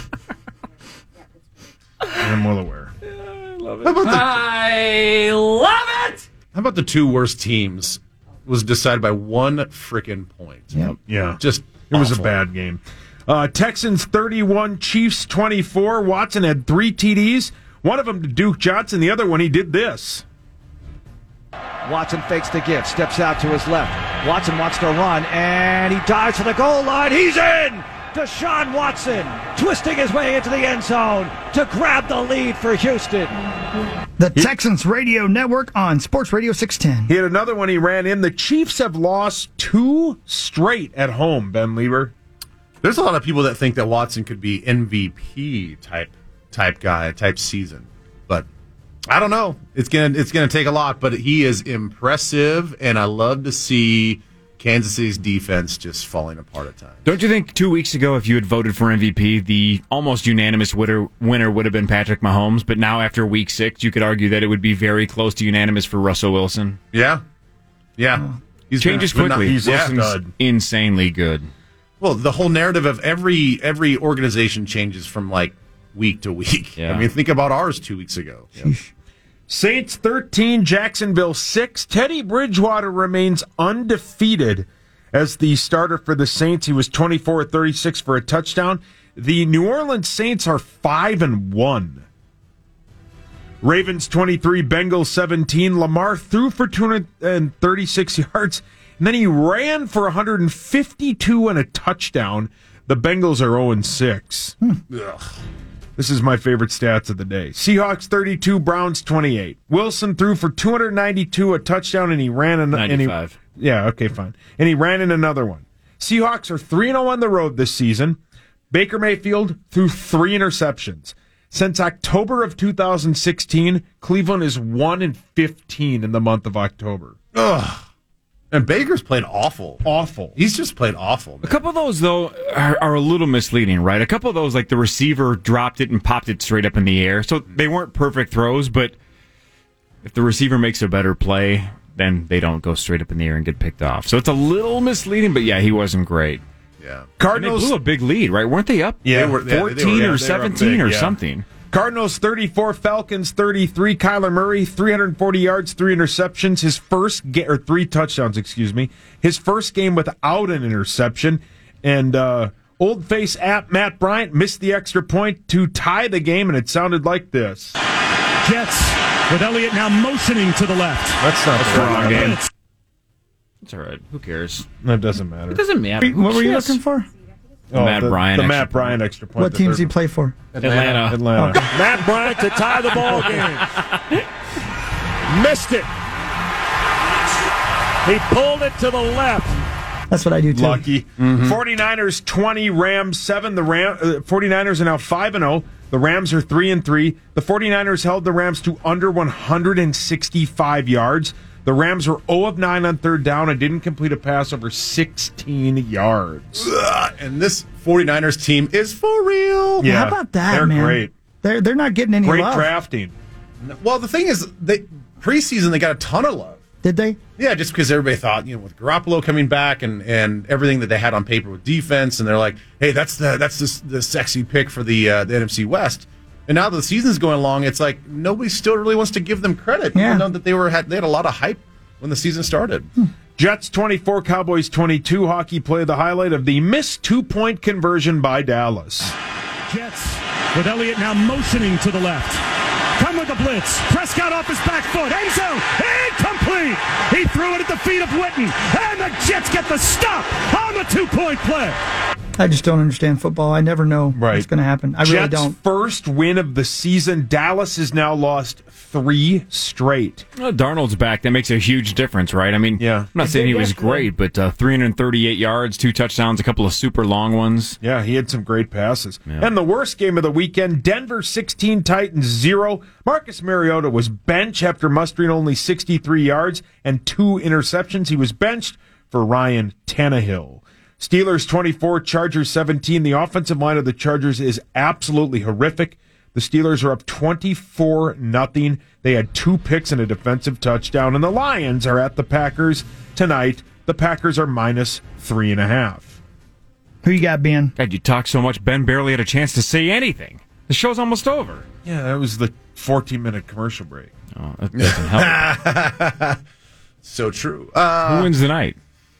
I'm well aware. How about the, I love it. how about the two worst teams was decided by one freaking point? Yep. Yeah. Just It was a awful. bad game. Uh, Texans thirty-one, Chiefs twenty-four. Watson had three T Ds. One of them to Duke Johnson. The other one, he did this. Watson fakes the gift, steps out to his left. Watson wants to run, and he dives to the goal line. He's in! Deshaun Watson twisting his way into the end zone to grab the lead for Houston. The Texans Radio Network on Sports Radio six ten. He had another one he ran in. The Chiefs have lost two straight at home, Ben Lieber. There's a lot of people that think that Watson could be M V P type type guy, type season. But I don't know. It's gonna it's gonna take a lot, but he is impressive, and I love to see Kansas City's defense just falling apart at times. Don't you think two weeks ago, if you had voted for M V P, the almost unanimous winner, winner would have been Patrick Mahomes? But now, after week six, you could argue that it would be very close to unanimous for Russell Wilson. Yeah. Yeah. He's Changes been- quickly. He's Wilson's stud. insanely good. Well, the whole narrative of every every organization changes from like week to week. Yeah. I mean, think about ours two weeks ago. Saints thirteen, Jacksonville six. Teddy Bridgewater remains undefeated As the starter for the Saints, he was twenty-four of thirty-six for a touchdown. The New Orleans Saints are five and one. Ravens twenty-three, Bengals seventeen. Lamar threw for two hundred thirty-six yards, and then he ran for one hundred fifty-two and a touchdown. The Bengals are oh and six. Hmm. Ugh. This is my favorite stats of the day. Seahawks thirty-two, Browns twenty-eight. Wilson threw for two hundred ninety-two, a touchdown, and he ran an- ninety-five. And he, yeah, okay, fine. And he ran in another one. Seahawks are three and oh on the road this season. Baker Mayfield threw three interceptions. Since October of two thousand sixteen, Cleveland is one and fifteen in the month of October. Ugh. And Baker's played awful. Awful. He's just played awful, man. A couple of those, though, are, are a little misleading, right? A couple of those, like the receiver dropped it and popped it straight up in the air. So they weren't perfect throws, but if the receiver makes a better play, then they don't go straight up in the air and get picked off. So it's a little misleading, but yeah, he wasn't great. Yeah. Cardinals And they blew a big lead, right? Weren't they up? Yeah, They were yeah, they- they were- fourteen yeah, they were or up seventeen big, or yeah. something. Cardinals thirty-four, Falcons thirty-three. Kyler Murray three hundred forty yards, three interceptions. His first ga- or three touchdowns, excuse me. His first game without an interception. And uh, old face app Matt Bryant missed the extra point to tie the game, and it sounded like this. Jets with Elliott now motioning to the left. That's not That's the the wrong game. Blitz. It's all right. Who cares? That doesn't matter. It doesn't matter. Who What were you cares? looking for? The Matt the, Bryant The extra Matt point. Bryant extra point. What the teams third do you one. play for? Atlanta. Atlanta. Matt Bryant to tie the ball game. Missed it. He pulled it to the left. That's what I do too. Lucky. Mm-hmm. 49ers twenty, Rams seven. The Ram, uh, 49ers are now five and oh. The Rams are three and three. The 49ers held the Rams to under one hundred sixty-five yards. The Rams were zero of nine on third down and didn't complete a pass over sixteen yards. Ugh, and this 49ers team is for real. Yeah, How about that, they're man? great. They're they're not getting any Great love. drafting. Well, the thing is, they preseason they got a ton of love. Did they? Yeah, just because everybody thought, you know, with Garoppolo coming back and, and everything that they had on paper with defense, and they're like, hey, that's the that's the, the sexy pick for the uh, the N F C West. And now that the season's going along, it's like nobody still really wants to give them credit, Yeah. even though that they were had, they had a lot of hype when the season started. Jets twenty-four, Cowboys twenty-two. Hockey play the highlight of the missed two-point conversion by Dallas. Jets with Elliott now motioning to the left. Come with the blitz. Prescott off his back foot. End zone. Incomplete. He threw it at the feet of Witten. And the Jets get the stop on the two-point play. I just don't understand football. I never know Right. what's going to happen. I Jets' really don't. first win of the season. Dallas has now lost three straight. Well, Darnold's back. That makes a huge difference, right? I mean, Yeah. I'm not saying he was great, but uh, three hundred thirty-eight yards, two touchdowns, a couple of super long ones. Yeah, he had some great passes. Yeah. And the worst game of the weekend, Denver sixteen, Titans zero. Marcus Mariota was benched after mustering only sixty-three yards and two interceptions. He was benched for Ryan Tannehill. Steelers twenty-four, Chargers seventeen. The offensive line of the Chargers is absolutely horrific. The Steelers are up twenty-four nothing. They had two picks and a defensive touchdown. And the Lions are at the Packers tonight. The Packers are minus three and a half. Who you got, Ben? God, you talk so much, Ben barely had a chance to say anything. The show's almost over. Yeah, that was the fourteen-minute commercial break. Oh, that doesn't help. So true. Uh, Who wins the night?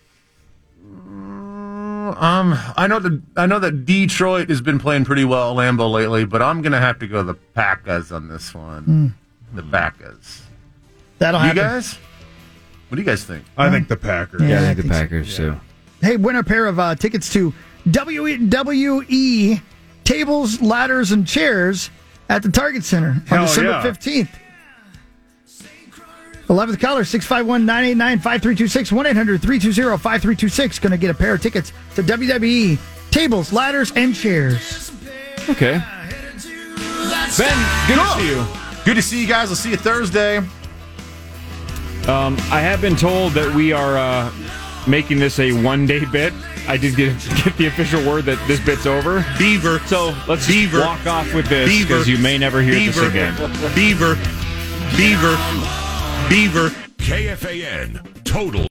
Um, I know that I know that Detroit has been playing pretty well at Lambeau lately, but I'm gonna have to go the Packers on this one. Mm. The Packers. That'll you happen. guys? What do you guys think? I think the Packers. Yeah, Yeah, I I think the think so. Packers, too. Hey, win a pair of uh, tickets to W W E Tables, Ladders, and Chairs at the Target Center on Hell December yeah. fifteenth. eleventh caller, six five one, nine eight nine, five three two six, one eight hundred, three two zero, five three two six. Going to get a pair of tickets to W W E Tables, Ladders, and Chairs. Okay. Ben, good to see you. Good to see you guys. I'll see you Thursday. Um, I have been told that we are uh, making this a one-day bit. I did get, get the official word that this bit's over. Beaver. So let's Beaver. just walk off with this Beaver. because you may never hear Beaver. this again. Beaver. Beaver. Beaver. K F A N, total